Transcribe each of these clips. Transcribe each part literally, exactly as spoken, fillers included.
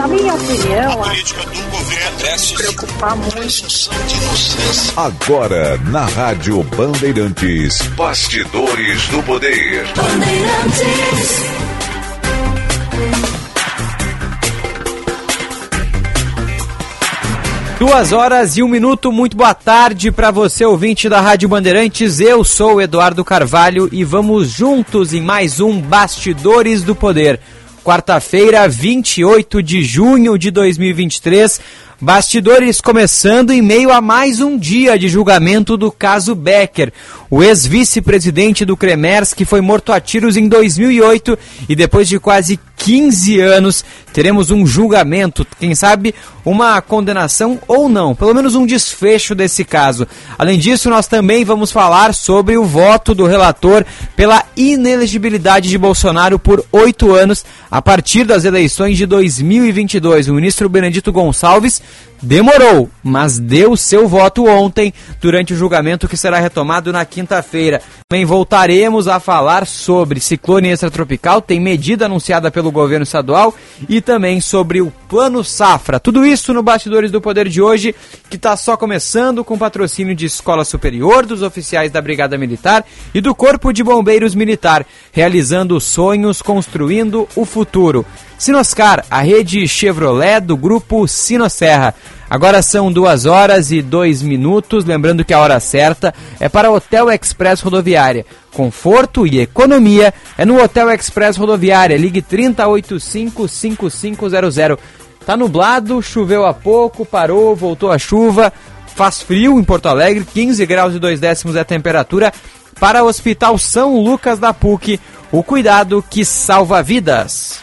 minha opinião, a política do governo cresce preocupar muito. Agora, na Rádio Bandeirantes, Bastidores do Poder. Bandeirantes. Duas horas e um minuto, muito boa tarde para você, ouvinte da Rádio Bandeirantes. Eu sou o Eduardo Carvalho e vamos juntos em mais um Bastidores do Poder. Quarta-feira, vinte e oito de junho de dois mil e vinte e três, bastidores começando em meio a mais um dia de julgamento do caso Becker, o ex-vice-presidente do Cremers, que foi morto a tiros em dois mil e oito e depois de quase quinze anos teremos um julgamento, quem sabe uma condenação ou não, pelo menos um desfecho desse caso. Além disso, nós também vamos falar sobre o voto do relator pela inelegibilidade de Bolsonaro por oito anos a partir das eleições de dois mil e vinte e dois. O ministro Benedito Gonçalves demorou, mas deu seu voto ontem durante o julgamento que será retomado na quinta-feira. Também voltaremos a falar sobre ciclone extratropical, tem medida anunciada pelo governo estadual e também sobre o Plano Safra. Tudo isso no Bastidores do Poder de hoje, que está só começando com patrocínio de Escola Superior, dos oficiais da Brigada Militar e do Corpo de Bombeiros Militar, realizando sonhos, construindo o futuro. Sinoscar, a rede Chevrolet do grupo Sinosserra. Agora são duas horas e dois minutos, lembrando que a hora certa é para Hotel Express Rodoviária. Conforto e economia é no Hotel Express Rodoviária. Ligue trinta, oitenta e cinco, cinquenta e cinco zero zero. Tá nublado, choveu há pouco, parou, voltou a chuva. Faz frio em Porto Alegre, quinze graus e dois décimos é a temperatura. Para o Hospital São Lucas da P U C, o cuidado que salva vidas.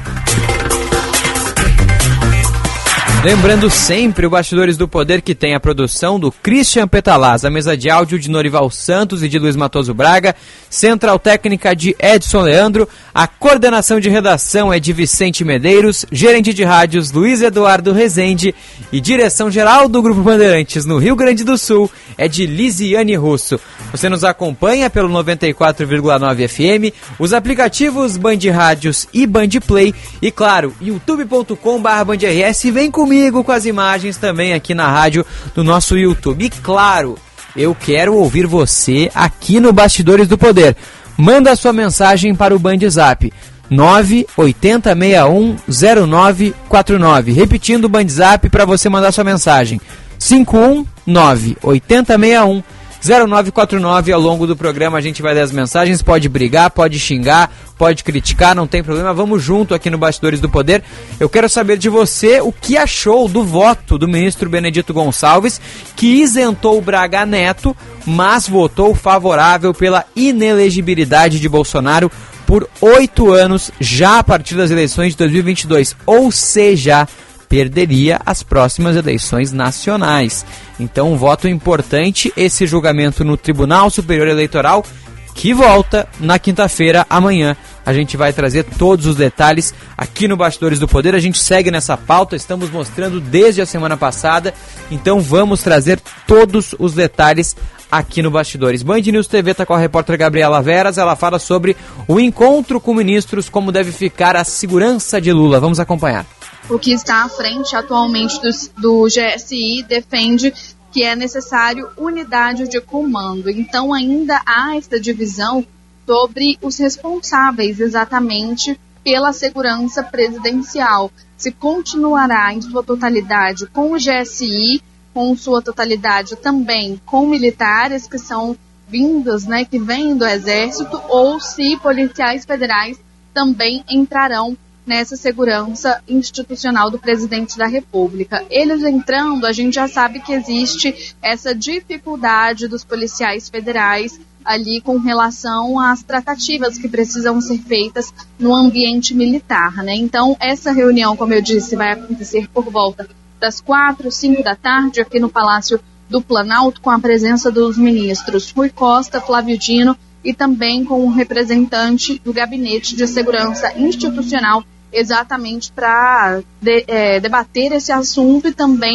Lembrando sempre o Bastidores do Poder, que tem a produção do Christian Petalaz, a mesa de áudio de Norival Santos e de Luiz Matoso Braga, central técnica de Edson Leandro, a coordenação de redação é de Vicente Medeiros, gerente de rádios Luiz Eduardo Rezende e direção geral do Grupo Bandeirantes no Rio Grande do Sul é de Lisiane Russo. Você nos acompanha pelo noventa e quatro vírgula nove F M, os aplicativos Band Rádios e Band Play e, claro, youtube ponto com barra band r s. Vem comigo com as imagens também aqui na rádio do nosso YouTube. E, claro, eu quero ouvir você aqui no Bastidores do Poder. Manda sua mensagem para o Band Zap nove oito zero seis um zero nove quatro nove. Repetindo o Band Zap para você mandar sua mensagem. cinco um nove oito zero seis um zero nove quatro nove. Ao longo do programa a gente vai ler as mensagens, pode brigar, pode xingar, pode criticar, não tem problema, vamos junto aqui no Bastidores do Poder. Eu quero saber de você o que achou do voto do ministro Benedito Gonçalves, que isentou o Braga Neto, mas votou favorável pela inelegibilidade de Bolsonaro por oito anos, já a partir das eleições de dois mil e vinte e dois, ou seja, perderia as próximas eleições nacionais. Então, um voto importante, esse julgamento no Tribunal Superior Eleitoral, que volta na quinta-feira, amanhã. A gente vai trazer todos os detalhes aqui no Bastidores do Poder. A gente segue nessa pauta, estamos mostrando desde a semana passada, então vamos trazer todos os detalhes aqui no Bastidores. Band News T V está com a repórter Gabriela Veras, ela fala sobre o encontro com ministros, como deve ficar a segurança de Lula. Vamos acompanhar. O que está à frente atualmente do, do G S I defende que é necessário unidade de comando. Então ainda há esta divisão sobre os responsáveis exatamente pela segurança presidencial. Se continuará em sua totalidade com o G S I, com sua totalidade também com militares que são vindos, né, que vêm do Exército, ou se policiais federais também entrarão nessa segurança institucional do presidente da República. Eles entrando, a gente já sabe que existe essa dificuldade dos policiais federais ali com relação às tratativas que precisam ser feitas no ambiente militar, né? Então, essa reunião, como eu disse, vai acontecer por volta das quatro, cinco da tarde aqui no Palácio do Planalto, com a presença dos ministros Rui Costa, Flávio Dino e também com o representante do Gabinete de Segurança Institucional, exatamente para de, é, debater esse assunto e também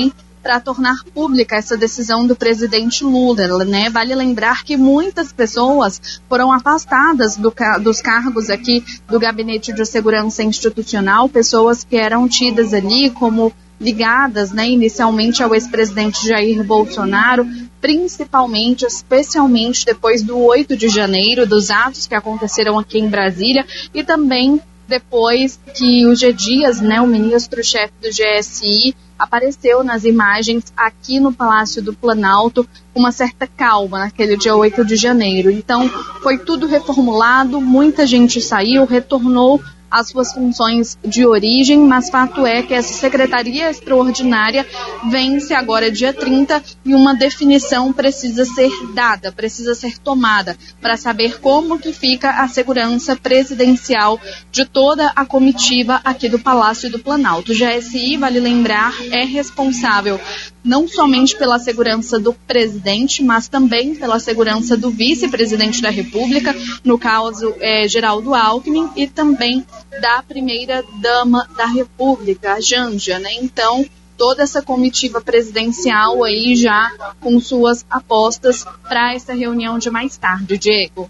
para tornar pública essa decisão do presidente Lula, né? Vale lembrar que muitas pessoas foram afastadas do, dos cargos aqui do Gabinete de Segurança Institucional, pessoas que eram tidas ali como ligadas, né, inicialmente ao ex-presidente Jair Bolsonaro, principalmente, especialmente depois do oito de janeiro, dos atos que aconteceram aqui em Brasília, e também depois que o G. Dias, né, o ministro-chefe do G S I, apareceu nas imagens aqui no Palácio do Planalto com uma certa calma naquele dia oito de janeiro. Então, foi tudo reformulado, muita gente saiu, retornou às suas funções de origem, mas fato é que essa Secretaria Extraordinária vence agora dia trinta e uma definição precisa ser dada, precisa ser tomada para saber como que fica a segurança presidencial de toda a comitiva aqui do Palácio do Planalto. O G S I, vale lembrar, é responsável não somente pela segurança do presidente, mas também pela segurança do vice-presidente da República, no caso é, Geraldo Alckmin, e também da primeira-dama da República, a Janja, né? Então, toda essa comitiva presidencial aí já com suas apostas para essa reunião de mais tarde, Diego.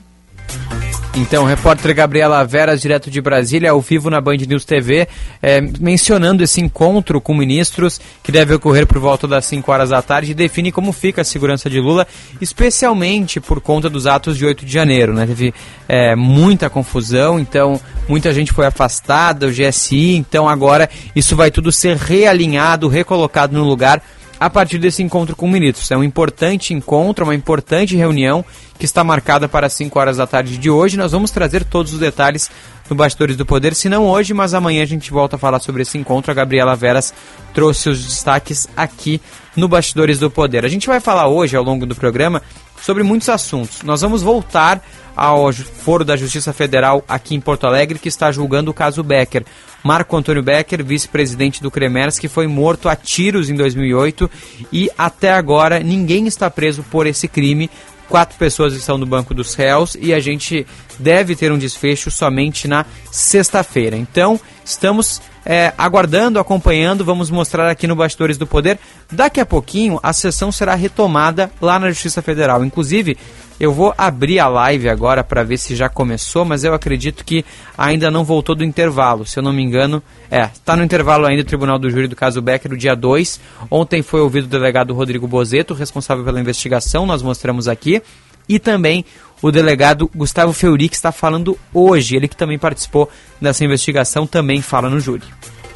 Então, repórter Gabriela Veras, direto de Brasília, ao vivo na Band News T V, é, mencionando esse encontro com ministros que deve ocorrer por volta das cinco horas da tarde, e define como fica a segurança de Lula, especialmente por conta dos atos de oito de janeiro, né? Teve é, muita confusão, então muita gente foi afastada, o G S I, então agora isso vai tudo ser realinhado, recolocado no lugar a partir desse encontro com ministros. É um importante encontro, uma importante reunião que está marcada para as cinco horas da tarde de hoje. Nós vamos trazer todos os detalhes no Bastidores do Poder, se não hoje, mas amanhã a gente volta a falar sobre esse encontro. A Gabriela Veras trouxe os destaques aqui no Bastidores do Poder. A gente vai falar hoje, ao longo do programa, sobre muitos assuntos. Nós vamos voltar ao Foro da Justiça Federal aqui em Porto Alegre, que está julgando o caso Becker. Marco Antônio Becker, vice-presidente do Cremers, que foi morto a tiros em dois mil e oito e até agora ninguém está preso por esse crime. Quatro pessoas estão no banco dos réus e a gente deve ter um desfecho somente na sexta-feira. Então, estamos é, aguardando, acompanhando, vamos mostrar aqui no Bastidores do Poder. Daqui a pouquinho, a sessão será retomada lá na Justiça Federal. Inclusive, eu vou abrir a live agora para ver se já começou, mas eu acredito que ainda não voltou do intervalo. Se eu não me engano, é, está no intervalo ainda o Tribunal do Júri do caso Becker, o dia dois. Ontem foi ouvido o delegado Rodrigo Bozetto, responsável pela investigação, nós mostramos aqui. E também o delegado Gustavo Feuri, que está falando hoje. Ele que também participou dessa investigação, também fala no júri.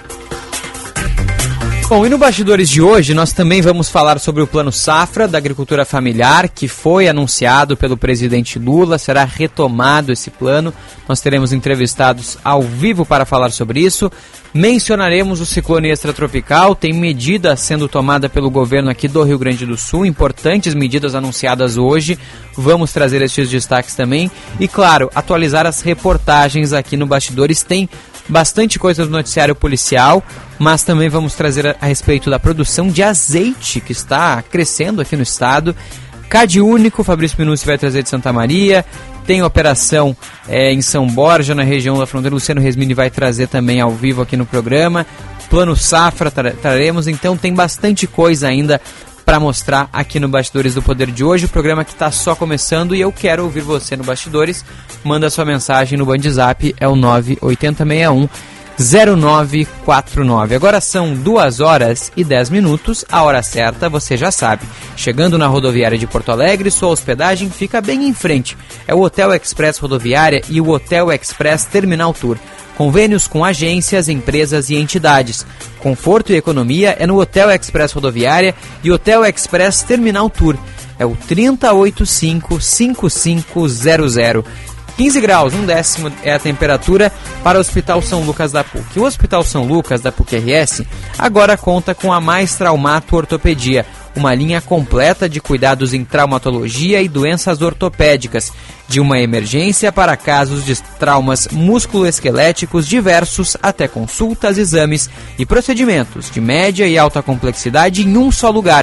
Bom, e no Bastidores de hoje nós também vamos falar sobre o Plano Safra da Agricultura Familiar, que foi anunciado pelo presidente Lula, será retomado esse plano. Nós teremos entrevistados ao vivo para falar sobre isso. Mencionaremos o ciclone extratropical, tem medida sendo tomada pelo governo aqui do Rio Grande do Sul, importantes medidas anunciadas hoje, vamos trazer esses destaques também. E claro, atualizar as reportagens aqui no Bastidores, tem bastante coisa do noticiário policial, mas também vamos trazer a, a respeito da produção de azeite, que está crescendo aqui no estado. Cade Único, Fabrício Minucci vai trazer de Santa Maria. Tem operação é, em São Borja, na região da fronteira. Luciano Resmini vai trazer também ao vivo aqui no programa. Plano Safra tra- traremos, então tem bastante coisa ainda para mostrar aqui no Bastidores do Poder de hoje. O programa que está só começando e eu quero ouvir você no Bastidores. Manda sua mensagem no Bandzap, é o nove oito zero seis um zero nove quatro nove. Agora são duas horas e dez minutos, a hora certa você já sabe. Chegando na rodoviária de Porto Alegre, sua hospedagem fica bem em frente. É o Hotel Express Rodoviária e o Hotel Express Terminal Tour. Convênios com agências, empresas e entidades. Conforto e economia é no Hotel Express Rodoviária e Hotel Express Terminal Tour. É o trinta oitenta e cinco, cinquenta e cinco zero zero. quinze graus, um décimo é a temperatura para o Hospital São Lucas da P U C. O Hospital São Lucas da P U C R S agora conta com a Mais Traumato Ortopedia, uma linha completa de cuidados em traumatologia e doenças ortopédicas, de uma emergência para casos de traumas musculoesqueléticos diversos até consultas, exames e procedimentos de média e alta complexidade em um só lugar.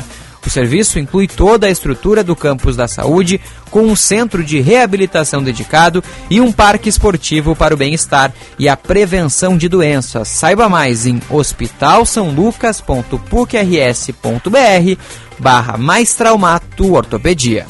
O serviço inclui toda a estrutura do campus da saúde, com um centro de reabilitação dedicado e um parque esportivo para o bem-estar e a prevenção de doenças. Saiba mais em hospital são lucas ponto puc r s ponto b r barra mais traumato ortopedia.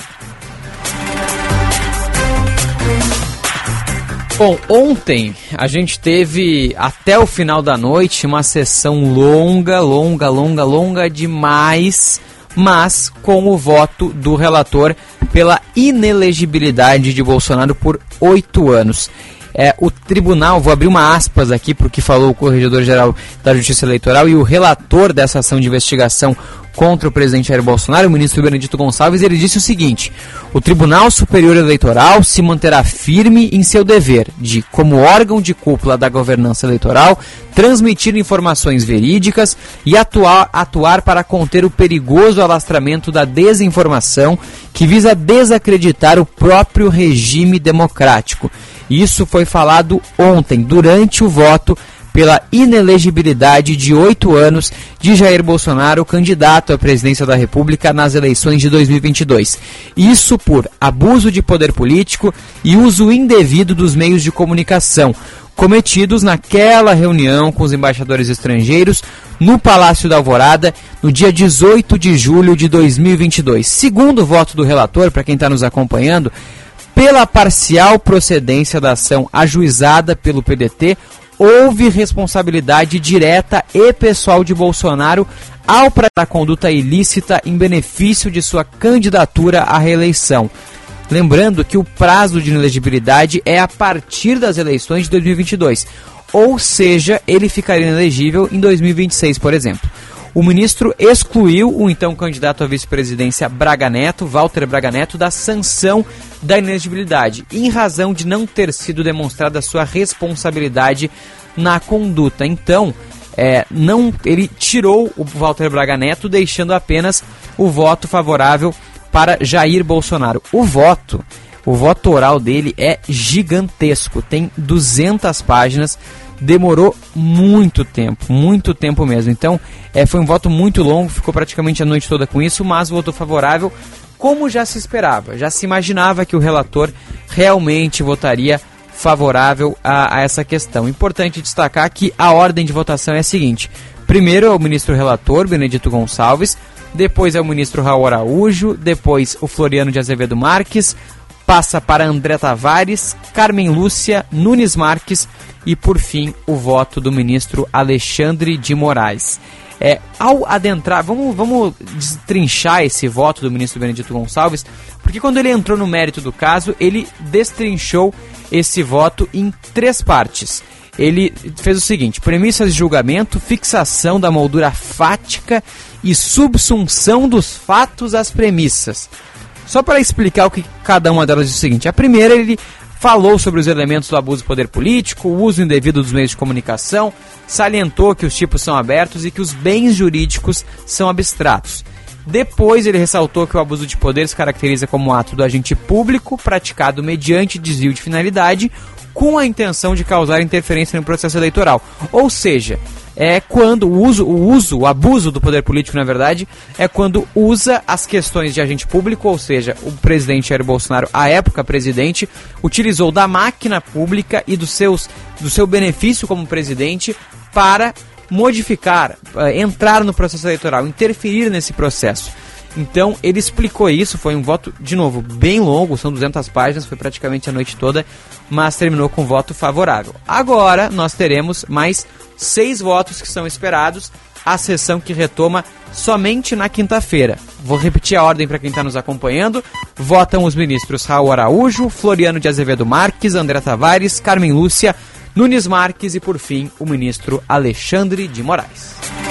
Bom, ontem a gente teve até o final da noite uma sessão longa, longa, longa, longa demais, mas com o voto do relator pela inelegibilidade de Bolsonaro por oito anos. É, o tribunal, vou abrir uma aspas aqui para o que falou o Corregedor-Geral da Justiça Eleitoral e o relator dessa ação de investigação contra o presidente Jair Bolsonaro, o ministro Benedito Gonçalves. Ele disse o seguinte: o Tribunal Superior Eleitoral se manterá firme em seu dever de, como órgão de cúpula da governança eleitoral, transmitir informações verídicas e atuar, atuar para conter o perigoso alastramento da desinformação que visa desacreditar o próprio regime democrático. Isso foi falado ontem, durante o voto pela inelegibilidade de oito anos de Jair Bolsonaro, candidato à presidência da República nas eleições de dois mil e vinte e dois. Isso por abuso de poder político e uso indevido dos meios de comunicação, cometidos naquela reunião com os embaixadores estrangeiros no Palácio da Alvorada, no dia dezoito de julho de dois mil e vinte e dois. Segundo o voto do relator, para quem está nos acompanhando, pela parcial procedência da ação ajuizada pelo P D T, houve responsabilidade direta e pessoal de Bolsonaro ao praticar conduta ilícita em benefício de sua candidatura à reeleição. Lembrando que o prazo de inelegibilidade é a partir das eleições de dois mil e vinte e dois, ou seja, ele ficaria inelegível em dois mil e vinte e seis, por exemplo. O ministro excluiu o então candidato à vice-presidência Braga Neto, Walter Braga Neto, da sanção da inelegibilidade, em razão de não ter sido demonstrada sua responsabilidade na conduta. Então, é, não, ele tirou o Walter Braga Neto, deixando apenas o voto favorável para Jair Bolsonaro. O voto, o voto oral dele é gigantesco, tem duzentas páginas, demorou muito tempo, muito tempo mesmo. Então, é, foi um voto muito longo, ficou praticamente a noite toda com isso, mas votou favorável, como já se esperava. Já se imaginava que o relator realmente votaria favorável a, a essa questão. Importante destacar que a ordem de votação é a seguinte: primeiro é o ministro relator, Benedito Gonçalves, depois é o ministro Raul Araújo, depois o Floriano de Azevedo Marques, passa para André Tavares, Carmen Lúcia, Nunes Marques e, por fim, o voto do ministro Alexandre de Moraes. É, ao adentrar, vamos, vamos destrinchar esse voto do ministro Benedito Gonçalves, porque quando ele entrou no mérito do caso, ele destrinchou esse voto em três partes. Ele fez o seguinte: premissas de julgamento, fixação da moldura fática e subsunção dos fatos às premissas. Só para explicar o que cada uma delas diz o seguinte: a primeira, ele falou sobre os elementos do abuso do poder político, o uso indevido dos meios de comunicação, salientou que os tipos são abertos e que os bens jurídicos são abstratos. Depois ele ressaltou que o abuso de poder se caracteriza como ato do agente público praticado mediante desvio de finalidade com a intenção de causar interferência no processo eleitoral. Ou seja, é quando o uso, o uso, o abuso do poder político, na verdade, é quando usa as questões de agente público, ou seja, o presidente Jair Bolsonaro, à época presidente, utilizou da máquina pública e dos seus, do seu benefício como presidente para modificar, entrar no processo eleitoral, interferir nesse processo. Então, ele explicou isso, foi um voto, de novo, bem longo, são duzentas páginas, foi praticamente a noite toda, mas terminou com voto favorável. Agora, nós teremos mais seis votos que são esperados, a sessão que retoma somente na quinta-feira. Vou repetir a ordem para quem está nos acompanhando. Votam os ministros Raul Araújo, Floriano de Azevedo Marques, André Tavares, Carmen Lúcia, Nunes Marques e, por fim, o ministro Alexandre de Moraes.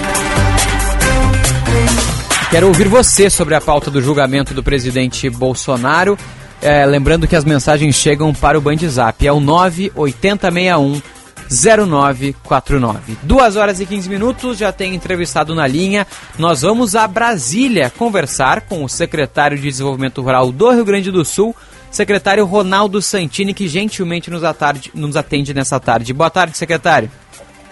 Quero ouvir você sobre a pauta do julgamento do presidente Bolsonaro. É, lembrando que as mensagens chegam para o Bandzap. É o nove oito zero seis um zero nove quatro nove. duas horas e quinze minutos, já tem entrevistado na linha. Nós vamos a Brasília conversar com o secretário de Desenvolvimento Rural do Rio Grande do Sul, secretário Ronaldo Santini, que gentilmente nos, atarde, nos atende nessa tarde. Boa tarde, secretário.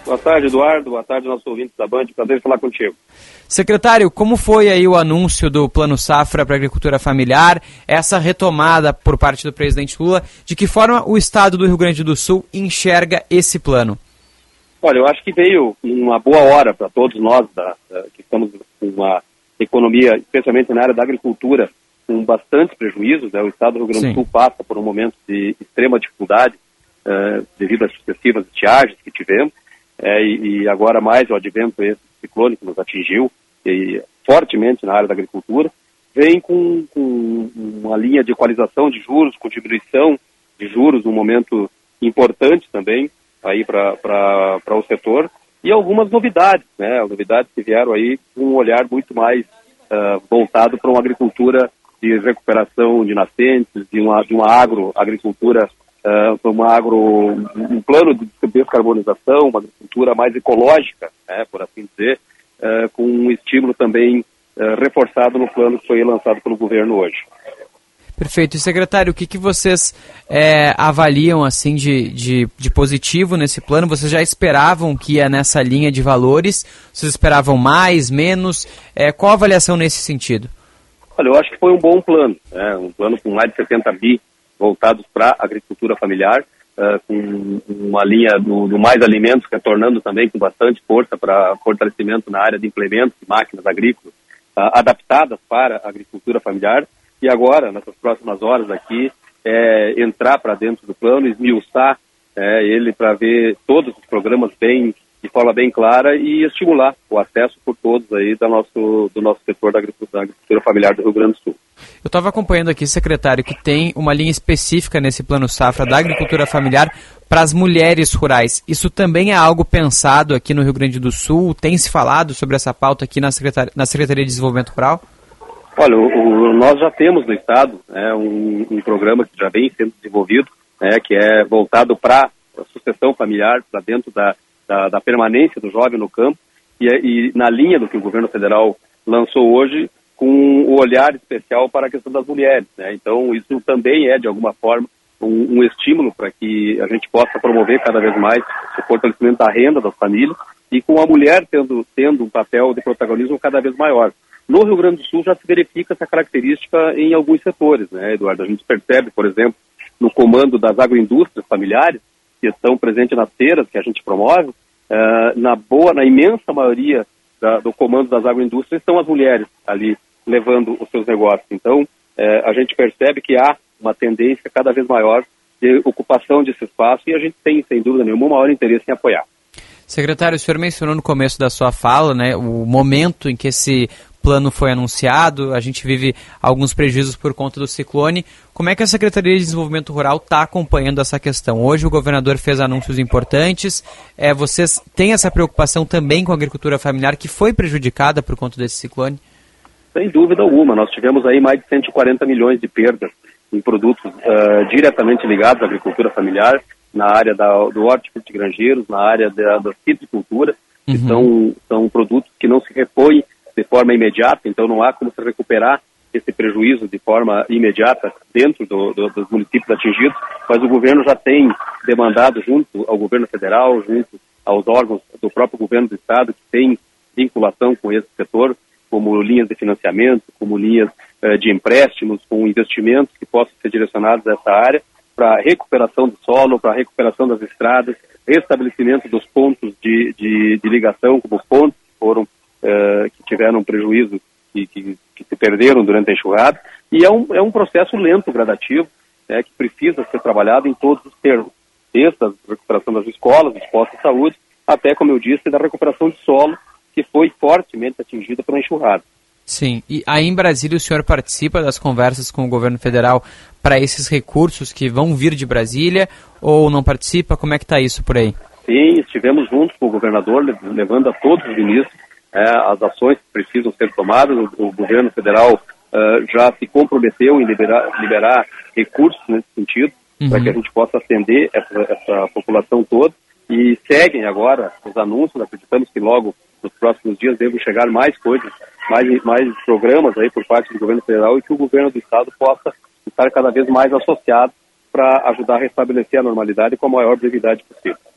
Boa tarde, Eduardo. Boa tarde, nossos ouvintes da Band. Prazer falar contigo. Secretário, como foi aí o anúncio do Plano Safra para a Agricultura Familiar, essa retomada por parte do presidente Lula, de que forma o Estado do Rio Grande do Sul enxerga esse plano? Olha, eu acho que veio uma boa hora para todos nós da, da, que estamos com uma economia, especialmente na área da agricultura, com bastantes prejuízos, né? O Estado do Rio Grande do Sul passa por um momento de extrema dificuldade uh, devido às sucessivas estiagens que tivemos, uh, e, e agora mais o advento esse ciclone que nos atingiu e, fortemente na área da agricultura, vem com, com uma linha de equalização de juros, com diminuição de juros, um momento importante também aí para o setor, e algumas novidades, né? Novidades que vieram aí com um olhar muito mais uh, voltado para uma agricultura de recuperação de nascentes, de uma, de uma agro-agricultura, uh, uma agro, um plano de descarbonização, uma agricultura mais ecológica, né, por assim dizer, uh, com um estímulo também uh, reforçado no plano que foi lançado pelo governo hoje. Perfeito. E, secretário, o que, que vocês é, avaliam assim de, de, de positivo nesse plano? Vocês já esperavam que ia nessa linha de valores? Vocês esperavam mais, menos? É, qual a avaliação nesse sentido? Olha, eu acho que foi um bom plano, né? Um plano com mais de setenta bi voltados para a agricultura familiar, uh, com uma linha do, do Mais Alimentos, retornando também com bastante força para fortalecimento na área de implementos e máquinas agrícolas uh, adaptadas para a agricultura familiar. E agora, nessas próximas horas aqui, é, entrar para dentro do plano, esmiuçar é, ele para ver todos os programas bem, de forma bem clara e estimular o acesso por todos aí do nosso, do nosso setor da agricultura, da agricultura familiar do Rio Grande do Sul. Eu estava acompanhando aqui, secretário, que tem uma linha específica nesse Plano Safra da agricultura familiar para as mulheres rurais. Isso também é algo pensado aqui no Rio Grande do Sul? Tem se falado sobre essa pauta aqui na Secretaria, na Secretaria de Desenvolvimento Rural? Olha, o, o, nós já temos no Estado né, um, um programa que já vem sendo desenvolvido, né, que é voltado para a sucessão familiar, para dentro da, da, da permanência do jovem no campo, e, e na linha do que o governo federal lançou hoje, com o um olhar especial para a questão das mulheres. Né? Então, isso também é, de alguma forma, um, um estímulo para que a gente possa promover cada vez mais o fortalecimento da renda das famílias e com a mulher tendo, tendo um papel de protagonismo cada vez maior. No Rio Grande do Sul já se verifica essa característica em alguns setores, né, Eduardo? A gente percebe, por exemplo, no comando das agroindústrias familiares, que estão presentes nas feiras que a gente promove, uh, na boa, na imensa maioria da, do comando das agroindústrias estão as mulheres ali levando os seus negócios. Então, uh, a gente percebe que há uma tendência cada vez maior de ocupação desse espaço e a gente tem, sem dúvida nenhuma, o maior interesse em apoiar. Secretário, o senhor mencionou no começo da sua fala, né, o momento em que esse plano foi anunciado, a gente vive alguns prejuízos por conta do ciclone. Como é que a Secretaria de Desenvolvimento Rural está acompanhando essa questão? Hoje o governador fez anúncios importantes, é, vocês têm essa preocupação também com a agricultura familiar que foi prejudicada por conta desse ciclone? Sem dúvida alguma, nós tivemos aí mais de cento e quarenta milhões de perdas em produtos uh, diretamente ligados à agricultura familiar, na área da, do hortifrutigranjeiros, na área da, da citricultura, que uhum. são, são produtos que não se repõem de forma imediata, então não há como se recuperar esse prejuízo de forma imediata dentro do, do, dos municípios atingidos, mas o governo já tem demandado junto ao governo federal, junto aos órgãos do próprio governo do estado, que tem vinculação com esse setor, como linhas de financiamento, como linhas eh, de empréstimos, com investimentos que possam ser direcionados a essa área, para recuperação do solo, para recuperação das estradas, restabelecimento dos pontos de, de, de ligação, como pontos que foram Uh, que tiveram um prejuízo e que, que se perderam durante a enxurrada, e é um, é um processo lento, gradativo, né, que precisa ser trabalhado em todos os termos, desde a recuperação das escolas, dos postos de saúde, até, como eu disse, da recuperação de solo, que foi fortemente atingida pela enxurrada. Sim, e aí em Brasília o senhor participa das conversas com o governo federal para esses recursos que vão vir de Brasília, ou não participa? Como é que está isso por aí? Sim, estivemos juntos com o governador, levando a todos os ministros É, as ações que precisam ser tomadas. O, o governo federal uh, já se comprometeu em liberar, liberar recursos nesse sentido, uhum. para que a gente possa atender essa, essa população toda, e seguem agora os anúncios. Acreditamos que logo nos próximos dias devem chegar mais coisas, mais, mais programas aí por parte do governo federal, e que o governo do estado possa estar cada vez mais associado para ajudar a restabelecer a normalidade com a maior brevidade possível.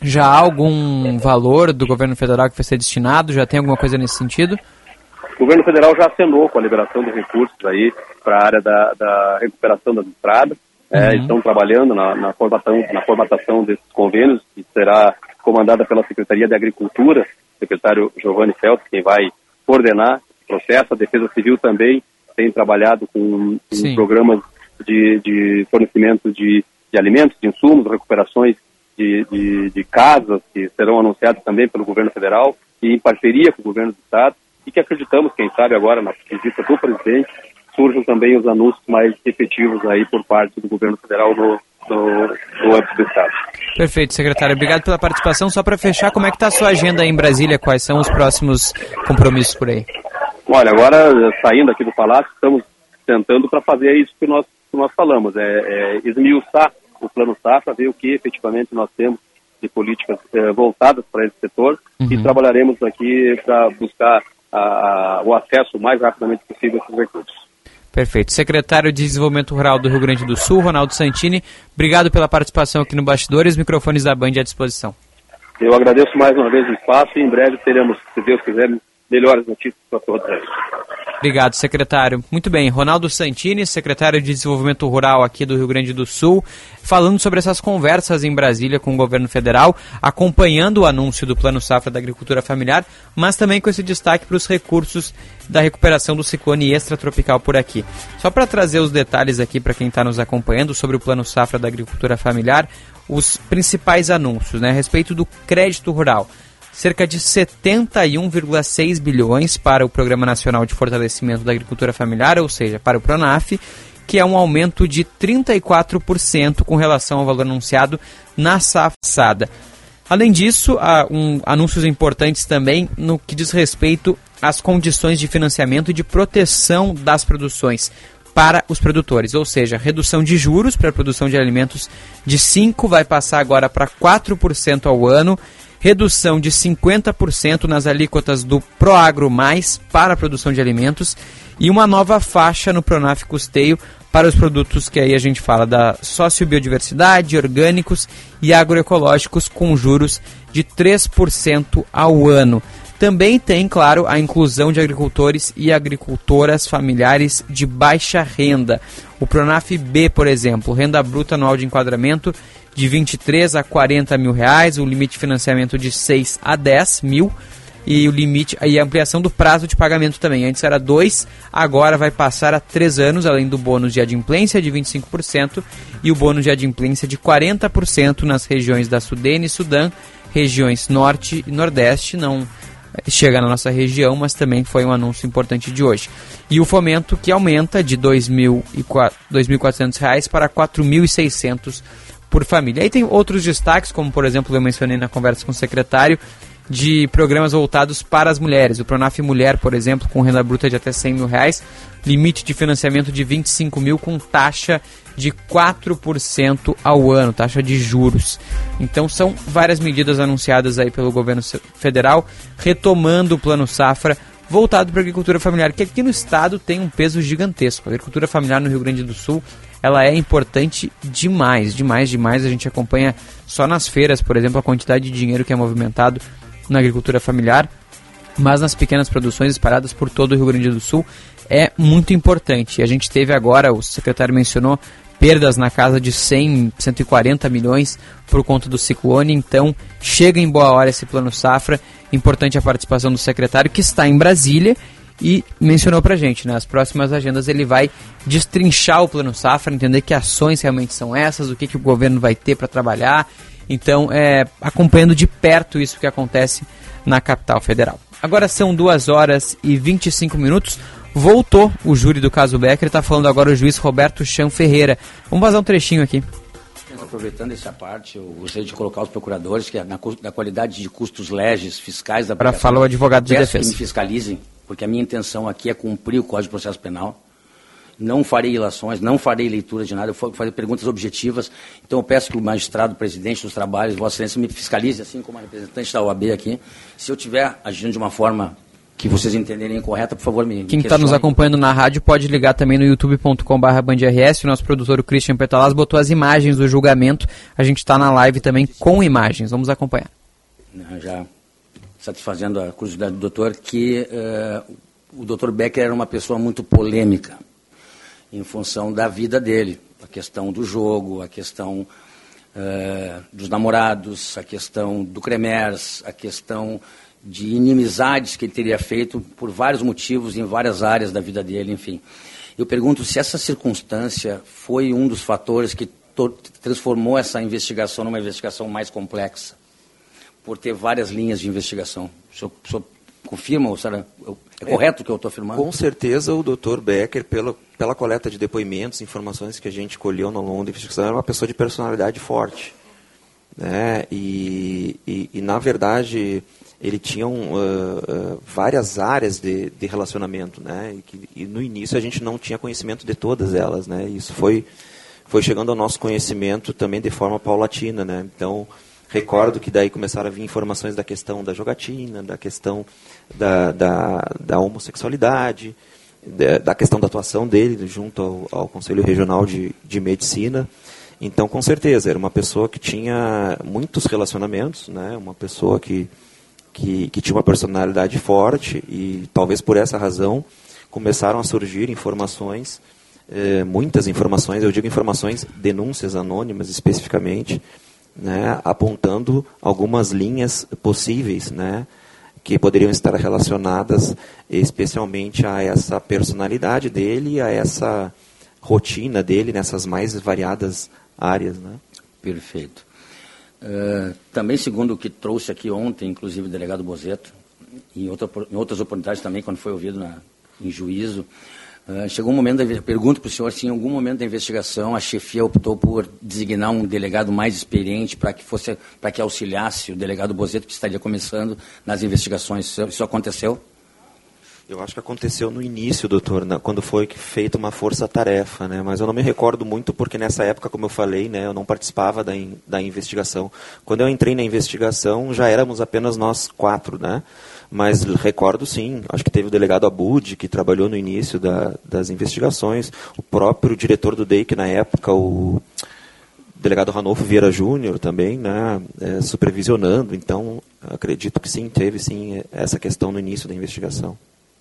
Já há algum valor do governo federal que vai ser destinado? Já tem alguma coisa nesse sentido? O governo federal já assinou com a liberação dos recursos aí para a área da, da recuperação das estradas. Uhum. É, estão trabalhando na, na, formatação, na formatação desses convênios, que será comandada pela Secretaria de Agricultura, o secretário Giovanni Feltz, quem vai coordenar esse processo. A Defesa Civil também tem trabalhado com, com programas de, de fornecimento de, de alimentos, de insumos, recuperações de, de, de casas, que serão anunciadas também pelo governo federal e em parceria com o governo do estado, e que acreditamos, quem sabe agora, na visita do presidente, surjam também os anúncios mais efetivos aí por parte do governo federal no, no, no âmbito do estado. Perfeito, secretário. Obrigado pela participação. Só para fechar, como é que está a sua agenda aí em Brasília? Quais são os próximos compromissos por aí? Olha, agora, saindo aqui do Palácio, estamos tentando para fazer isso que nós, que nós falamos, é, é esmiuçar o Plano Safra, ver o que efetivamente nós temos de políticas é, voltadas para esse setor, uhum. e trabalharemos aqui para buscar a, a, o acesso o mais rapidamente possível a esses recursos. Perfeito. Secretário de Desenvolvimento Rural do Rio Grande do Sul, Ronaldo Santini, obrigado pela participação aqui no Bastidores, microfones da Band à disposição. Eu agradeço mais uma vez o espaço e em breve teremos, se Deus quiser, melhores notícias para todos aí. Obrigado, secretário. Muito bem, Ronaldo Santini, secretário de Desenvolvimento Rural aqui do Rio Grande do Sul, falando sobre essas conversas em Brasília com o governo federal, acompanhando o anúncio do Plano Safra da Agricultura Familiar, mas também com esse destaque para os recursos da recuperação do ciclone extratropical por aqui. Só para trazer os detalhes aqui para quem está nos acompanhando sobre o Plano Safra da Agricultura Familiar, os principais anúncios, né, a respeito do crédito rural. Cerca de setenta e um vírgula seis bilhões para o Programa Nacional de Fortalecimento da Agricultura Familiar, ou seja, para o PRONAF, que é um aumento de trinta e quatro por cento com relação ao valor anunciado na safra passada. Além disso, há um, anúncios importantes também no que diz respeito às condições de financiamento e de proteção das produções para os produtores, ou seja, redução de juros para a produção de alimentos de cinco por cento vai passar agora para quatro por cento ao ano, redução de cinquenta por cento nas alíquotas do Proagro Mais para a produção de alimentos e uma nova faixa no Pronaf Custeio para os produtos que aí a gente fala da sociobiodiversidade, orgânicos e agroecológicos com juros de três por cento ao ano. Também tem, claro, a inclusão de agricultores e agricultoras familiares de baixa renda. O Pronaf B, por exemplo, renda bruta anual de enquadramento de vinte e três a quarenta mil reais, o limite de financiamento de seis a dez mil e o limite e a ampliação do prazo de pagamento também. Antes era dois, agora vai passar a três anos, além do bônus de adimplência de vinte e cinco por cento e o bônus de adimplência de quarenta por cento nas regiões da Sudene e Sudã, regiões Norte e Nordeste, não chega na nossa região, mas também foi um anúncio importante de hoje. E o fomento que aumenta de dois mil e quatrocentos reais para quatro mil e seiscentos reais por família. Aí tem outros destaques, como por exemplo eu mencionei na conversa com o secretário, de programas voltados para as mulheres. O Pronaf Mulher, por exemplo, com renda bruta de até cem mil reais, limite de financiamento de vinte e cinco mil com taxa de quatro por cento ao ano, taxa de juros. Então são várias medidas anunciadas aí pelo governo federal, retomando o Plano Safra voltado para a agricultura familiar, que aqui no estado tem um peso gigantesco. A agricultura familiar no Rio Grande do Sul, ela é importante demais, demais, demais. A gente acompanha só nas feiras, por exemplo, a quantidade de dinheiro que é movimentado na agricultura familiar, mas nas pequenas produções espalhadas por todo o Rio Grande do Sul é muito importante. A gente teve agora, o secretário mencionou, perdas na casa de cem, cento e quarenta milhões por conta do ciclone, então chega em boa hora esse Plano Safra. Importante a participação do secretário, que está em Brasília e mencionou pra gente, nas próximas agendas ele vai destrinchar o Plano Safra, entender que ações realmente são essas, o que, que o governo vai ter para trabalhar. Então, é, acompanhando de perto isso que acontece na capital federal. Agora são duas horas e vinte e cinco minutos. Voltou o júri do caso Becker, está falando agora o juiz Roberto Chão Ferreira. Vamos vazar um trechinho aqui. Aproveitando essa parte, eu gostaria de colocar os procuradores que na, na qualidade de custos legis fiscais da para falar o advogado de defesa que me fiscalizem, porque a minha intenção aqui é cumprir o Código de Processo Penal. Não farei ilações, não farei leitura de nada, eu vou fazer perguntas objetivas. Então eu peço que o magistrado, o presidente dos trabalhos, Vossa Excelência, me fiscalize, assim como a representante da O A B aqui, se eu estiver agindo de uma forma que vocês entenderem correta, por favor, me Quem está nos acompanhando na rádio pode ligar também no youtube ponto com barra band r s. O nosso produtor, o Christian Petalaz, botou as imagens do julgamento. A gente está na live também com imagens. Vamos acompanhar. Já satisfazendo a curiosidade do doutor, que uh, o doutor Becker era uma pessoa muito polêmica em função da vida dele. A questão do jogo, a questão uh, dos namorados, a questão do Cremers, a questão de inimizades que ele teria feito por vários motivos em várias áreas da vida dele, enfim. Eu pergunto se essa circunstância foi um dos fatores que transformou essa investigação numa investigação mais complexa, por ter várias linhas de investigação. O senhor, o senhor confirma, ou será, é correto o que eu estou afirmando? Com certeza o doutor Becker, pela, pela coleta de depoimentos, informações que a gente colheu ao longo da investigação, era uma pessoa de personalidade forte. Né? E, e, e na verdade, ele tinha um, uh, uh, várias áreas de, de relacionamento. Né? E, que, e no início a gente não tinha conhecimento de todas elas. Né? Isso foi, foi chegando ao nosso conhecimento também de forma paulatina. Né? Então, recordo que daí começaram a vir informações da questão da jogatina, da questão da, da, da homossexualidade, da, da questão da atuação dele junto ao, ao Conselho Regional de, de Medicina. Então, com certeza, era uma pessoa que tinha muitos relacionamentos, né? Uma pessoa que, que, que tinha uma personalidade forte e, talvez por essa razão, começaram a surgir informações, eh, muitas informações, eu digo informações, denúncias anônimas especificamente, né, apontando algumas linhas possíveis, né, que poderiam estar relacionadas especialmente a essa personalidade dele, a essa rotina dele nessas mais variadas áreas. Né? Perfeito. Uh, também, segundo o que trouxe aqui ontem, inclusive o delegado Bozetto, em, outra, em outras oportunidades também, quando foi ouvido na, em juízo, Uh, chegou um momento, da, pergunto para o senhor se em algum momento da investigação a chefia optou por designar um delegado mais experiente para que fosse, para que auxiliasse o delegado Bozetto, que estaria começando nas investigações. Isso, isso aconteceu? Eu acho que aconteceu no início, doutor, na, quando foi feita uma força-tarefa, né? Mas eu não me recordo muito porque nessa época, como eu falei, né, eu não participava da, in, da investigação. Quando eu entrei na investigação, já éramos apenas nós quatro, né? Mas recordo sim, acho que teve o delegado Abud, que trabalhou no início da, das investigações, o próprio diretor do D E I C na época, o delegado Ranolfo Vieira Júnior também, né, é, supervisionando. Então, acredito que sim, teve sim essa questão no início da investigação.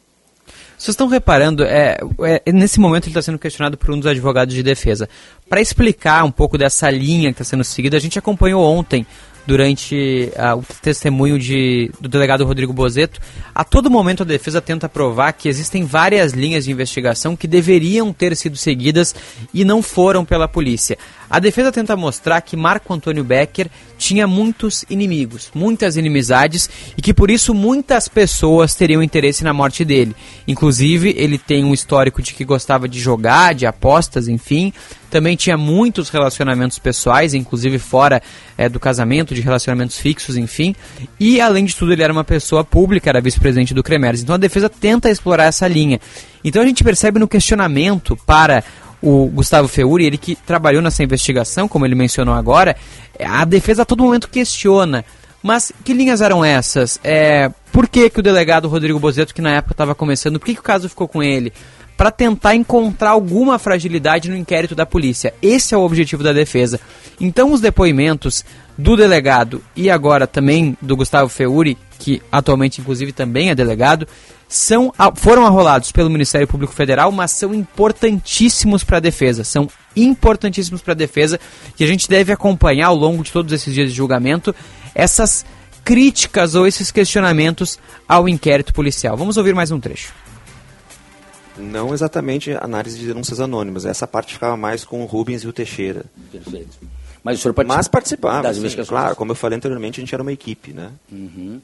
Vocês estão reparando, é, é, nesse momento ele está sendo questionado por um dos advogados de defesa. Para explicar um pouco dessa linha que está sendo seguida, a gente acompanhou ontem, durante uh, o testemunho de, do delegado Rodrigo Bozetto. A todo momento a defesa tenta provar que existem várias linhas de investigação que deveriam ter sido seguidas e não foram pela polícia. A defesa tenta mostrar que Marco Antônio Becker tinha muitos inimigos, muitas inimizades, e que por isso muitas pessoas teriam interesse na morte dele. Inclusive, ele tem um histórico de que gostava de jogar, de apostas, enfim. Também tinha muitos relacionamentos pessoais, inclusive fora é, do casamento, de relacionamentos fixos, enfim. E, além de tudo, ele era uma pessoa pública, era vice-presidente do Cremers. Então, a defesa tenta explorar essa linha. Então, a gente percebe no questionamento para o Gustavo Feuri, ele que trabalhou nessa investigação, como ele mencionou agora, a defesa a todo momento questiona. Mas que linhas eram essas? É, por que, que o delegado Rodrigo Bozetto, que na época estava começando, por que, que o caso ficou com ele? Para tentar encontrar alguma fragilidade no inquérito da polícia. Esse é o objetivo da defesa. Então, os depoimentos do delegado e agora também do Gustavo Feuri, que atualmente inclusive também é delegado, são, foram arrolados pelo Ministério Público Federal, mas são importantíssimos para a defesa. São importantíssimos para a defesa, e a gente deve acompanhar ao longo de todos esses dias de julgamento essas críticas ou esses questionamentos ao inquérito policial. Vamos ouvir mais um trecho. Não exatamente análise de denúncias anônimas. Essa parte ficava mais com o Rubens e o Teixeira. Perfeito. Mas o senhor participa Mas participava, das sim, investigações? Claro, como eu falei anteriormente, a gente era uma equipe, né? Uhum.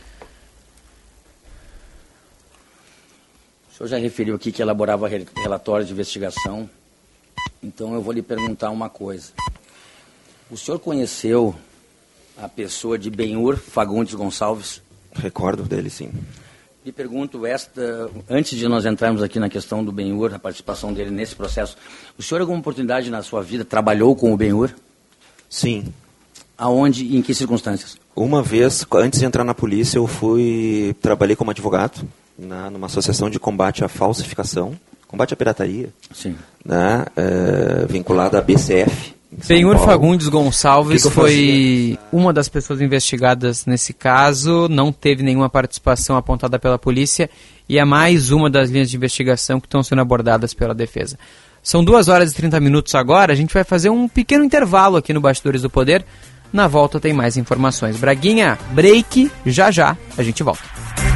O senhor já referiu aqui que elaborava relatórios de investigação. Então eu vou lhe perguntar uma coisa. O senhor conheceu a pessoa de Benhur Fagundes Gonçalves? Recordo dele, sim. Lhe pergunto esta, antes de nós entrarmos aqui na questão do Benhur, a participação dele nesse processo, o senhor, alguma oportunidade na sua vida, trabalhou com o Benhur? Sim. Aonde e em que circunstâncias? Uma vez, antes de entrar na polícia, eu fui, trabalhei como advogado na, numa associação de combate à falsificação, combate à pirataria, Sim. Né, é, vinculada à B C F. Benhur Fagundes Gonçalves que que foi uma das pessoas investigadas nesse caso, não teve nenhuma participação apontada pela polícia e é mais uma das linhas de investigação que estão sendo abordadas pela defesa. São duas horas e trinta minutos agora, a gente vai fazer um pequeno intervalo aqui no Bastidores do Poder. Na volta tem mais informações. Braguinha, break, já já a gente volta.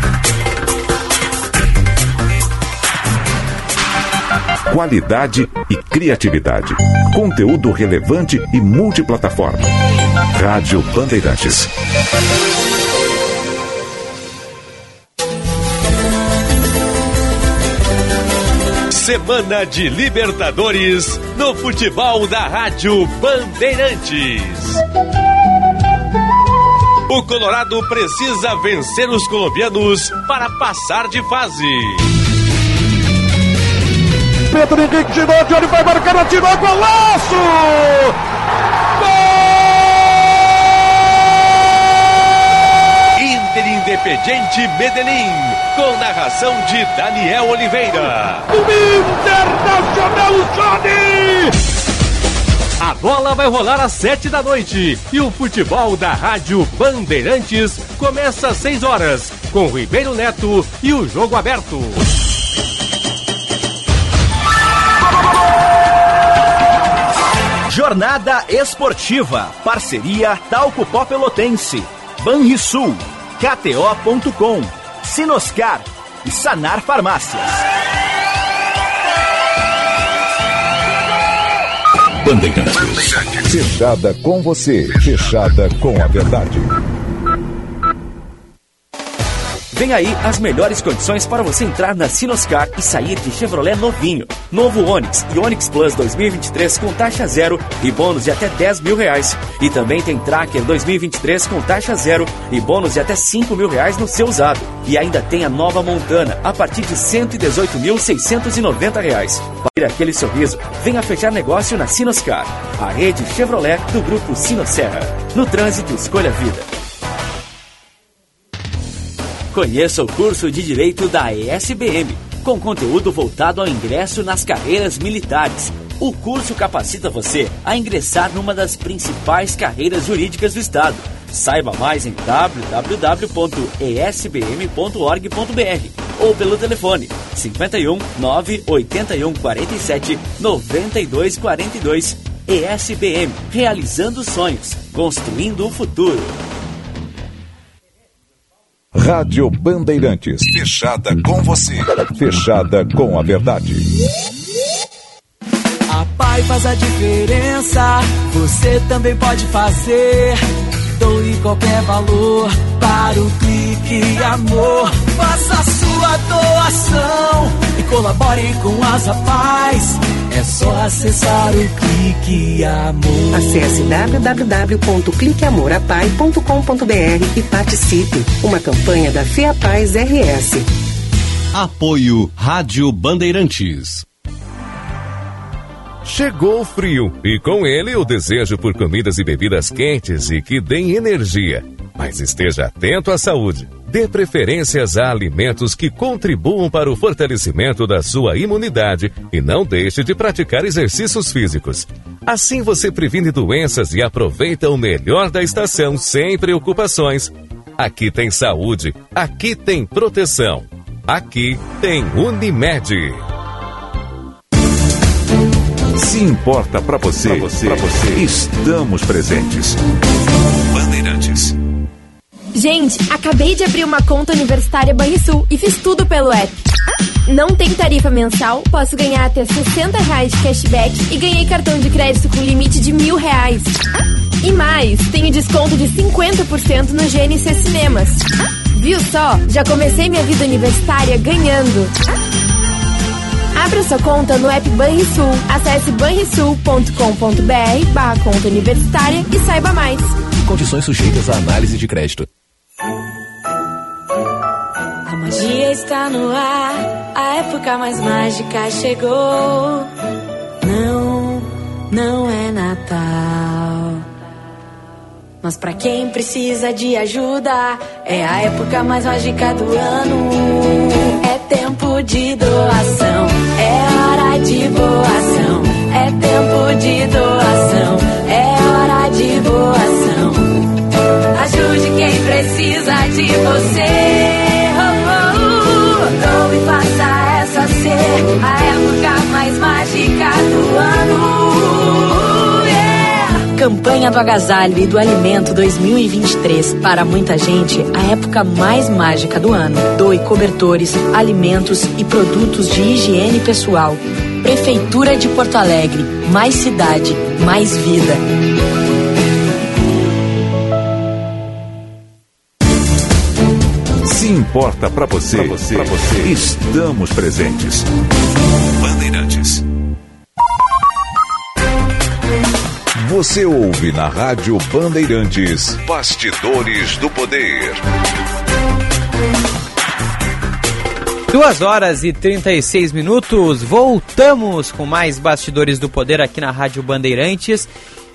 Qualidade e criatividade. Conteúdo relevante e multiplataforma. Rádio Bandeirantes. Semana de Libertadores no futebol da Rádio Bandeirantes. O Colorado precisa vencer os colombianos para passar de fase. Pedro Henrique girou, Johnny vai marcar, atirou, golaço! Gol! Inter Independiente Medellín, com narração de Daniel Oliveira. O Internacional Johnny! A bola vai rolar às sete da noite e o futebol da Rádio Bandeirantes começa às seis horas, com Ribeiro Neto e o jogo aberto. Jornada Esportiva, parceria Talco Pó Pelotense, Banrisul, K T O ponto com, Sinoscar e Sanar Farmácias. Bandeirantes. Fechada com você, fechada com a verdade. Vem aí as melhores condições para você entrar na Sinoscar e sair de Chevrolet novinho. Novo Onix e Onix Plus dois mil e vinte e três com taxa zero e bônus de até dez mil reais. E também tem Tracker dois mil e vinte e três com taxa zero e bônus de até cinco mil reais no seu usado. E ainda tem a nova Montana a partir de cento e dezoito mil seiscentos e noventa reais. Para aquele sorriso, venha fechar negócio na Sinoscar, a rede Chevrolet do grupo Sinosserra. No trânsito, escolha a vida. Conheça o curso de Direito da E S B M, com conteúdo voltado ao ingresso nas carreiras militares. O curso capacita você a ingressar numa das principais carreiras jurídicas do Estado. Saiba mais em w w w ponto e s b m ponto org ponto b r ou pelo telefone cinquenta e um, nove oitenta e um, quarenta e sete, noventa e dois, quarenta e dois. E S B M, realizando sonhos, construindo o futuro. Rádio Bandeirantes. Fechada com você. Fechada com a verdade. A Pai faz a diferença. Você também pode fazer. Doe qualquer valor para o Clique Amor. Faça a sua doação e colabore com as Paz. É só acessar o Clique Amor. Acesse w w w ponto clique amor a pai ponto com ponto b r e participe. Uma campanha da FEAPaz R S. Apoio Rádio Bandeirantes. Chegou o frio e com ele o desejo por comidas e bebidas quentes e que deem energia. Mas esteja atento à saúde. Dê preferências a alimentos que contribuam para o fortalecimento da sua imunidade e não deixe de praticar exercícios físicos. Assim você previne doenças e aproveita o melhor da estação sem preocupações. Aqui tem saúde, aqui tem proteção, aqui tem Unimed. Se importa pra você, pra você, pra você, estamos presentes. Bandeirantes. Gente, acabei de abrir uma conta universitária Banrisul e fiz tudo pelo app. Não tem tarifa mensal, posso ganhar até sessenta reais de cashback e ganhei cartão de crédito com limite de mil reais. E mais, tenho desconto de cinquenta por cento no G N C Cinemas. Viu só? Já comecei minha vida universitária ganhando. Abra sua conta no app Banrisul. Acesse banrisul ponto com ponto b r barra conta universitária e saiba mais. Condições sujeitas à análise de crédito. A magia está no ar, a época mais mágica chegou. Não, não é Natal, Mas pra quem precisa de ajuda, é a época mais mágica do ano. É tempo de doação, é hora de doação. É tempo de doação, é hora de doação. Ajude quem precisa de você. Oh, oh, oh. Doe e faça essa ser a época mais mágica do ano. Campanha do Agasalho e do Alimento dois mil e vinte e três. Para muita gente, a época mais mágica do ano. Doe cobertores, alimentos e produtos de higiene pessoal. Prefeitura de Porto Alegre. Mais cidade, mais vida. Se importa pra você, pra você, pra você, estamos presentes. Bandeirantes. Você ouve na Rádio Bandeirantes Bastidores do Poder. Duas horas e trinta e seis minutos, voltamos com mais Bastidores do Poder aqui na Rádio Bandeirantes,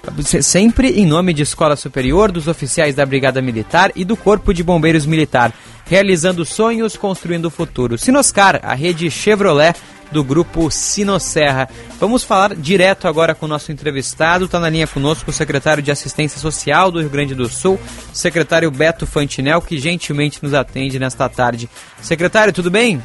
sempre em nome de Escola Superior, dos oficiais da Brigada Militar e do Corpo de Bombeiros Militar, realizando sonhos, construindo o futuro. Sinoscar, a rede Chevrolet do grupo Sinosserra. Vamos falar direto agora com o nosso entrevistado. Está na linha conosco o secretário de Assistência Social do Rio Grande do Sul, secretário Beto Fantinel, que gentilmente nos atende nesta tarde. Secretário, tudo bem?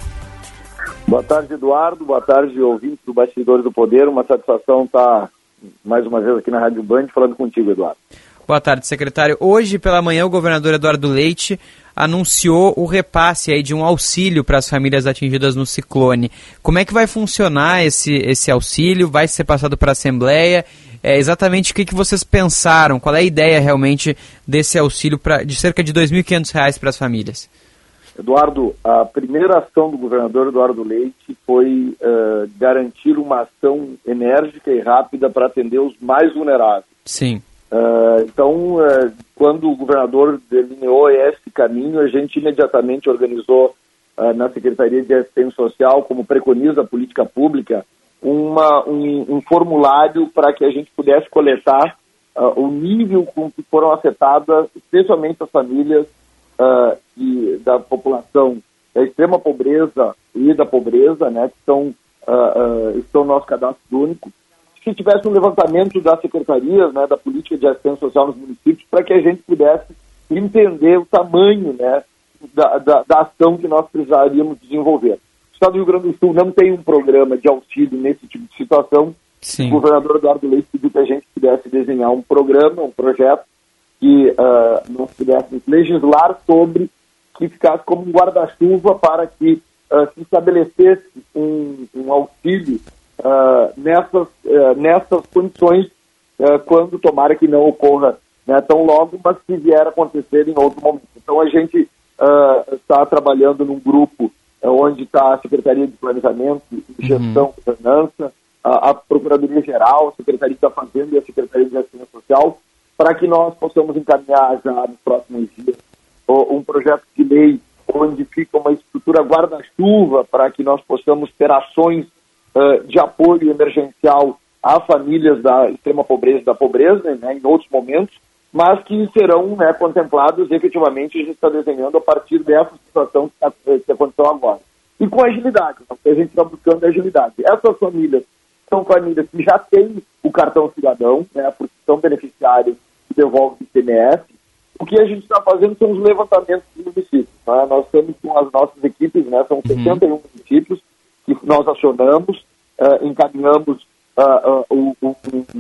Boa tarde, Eduardo. Boa tarde, ouvintes do Bastidores do Poder. Uma satisfação estar mais uma vez aqui na Rádio Band falando contigo, Eduardo. Boa tarde, secretário. Hoje pela manhã o governador Eduardo Leite anunciou o repasse aí de um auxílio para as famílias atingidas no ciclone. Como é que vai funcionar esse, esse auxílio? Vai ser passado para a Assembleia? É, exatamente o que, que vocês pensaram? Qual é a ideia realmente desse auxílio pra, de cerca de dois mil e quinhentos reais para as famílias? Eduardo, a primeira ação do governador Eduardo Leite foi uh, garantir uma ação enérgica e rápida para atender os mais vulneráveis. Sim. Uh, então, uh, quando o governador delineou esse caminho, a gente imediatamente organizou uh, na Secretaria de Assistência Social, como preconiza a política pública, uma, um, um formulário para que a gente pudesse coletar uh, o nível com que foram afetadas, especialmente as famílias uh, e da população da extrema pobreza e da pobreza, né, que são, uh, uh, estão no nosso cadastro único. Se tivesse um levantamento das secretarias, né, da política de assistência social nos municípios, para que a gente pudesse entender o tamanho, né, da, da, da ação que nós precisaríamos desenvolver. O Estado do Rio Grande do Sul não tem um programa de auxílio nesse tipo de situação. Sim. O governador Eduardo Leite pediu que a gente pudesse desenhar um programa, um projeto que uh, nós pudéssemos legislar sobre, que ficasse como um guarda-chuva para que uh, se estabelecesse um, um auxílio Uh, nessas, uh, nessas condições, uh, quando tomara que não ocorra, né, tão logo, mas que vier a acontecer em outro momento. Então a gente uh, está trabalhando num grupo uh, onde está a Secretaria de Planejamento, Gestão e uhum. Governança, a, a Procuradoria-Geral, a Secretaria da Fazenda e a Secretaria de Assistência Social, para que nós possamos encaminhar já nos próximos dias uh, um projeto de lei onde fica uma estrutura guarda-chuva para que nós possamos ter ações de apoio emergencial a famílias da extrema pobreza e da pobreza, né, em outros momentos, mas que serão, né, contemplados efetivamente, a gente está desenhando a partir dessa situação que, que aconteceu agora. E com agilidade, o que a gente está buscando é agilidade. Essas famílias são famílias que já têm o cartão cidadão, né, porque são beneficiários que devolvem o I C M S. O que a gente está fazendo são os levantamentos dos municípios. Né? Nós estamos com as nossas equipes, né, são sessenta e um uhum. municípios, que nós acionamos, uh, encaminhamos uh, uh, um, um,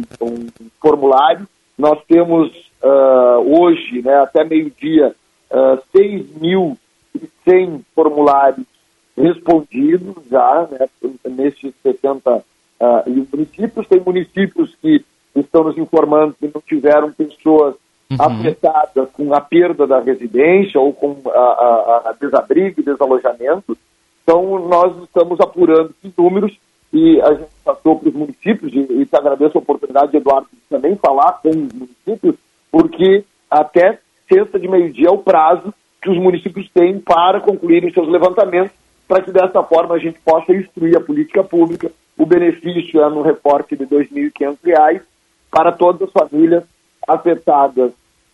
um formulário. Nós temos uh, hoje, né, até meio-dia, uh, seis mil e cem formulários respondidos já, né, nesses sessenta e um municípios. Tem municípios que estão nos informando que não tiveram pessoas uhum. afetadas com a perda da residência ou com a, a, a desabrigo e desalojamento. Então, nós estamos apurando esses números e a gente passou para os municípios, e, e te agradeço a oportunidade, Eduardo, de também falar com os municípios, porque até sexta de meio-dia é o prazo que os municípios têm para concluírem seus levantamentos, para que dessa forma a gente possa instruir a política pública. O benefício é no recorte de dois mil e quinhentos reais para todas as famílias afetadas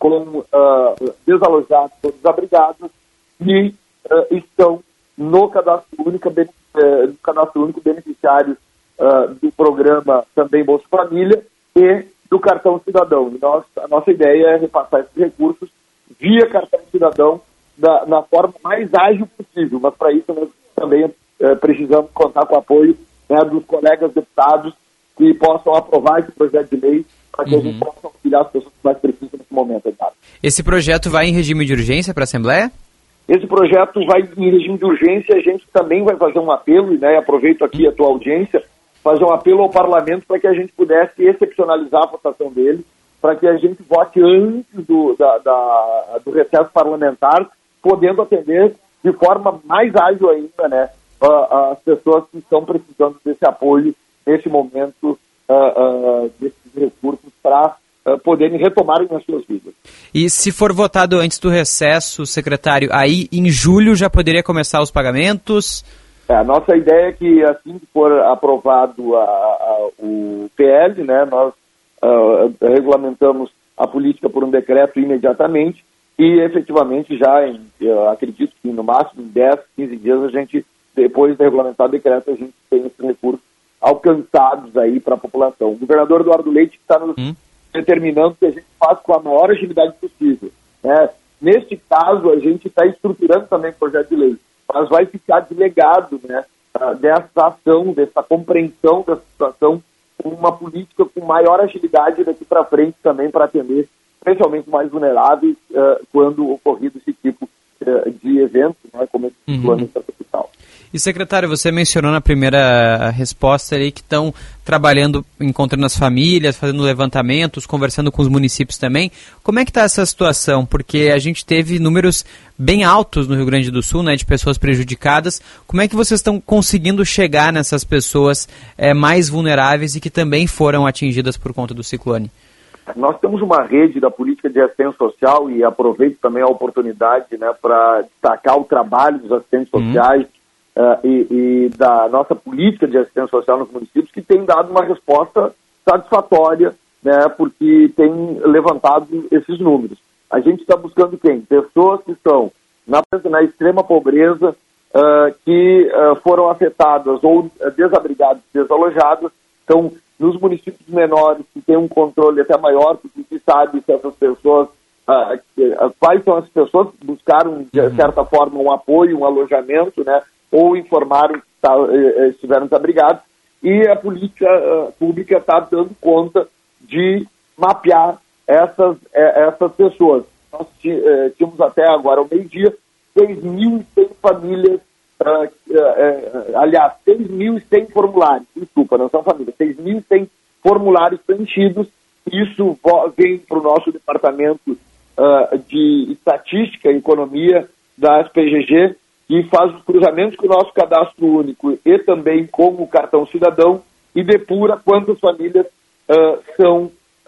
com uh, desalojados ou desabrigados e uh, estão no cadastro único, uh, no cadastro único beneficiários uh, do programa também Bolsa Família e do Cartão Cidadão. E nós, a nossa ideia é repassar esses recursos via Cartão Cidadão da, na forma mais ágil possível, mas para isso nós também uh, precisamos contar com o apoio, né, dos colegas deputados que possam aprovar esse projeto de lei para que uhum. a gente possa auxiliar as pessoas que mais precisam nesse momento. Eduardo. Esse projeto vai em regime de urgência para a Assembleia? Esse projeto vai em regime de urgência. A gente também vai fazer um apelo, né, aproveito aqui a tua audiência, fazer um apelo ao Parlamento para que a gente pudesse excepcionalizar a votação dele, para que a gente vote antes do, da, da, do recesso parlamentar, podendo atender de forma mais ágil ainda, né, as pessoas que estão precisando desse apoio nesse momento, uh, uh, desses recursos para uh, poderem retomarem as suas vidas. E se for votado antes do recesso, secretário, aí em julho já poderia começar os pagamentos? É, a nossa ideia é que assim que for aprovado a, a, o P L, né, nós uh, regulamentamos a política por um decreto imediatamente e efetivamente já, em, eu acredito que no máximo em dez, quinze dias a gente, depois de regulamentar o decreto, a gente tem esse recurso alcançados aí para a população. O governador Eduardo Leite está nos hum. determinando que a gente faça com a maior agilidade possível, né? Neste caso, a gente está estruturando também o projeto de lei, mas vai ficar delegado, né, dessa ação, dessa compreensão dessa situação, uma política com maior agilidade daqui para frente também para atender, especialmente mais vulneráveis, uh, quando ocorrido esse tipo uh, de evento, né, como esse uhum. plano capital. E, secretário, você mencionou na primeira resposta ali que estão trabalhando, encontrando as famílias, fazendo levantamentos, conversando com os municípios também. Como é que está essa situação? Porque a gente teve números bem altos no Rio Grande do Sul, né, de pessoas prejudicadas. Como é que vocês estão conseguindo chegar nessas pessoas é, mais vulneráveis e que também foram atingidas por conta do ciclone? Nós temos uma rede da política de assistência social e aproveito também a oportunidade, né, para destacar o trabalho dos assistentes uhum. sociais, Uh, e, e da nossa política de assistência social nos municípios, que tem dado uma resposta satisfatória, né, porque tem levantado esses números. A gente está buscando quem? Pessoas que estão na, na extrema pobreza, uh, que uh, foram afetadas ou uh, desabrigadas, desalojadas, estão nos municípios menores, que têm um controle até maior, porque se sabe se essas pessoas, uh, uh, quais são as pessoas que buscaram, de uhum. certa forma, um apoio, um alojamento, né, ou informaram que tá, estiveram desabrigados, e a política uh, pública está dando conta de mapear essas, eh, essas pessoas. Nós eh, tínhamos até agora, ao meio-dia, seis mil e cem famílias, uh, uh, uh, aliás, seis mil e cem formulários, desculpa, não são famílias, seis mil e cem formulários preenchidos. Isso vem para o nosso departamento uh, de estatística e economia da S P G G, e faz os cruzamentos com o nosso cadastro único e também com o cartão cidadão e depura quantas famílias uh, são, uh,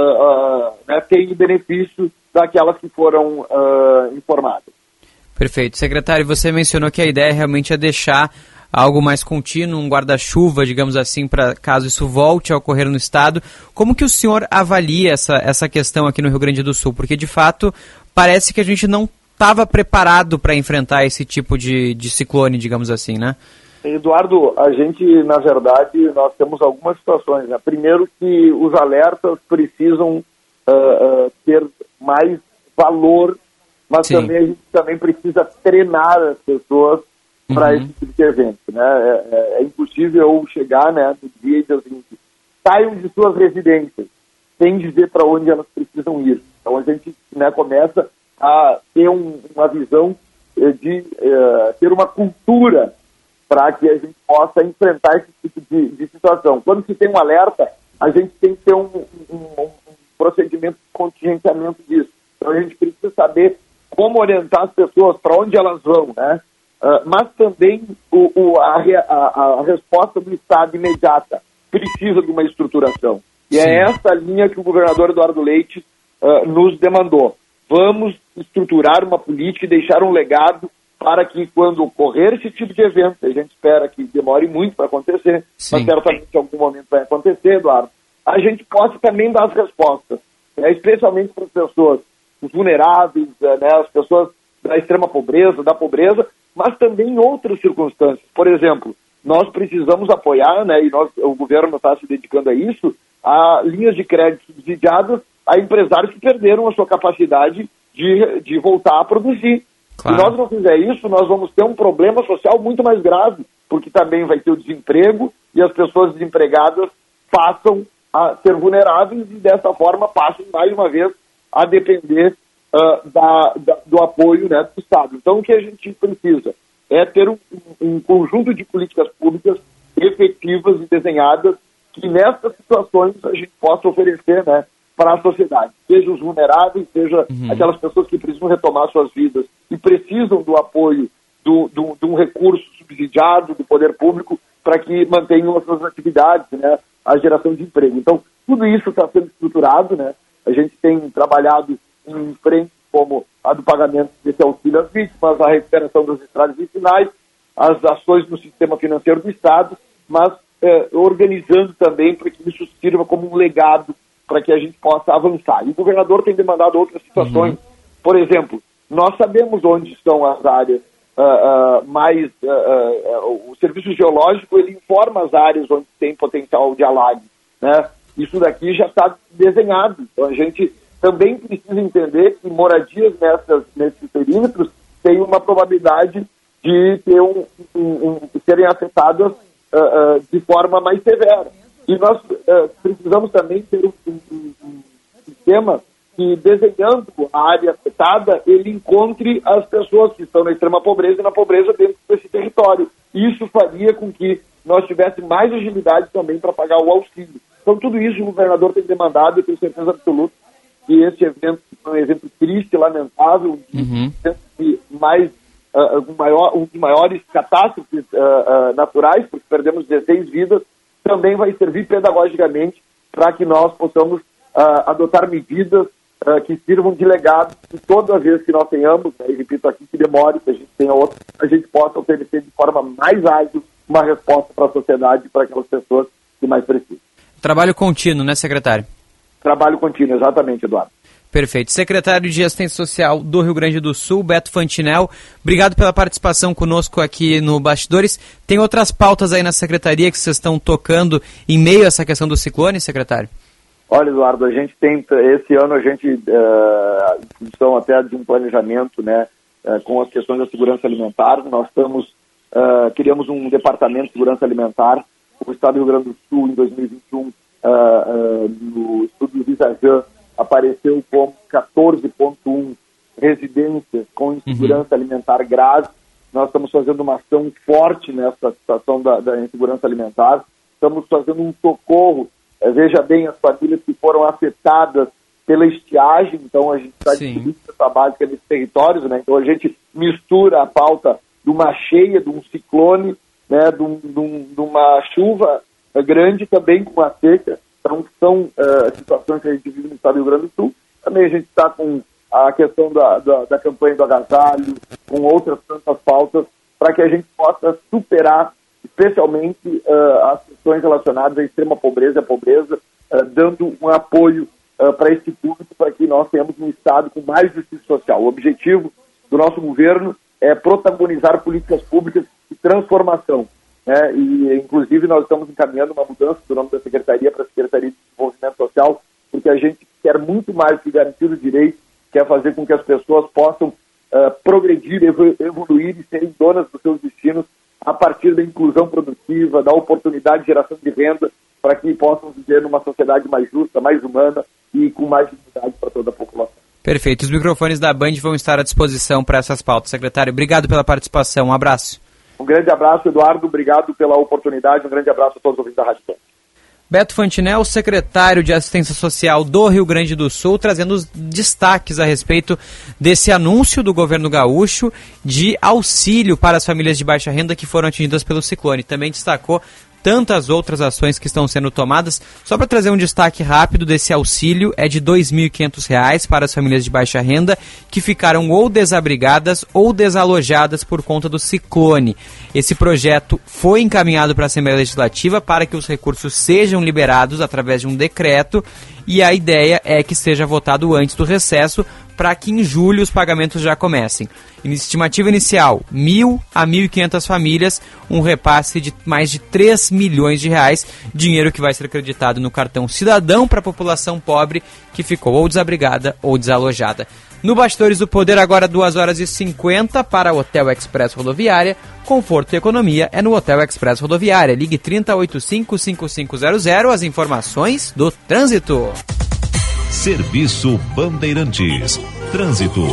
uh, uh, né, têm benefício daquelas que foram uh, informadas. Perfeito. Secretário, você mencionou que a ideia realmente é deixar algo mais contínuo, um guarda-chuva, digamos assim, para caso isso volte a ocorrer no Estado. Como que o senhor avalia essa, essa questão aqui no Rio Grande do Sul? Porque, de fato, parece que a gente não estava preparado para enfrentar esse tipo de, de ciclone, digamos assim, né? Eduardo, a gente, na verdade, nós temos algumas situações, né? Primeiro que os alertas precisam uh, uh, ter mais valor, mas Sim. também a gente também precisa treinar as pessoas uhum. para esse tipo de evento, né? É, é, é impossível chegar, né, no dia e dizer assim, saiam de suas residências, sem dizer para onde elas precisam ir. Então a gente, né, começa a ter um, uma visão de uh, ter uma cultura para que a gente possa enfrentar esse tipo de, de situação. Quando se tem um alerta, a gente tem que ter um, um, um procedimento de contingenciamento disso. Então a gente precisa saber como orientar as pessoas, para onde elas vão, né? Uh, mas também o, o, a, a, a resposta do Estado imediata precisa de uma estruturação. E Sim. é essa linha que o governador Eduardo Leite uh, nos demandou. Vamos estruturar uma política e deixar um legado para que, quando ocorrer esse tipo de evento, a gente espera que demore muito para acontecer, Sim. mas certamente em algum momento vai acontecer, Eduardo, a gente possa também dar as respostas, né, especialmente para as pessoas os vulneráveis, né, as pessoas da extrema pobreza, da pobreza, mas também em outras circunstâncias. Por exemplo, nós precisamos apoiar, né, e nós, o governo está se dedicando a isso, a linhas de crédito subsidiadas a empresários que perderam a sua capacidade de, de voltar a produzir. Claro. Se nós não fizer isso, nós vamos ter um problema social muito mais grave, porque também vai ter o desemprego e as pessoas desempregadas passam a ser vulneráveis e dessa forma passam mais uma vez a depender uh, da, da, do apoio, né, do Estado. Então o que a gente precisa é ter um, um conjunto de políticas públicas efetivas e desenhadas que nessas situações a gente possa oferecer, né, para a sociedade, seja os vulneráveis, seja uhum. aquelas pessoas que precisam retomar suas vidas e precisam do apoio do, do, de um recurso subsidiado do poder público para que mantenham as suas atividades, né, a geração de emprego. Então, tudo isso está sendo estruturado, né? A gente tem trabalhado em frente como a do pagamento desse auxílio às vítimas, a recuperação das estradas vicinais, as ações no sistema financeiro do Estado, mas eh, organizando também para que isso sirva como um legado para que a gente possa avançar. E o governador tem demandado outras situações. Uhum. Por exemplo, nós sabemos onde estão as áreas uh, uh, mais... Uh, uh, o serviço geológico, ele informa as áreas onde tem potencial de alague, né? Isso daqui já está desenhado. Então a gente também precisa entender que moradias nessas, nesses perímetros têm uma probabilidade de ter um, um, um, serem afetadas uh, uh, de forma mais severa. E nós uh, precisamos também ter um, um, um, um sistema que, desenhando a área afetada, ele encontre as pessoas que estão na extrema pobreza e na pobreza dentro desse território. Isso faria com que nós tivéssemos mais agilidade também para pagar o auxílio. Então, tudo isso o governador tem demandado, eu tenho certeza absoluta que esse evento é um evento triste, lamentável, uhum. de mais, uh, um, maior, um dos maiores catástrofes uh, uh, naturais, porque perdemos dezesseis vidas, também vai servir pedagogicamente para que nós possamos uh, adotar medidas uh, que sirvam de legado e toda vez que nós tenhamos, né, e repito aqui que demore, que a gente tenha outro, a gente possa oferecer de forma mais ágil uma resposta para a sociedade e para aquelas pessoas que mais precisam. Trabalho contínuo, né, secretário? Trabalho contínuo, exatamente, Eduardo. Perfeito. Secretário de Assistência Social do Rio Grande do Sul, Beto Fantinel, obrigado pela participação conosco aqui no Bastidores. Tem outras pautas aí na secretaria que vocês estão tocando em meio a essa questão do ciclone, secretário? Olha, Eduardo, a gente tem, esse ano a gente, uh, em função até de um planejamento, né, uh, com as questões da segurança alimentar, nós estamos, uh, criamos um departamento de segurança alimentar. O Estado do Rio Grande do Sul, em dois mil e vinte e um, uh, uh, no estudo do Visajan, apareceu como quatorze ponto um residências com insegurança uhum. alimentar grave. Nós estamos fazendo uma ação forte nessa situação da, da insegurança alimentar. Estamos fazendo um socorro. Uh, veja bem, as famílias que foram afetadas pela estiagem, então a gente está distribuindo essa básica nesses territórios, né? Então a gente mistura a pauta de uma cheia, de um ciclone, né, de, um, de, um, de uma chuva grande também com a seca. Então, são uh, situações que a gente vive no estado do Rio Grande do Sul. Também a gente está com a questão da, da, da campanha do agasalho, com outras tantas pautas, para que a gente possa superar, especialmente, uh, as questões relacionadas à extrema pobreza e à pobreza, uh, dando um apoio uh, para esse público, para que nós tenhamos um estado com mais justiça social. O objetivo do nosso governo é protagonizar políticas públicas de transformação, né? E, inclusive, nós estamos encaminhando uma mudança do nome da Secretaria para a Secretaria de Desenvolvimento Social, porque a gente quer muito mais que garantir o direito, quer fazer com que as pessoas possam uh, progredir, evoluir e serem donas dos seus destinos a partir da inclusão produtiva, da oportunidade de geração de renda, para que possam viver numa sociedade mais justa, mais humana e com mais dignidade para toda a população. Perfeito. Os microfones da Band vão estar à disposição para essas pautas. Secretário, obrigado pela participação. Um abraço. Um grande abraço, Eduardo. Obrigado pela oportunidade. Um grande abraço a todos os ouvintes da Rádio Band. Beto Fantinel, secretário de Assistência Social do Rio Grande do Sul, trazendo os destaques a respeito desse anúncio do governo gaúcho de auxílio para as famílias de baixa renda que foram atingidas pelo ciclone. Também destacou tantas outras ações que estão sendo tomadas. Só para trazer um destaque rápido desse auxílio, é de dois mil e quinhentos reais para as famílias de baixa renda que ficaram ou desabrigadas ou desalojadas por conta do ciclone. Esse projeto foi encaminhado para a Assembleia Legislativa para que os recursos sejam liberados através de um decreto, e a ideia é que seja votado antes do recesso para que em julho os pagamentos já comecem. Estimativa inicial, mil a mil e quinhentas famílias, um repasse de mais de três milhões de reais, dinheiro que vai ser acreditado no cartão cidadão para a população pobre que ficou ou desabrigada ou desalojada. No Bastidores do Poder, agora duas horas e cinquenta para o Hotel Express Rodoviária. Conforto e economia é no Hotel Express Rodoviária. Ligue trinta, oitenta e cinco, cinquenta e cinco zero zero, as informações do trânsito. Serviço Bandeirantes. Trânsito.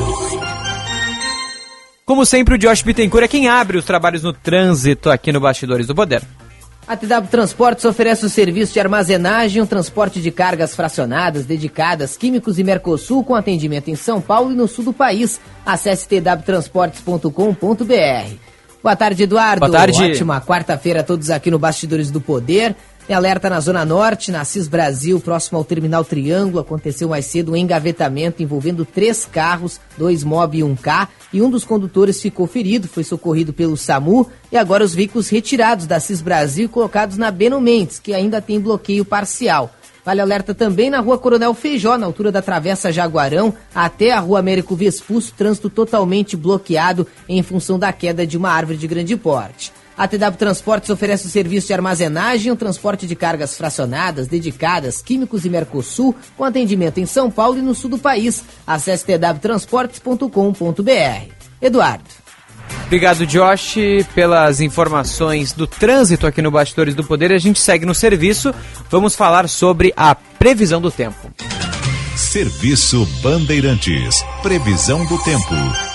Como sempre, o Josh Bittencourt é quem abre os trabalhos no trânsito aqui no Bastidores do Poder. A T W Transportes oferece o serviço de armazenagem, um transporte de cargas fracionadas, dedicadas, Químicos e Mercosul, com atendimento em São Paulo e no sul do país. Acesse t w transportes ponto com ponto b r. Boa tarde, Eduardo. Boa tarde. Ótima quarta-feira a todos aqui no Bastidores do Poder. Em alerta na Zona Norte, na Assis Brasil, próximo ao Terminal Triângulo, aconteceu mais cedo um engavetamento envolvendo três carros, dois Mob e um K, e um dos condutores ficou ferido, foi socorrido pelo SAMU, e agora os veículos retirados da Assis Brasil e colocados na Beno Mendes, que ainda tem bloqueio parcial. Vale alerta também na Rua Coronel Feijó, na altura da Travessa Jaguarão, até a Rua Américo Vespucci, trânsito totalmente bloqueado em função da queda de uma árvore de grande porte. A T W Transportes oferece o serviço de armazenagem, o transporte de cargas fracionadas, dedicadas, Químicos e Mercosul, com atendimento em São Paulo e no sul do país. Acesse t w transportes ponto com ponto b r. Eduardo. Obrigado, Josh, pelas informações do trânsito aqui no Bastidores do Poder. A gente segue no serviço. Vamos falar sobre a previsão do tempo. Serviço Bandeirantes. Previsão do tempo.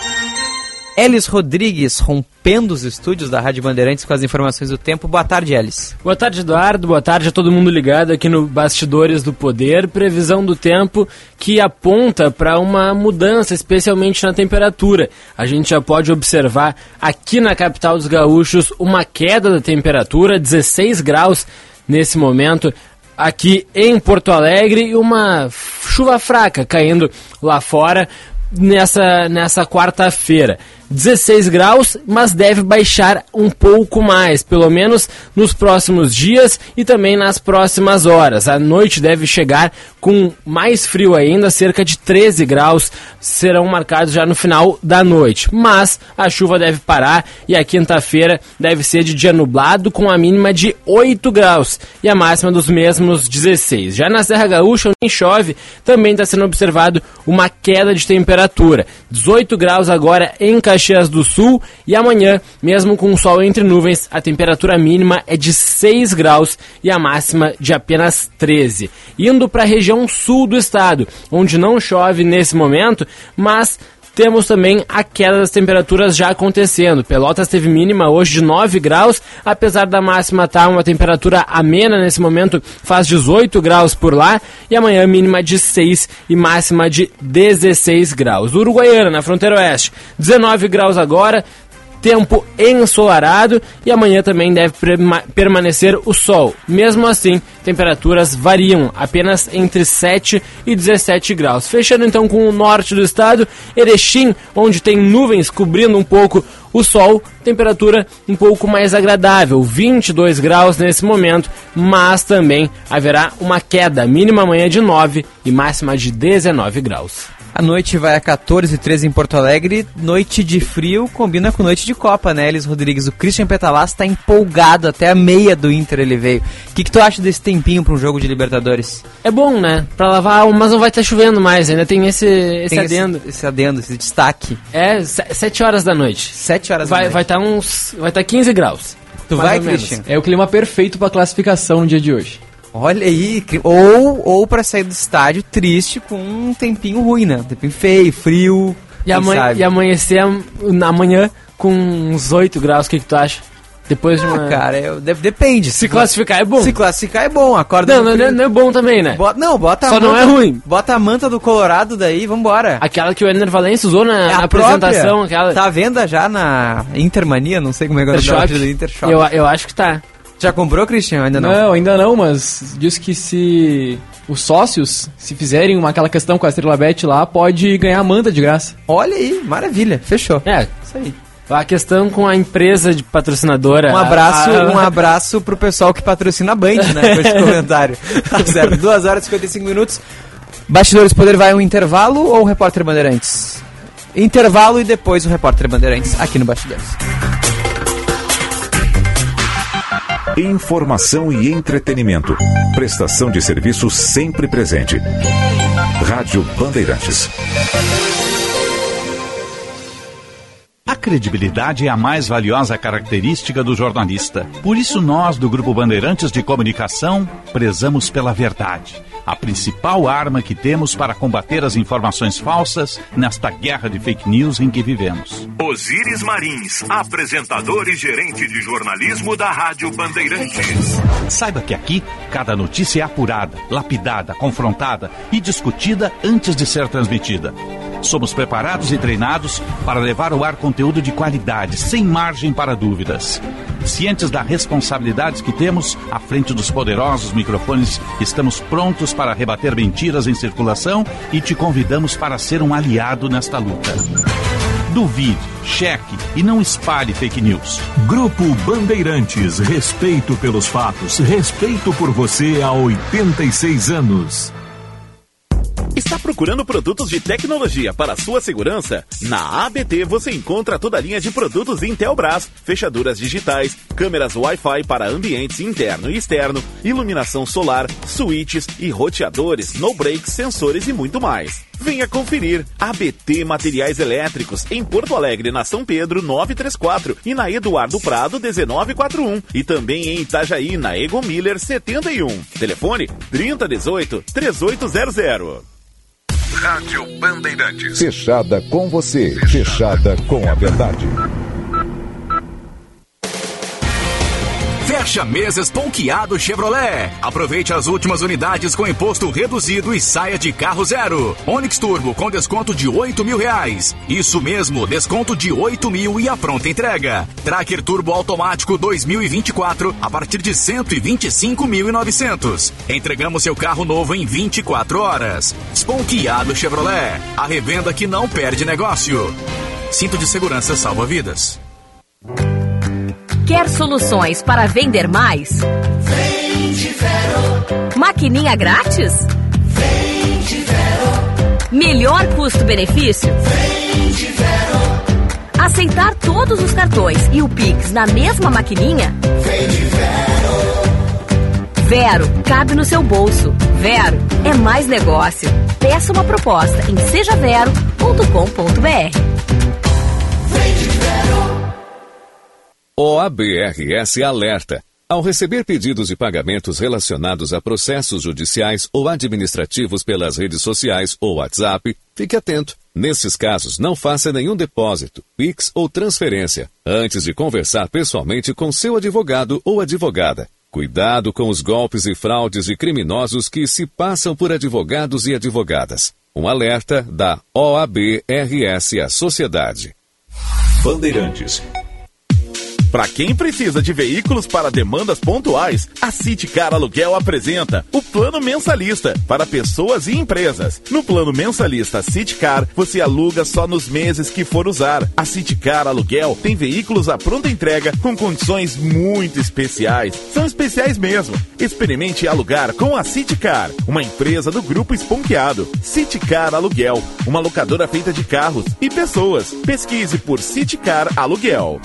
Elis Rodrigues, rompendo os estúdios da Rádio Bandeirantes com as informações do tempo. Boa tarde, Elis. Boa tarde, Eduardo. Boa tarde a todo mundo ligado aqui no Bastidores do Poder. Previsão do tempo que aponta para uma mudança, especialmente na temperatura. A gente já pode observar aqui na capital dos gaúchos uma queda da temperatura, dezesseis graus nesse momento. Aqui em Porto Alegre e uma chuva fraca caindo lá fora nessa, nessa quarta-feira. dezesseis graus, mas deve baixar um pouco mais, pelo menos nos próximos dias e também nas próximas horas. A noite deve chegar com mais frio ainda, cerca de treze graus serão marcados já no final da noite. Mas a chuva deve parar e a quinta-feira deve ser de dia nublado com a mínima de oito graus e a máxima dos mesmos dezesseis. Já na Serra Gaúcha, onde chove, também está sendo observado uma queda de temperatura. dezoito graus agora em Caxias do Sul e amanhã, mesmo com o sol entre nuvens, a temperatura mínima é de seis graus e a máxima de apenas treze. Indo para a região sul do estado, onde não chove nesse momento, mas temos também a queda das temperaturas já acontecendo. Pelotas teve mínima hoje de nove graus, apesar da máxima estar uma temperatura amena nesse momento, faz dezoito graus por lá, e amanhã mínima de seis e máxima de dezesseis graus. Uruguaiana, na fronteira oeste, dezenove graus agora, tempo ensolarado e amanhã também deve permanecer o sol. Mesmo assim, temperaturas variam apenas entre sete e dezessete graus. Fechando então com o norte do estado, Erechim, onde tem nuvens cobrindo um pouco o sol, temperatura um pouco mais agradável, vinte e dois graus nesse momento, mas também haverá uma queda, mínima amanhã de nove e máxima de dezenove graus. A noite vai a catorze e treze em Porto Alegre, noite de frio combina com noite de Copa, né, Elis Rodrigues? O Christian Petalaz está empolgado, até a meia do Inter ele veio. O que, que tu acha desse tempinho para um jogo de Libertadores? É bom, né? Pra lavar, mas não vai estar chovendo mais, ainda tem esse, esse tem adendo. Esse, esse adendo, esse destaque. É, sete horas da noite. Sete horas vai, da noite. Vai estar uns, vai estar quinze graus. Tu vai, Christian? É o clima perfeito para classificação no dia de hoje. Olha aí, ou, ou pra sair do estádio triste com um tempinho ruim, né? Um tempinho feio, frio. E, amanhã, e amanhecer amanhã com uns oito graus, o que, que tu acha? Depois de uma... Ah, cara, eu, de, depende. Se, se classificar é bom. Se classificar é bom, acorda. Não, não, não é bom também, né? Bota, não, bota Só a manta, não é ruim. Bota a manta do Colorado daí, vambora. Aquela que o Ener Valencia usou na, é na apresentação. Aquela... Tá à venda já na Intermania, não sei como é que é o nome da Intershop. Eu, eu acho que tá. Já comprou, Christian? Ainda não? Não, ainda não, mas diz que se os sócios, se fizerem uma, aquela questão com a Estrela Bet lá, pode ganhar a manta de graça. Olha aí, maravilha, fechou. É, isso aí. A questão com a empresa de patrocinadora. Um abraço, a, a... um abraço pro pessoal que patrocina a Band, né? Com esse comentário. Tá certo, duas horas e cinquenta e cinco minutos. Bastidores Poder vai um intervalo ou o Repórter Bandeirantes? Intervalo e depois o Repórter Bandeirantes aqui no Bastidores. Informação e entretenimento. Prestação de serviço sempre presente. Rádio Bandeirantes. A credibilidade é a mais valiosa característica do jornalista. Por isso nós, do Grupo Bandeirantes de Comunicação, prezamos pela verdade. A principal arma que temos para combater as informações falsas nesta guerra de fake news em que vivemos. Osíris Marins, apresentador e gerente de jornalismo da Rádio Bandeirantes. Saiba que aqui, cada notícia é apurada, lapidada, confrontada e discutida antes de ser transmitida. Somos preparados e treinados para levar ao ar conteúdo de qualidade, sem margem para dúvidas. Cientes da responsabilidade que temos, à frente dos poderosos microfones, estamos prontos para rebater mentiras em circulação e te convidamos para ser um aliado nesta luta. Duvide, cheque e não espalhe fake news. Grupo Bandeirantes, respeito pelos fatos, respeito por você há oitenta e seis anos. Está procurando produtos de tecnologia para a sua segurança? Na A B T você encontra toda a linha de produtos Intelbras, fechaduras digitais, câmeras Wi-Fi para ambientes interno e externo, iluminação solar, switches e roteadores, no-break, sensores e muito mais. Venha conferir. A B T Materiais Elétricos, em Porto Alegre, na São Pedro novecentos e trinta e quatro e na Eduardo Prado dezenove quarenta e um e também em Itajaí, na Egon Miller setenta e um. Telefone trinta dezoito, trinta e oito zero zero. Rádio Bandeirantes. Fechada com você, fechada com a verdade. Fecha meses Ponqueado Chevrolet. Aproveite as últimas unidades com imposto reduzido e saia de carro zero. Onix Turbo com desconto de oito mil reais. Isso mesmo, desconto de oito mil e a pronta entrega. Tracker Turbo Automático dois mil e vinte e quatro a partir de cento e vinte e cinco mil e novecentos. Entregamos seu carro novo em vinte e quatro horas. Ponqueado Chevrolet. A revenda que não perde negócio. Cinto de segurança salva vidas. Quer soluções para vender mais? Vem de Vero. Maquininha grátis? Vem de Vero. Melhor custo-benefício? Vem de Vero. Aceitar todos os cartões e o Pix na mesma maquininha? Vem de Vero. Vero, cabe no seu bolso. Vero, é mais negócio. Peça uma proposta em seja vero ponto com ponto b r. Vem de Vero. O A B R S alerta. Ao receber pedidos de pagamentos relacionados a processos judiciais ou administrativos pelas redes sociais ou WhatsApp, fique atento. Nesses casos, não faça nenhum depósito, Pix ou transferência, antes de conversar pessoalmente com seu advogado ou advogada. Cuidado com os golpes e fraudes de criminosos que se passam por advogados e advogadas. Um alerta da O A B R S à sociedade. Bandeirantes. Para quem precisa de veículos para demandas pontuais, a Citicar Aluguel apresenta o Plano Mensalista para pessoas e empresas. No Plano Mensalista Citicar, você aluga só nos meses que for usar. A Citicar Aluguel tem veículos à pronta entrega com condições muito especiais. São especiais mesmo. Experimente alugar com a Citicar, uma empresa do Grupo Esponqueado. Citicar Aluguel, uma locadora feita de carros e pessoas. Pesquise por Citicar Aluguel.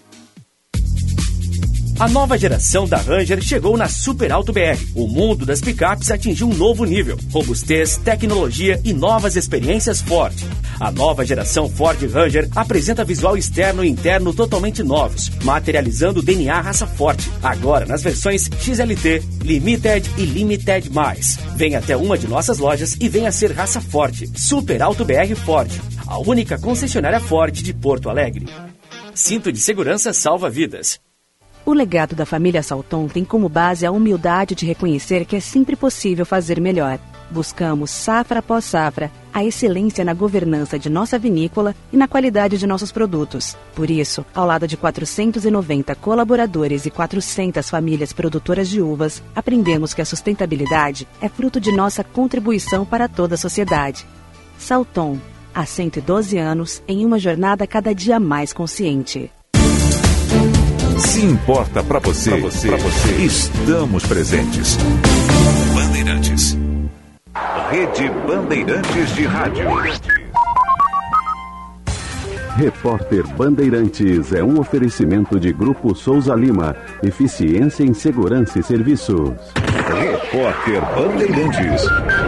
A nova geração da Ranger chegou na Super Alto B R. O mundo das picapes atingiu um novo nível. Robustez, tecnologia e novas experiências Ford. A nova geração Ford Ranger apresenta visual externo e interno totalmente novos, materializando o D N A raça forte. Agora nas versões X L T, Limited e Limited mais. Venha até uma de nossas lojas e venha ser raça forte. Super Alto B R Ford. A única concessionária Ford de Porto Alegre. Cinto de segurança salva vidas. O legado da família Salton tem como base a humildade de reconhecer que é sempre possível fazer melhor. Buscamos, safra após safra, a excelência na governança de nossa vinícola e na qualidade de nossos produtos. Por isso, ao lado de quatrocentos e noventa colaboradores e quatrocentas famílias produtoras de uvas, aprendemos que a sustentabilidade é fruto de nossa contribuição para toda a sociedade. Salton, há cento e doze anos, em uma jornada cada dia mais consciente. Se importa pra você, pra você, pra você, estamos presentes. Bandeirantes. Rede Bandeirantes de Rádio. Repórter Bandeirantes é um oferecimento de Grupo Souza Lima. Eficiência em Segurança e Serviços. Repórter Bandeirantes.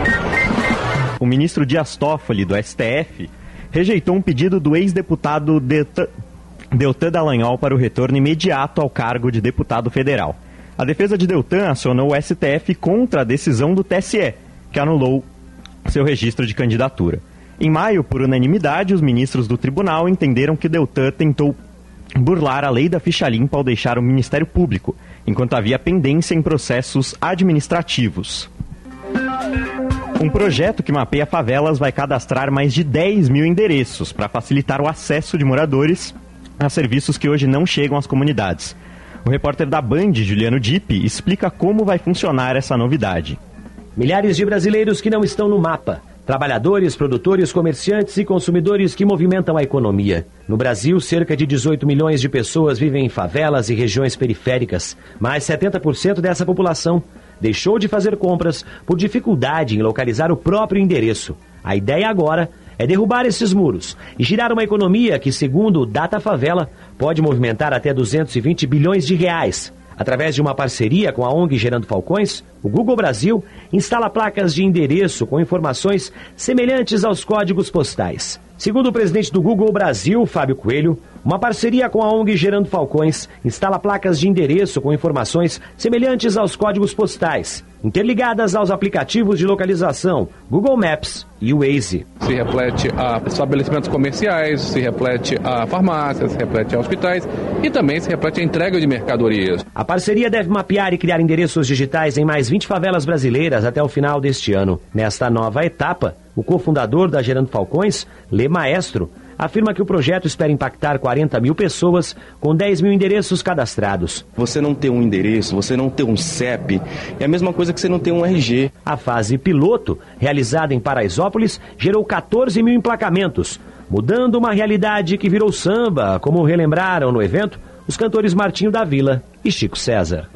O ministro Dias Toffoli, do S T F, rejeitou um pedido do ex-deputado Deltan, Deltan Dallagnol para o retorno imediato ao cargo de deputado federal. A defesa de Deltan acionou o S T F contra a decisão do T S E, que anulou seu registro de candidatura. Em maio, por unanimidade, os ministros do tribunal entenderam que Deltan tentou burlar a lei da ficha limpa ao deixar o Ministério Público, enquanto havia pendência em processos administrativos. Um projeto que mapeia favelas vai cadastrar mais de dez mil endereços para facilitar o acesso de moradores a serviços que hoje não chegam às comunidades. O repórter da Band, Juliano Dipp, explica como vai funcionar essa novidade. Milhares de brasileiros que não estão no mapa. Trabalhadores, produtores, comerciantes e consumidores que movimentam a economia. No Brasil, cerca de dezoito milhões de pessoas vivem em favelas e regiões periféricas. Mais setenta por cento dessa população deixou de fazer compras por dificuldade em localizar o próprio endereço. A ideia agora é derrubar esses muros e girar uma economia que, segundo o Data Favela, pode movimentar até duzentos e vinte bilhões de reais. Através de uma parceria com a O N G Gerando Falcões, o Google Brasil instala placas de endereço com informações semelhantes aos códigos postais. Segundo o presidente do Google Brasil, Fábio Coelho, uma parceria com a O N G Gerando Falcões instala placas de endereço com informações semelhantes aos códigos postais, interligadas aos aplicativos de localização Google Maps e o Waze. Se reflete a estabelecimentos comerciais, se reflete a farmácias, se reflete a hospitais e também se reflete a entrega de mercadorias. A parceria deve mapear e criar endereços digitais em mais vinte favelas brasileiras até o final deste ano. Nesta nova etapa, o cofundador da Gerando Falcões, Lê Maestro, afirma que o projeto espera impactar quarenta mil pessoas com dez mil endereços cadastrados. Você não ter um endereço, você não ter um C E P, é a mesma coisa que você não ter um R G. A fase piloto, realizada em Paraisópolis, gerou quatorze mil emplacamentos, mudando uma realidade que virou samba, como relembraram no evento os cantores Martinho da Vila e Chico César.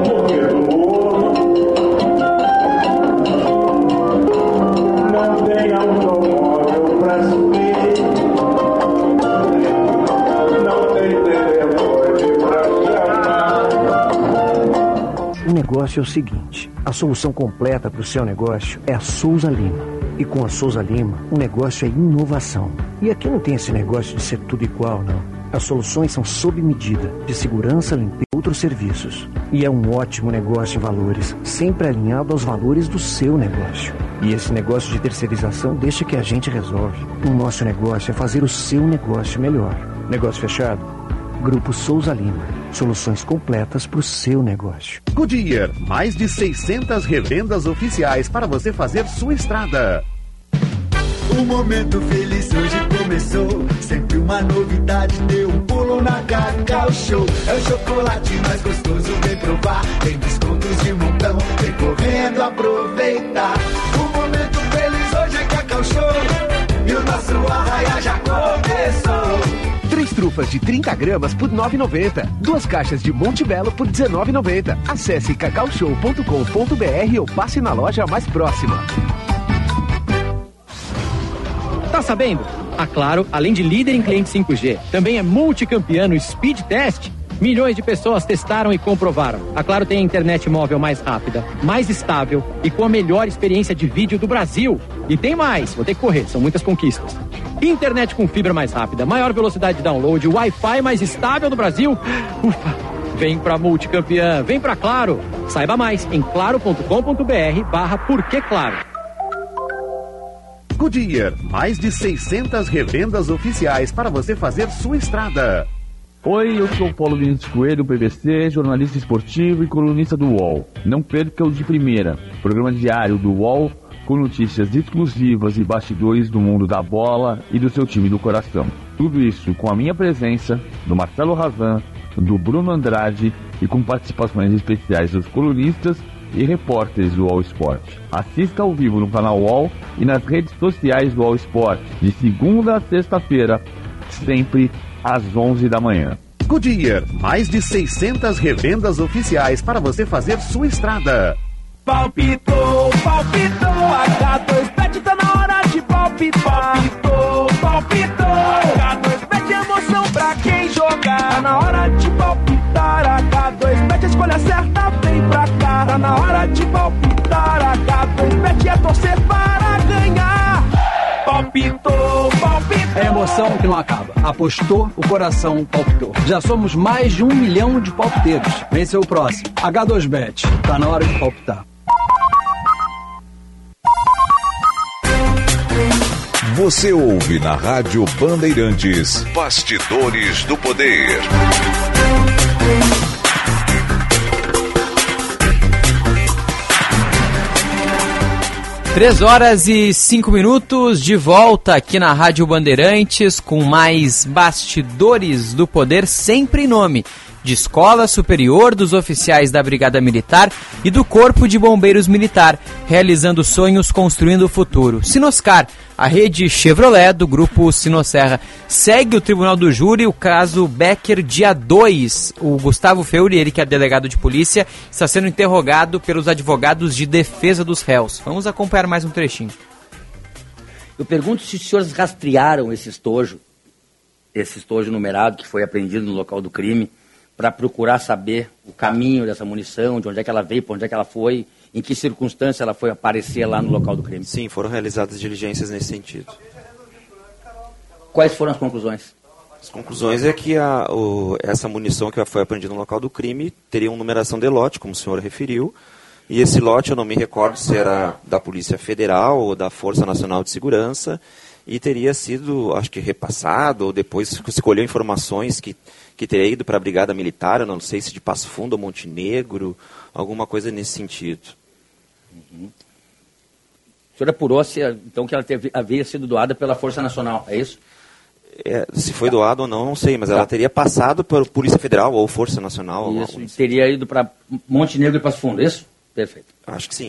Não tem automóvel pra subir. O negócio é o seguinte: a solução completa para o seu negócio é a Souza Lima. E com a Souza Lima, o negócio é inovação. E aqui não tem esse negócio de ser tudo igual, não. As soluções são sob medida, de segurança, limpeza e outros serviços. E é um ótimo negócio em valores, sempre alinhado aos valores do seu negócio. E esse negócio de terceirização deixa que a gente resolve. O nosso negócio é fazer o seu negócio melhor. Negócio fechado? Grupo Souza Lima. Soluções completas para o seu negócio. Goodyear, mais de seiscentas revendas oficiais para você fazer sua estrada. O momento feliz hoje começou. Sempre uma novidade, deu um pulo na Cacau Show. É o chocolate mais gostoso, vem provar. Tem descontos de montão, vem correndo aproveitar. O momento feliz hoje é Cacau Show. E o nosso arraia já começou. Três trufas de trinta gramas por nove reais e noventa centavos. Duas caixas de Monte Belo por dezenove reais e noventa centavos. Acesse cacau show ponto com ponto b r ou passe na loja mais próxima. Tá sabendo? A Claro, além de líder em cliente cinco G, também é multicampeã no Speed Test. Milhões de pessoas testaram e comprovaram. A Claro tem a internet móvel mais rápida, mais estável e com a melhor experiência de vídeo do Brasil. E tem mais, vou ter que correr, são muitas conquistas. Internet com fibra mais rápida, maior velocidade de download, Wi-Fi mais estável do Brasil. Ufa! Vem pra multicampeã, vem pra Claro. Saiba mais em claro ponto com ponto b r barra porque claro. Goodyear, mais de seiscentas revendas oficiais para você fazer sua estrada. Oi, eu sou o Paulo Vinícius Coelho, P V C, jornalista esportivo e colunista do U O L. Não perca o De Primeira, programa diário do U O L com notícias exclusivas e bastidores do mundo da bola e do seu time do coração. Tudo isso com a minha presença, do Marcelo Razan, do Bruno Andrade e com participações especiais dos colunistas e repórteres do U O L Sport. Assista ao vivo no canal U O L e nas redes sociais do U O L Sport, de segunda a sexta-feira, sempre às onze da manhã. Goodyear, mais de seiscentas revendas oficiais para você fazer sua estrada. Palpitou, palpitou, agá dois bet tá na hora de palpitar. Palpitou, palpitou, agá dois bet é emoção pra quem jogar. Tá na hora de palpitar, agá dois bet a escolha certa vem pra cá. Tá na hora de palpitar, agá dois bet é torcer para ganhar. Palpitou, palpitou. É emoção que não acaba. Apostou, o coração palpitou. Já somos mais de um milhão de palpiteiros. Vem ser o próximo. agá dois bet. Tá na hora de palpitar. Você ouve na Rádio Bandeirantes Bastidores do Poder. Três horas e cinco minutos, de volta aqui na Rádio Bandeirantes com mais Bastidores do Poder, sempre em nome de Escola Superior dos Oficiais da Brigada Militar e do Corpo de Bombeiros Militar, realizando sonhos, construindo o futuro. Sinoscar, a rede Chevrolet do Grupo Sinosserra. Segue o Tribunal do Júri o caso Becker dia dois. O Gustavo Feuri, ele que é delegado de polícia, está sendo interrogado pelos advogados de defesa dos réus. Vamos acompanhar mais um trechinho. Eu pergunto se os senhores rastrearam esse estojo, esse estojo numerado que foi apreendido no local do crime, para procurar saber o caminho dessa munição, de onde é que ela veio, para onde é que ela foi, em que circunstância ela foi aparecer lá no local do crime. Sim, foram realizadas diligências nesse sentido. Quais foram as conclusões? As conclusões é que a, o, essa munição que foi apreendida no local do crime teria uma numeração de lote, como o senhor referiu, e esse lote eu não me recordo se era da Polícia Federal ou da Força Nacional de Segurança, e teria sido, acho que, repassado, ou depois se colheu informações que, que teria ido para a Brigada Militar, eu não sei se de Passo Fundo ou Montenegro, alguma coisa nesse sentido. Uhum. O senhor apurou se, então, que ela teve, havia sido doada pela Força Nacional, é isso? É, se foi doado ou não, não sei, mas tá. Ela teria passado por Polícia Federal ou Força Nacional. Isso, e teria ido para Montenegro e Passo Fundo, é isso? Perfeito. Acho que sim.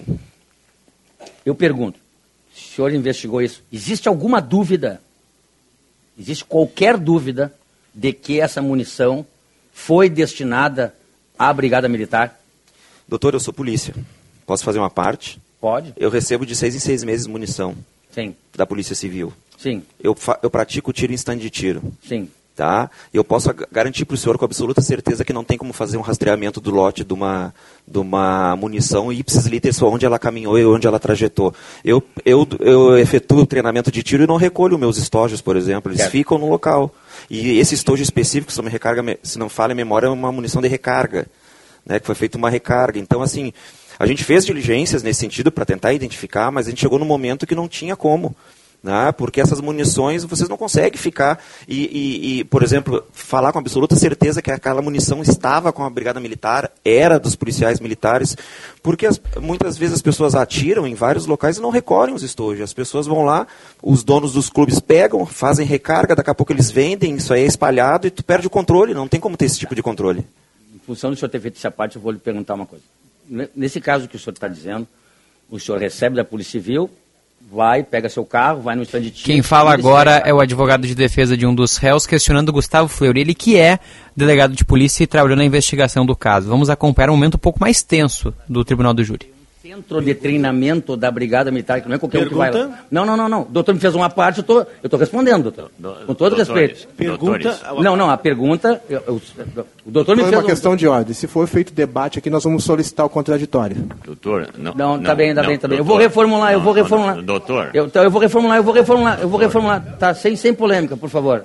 Eu pergunto, o senhor investigou isso, existe alguma dúvida, existe qualquer dúvida de que essa munição foi destinada à Brigada Militar? Doutor, eu sou polícia. Posso fazer uma parte? Pode. Eu recebo de seis em seis meses munição. Sim. Da Polícia Civil. Sim. Eu, eu pratico tiro em stand de tiro. Sim. Tá? Eu posso garantir para o senhor com absoluta certeza que não tem como fazer um rastreamento do lote de uma, de uma munição ipsis literis, onde ela caminhou e onde ela trajetou. Eu, eu, eu efetuo o treinamento de tiro e não recolho meus estojos, por exemplo. Eles certo. Ficam no local. E esse estojo específico, se não me, recarga, se não falha a memória, é uma munição de recarga, né, que foi feita uma recarga. Então, assim, a gente fez diligências nesse sentido para tentar identificar, mas a gente chegou num momento que não tinha como. Né, porque essas munições vocês não conseguem ficar e, e, e, por exemplo, falar com absoluta certeza que aquela munição estava com a Brigada Militar, era dos policiais militares, porque as, muitas vezes as pessoas atiram em vários locais e não recolhem os estojos. As pessoas vão lá, os donos dos clubes pegam, fazem recarga, daqui a pouco eles vendem, isso aí é espalhado e tu perde o controle, não tem como ter esse tipo de controle. Em função do senhor ter feito essa parte, eu vou lhe perguntar uma coisa. Nesse caso que o senhor está dizendo, o senhor recebe da Polícia Civil, vai, pega seu carro, vai no stand de tiro. Quem fala agora é o advogado de defesa de um dos réus, questionando Gustavo Fleury, ele que é delegado de polícia e trabalhou na investigação do caso. Vamos acompanhar um momento um pouco mais tenso do Tribunal do Júri. Centro de treinamento da Brigada Militar, que não é qualquer Pergunta? um que vai lá. Não, não, não, não. O doutor me fez uma parte, eu tô, eu estou respondendo, doutor. Do, com todo doutores, respeito. Pergunta... Não, não, a pergunta... Eu, eu, o doutor me Foi fez... uma questão um... de ordem. Se for feito debate aqui, nós vamos solicitar o contraditório. Doutor, não. Não, não tá bem, tá não, bem, tá bem. Doutor, eu vou reformular, eu não, vou reformular. Não, não, doutor. Eu, eu vou reformular, eu vou reformular, eu vou reformular. Tá, sem, sem polêmica, por favor.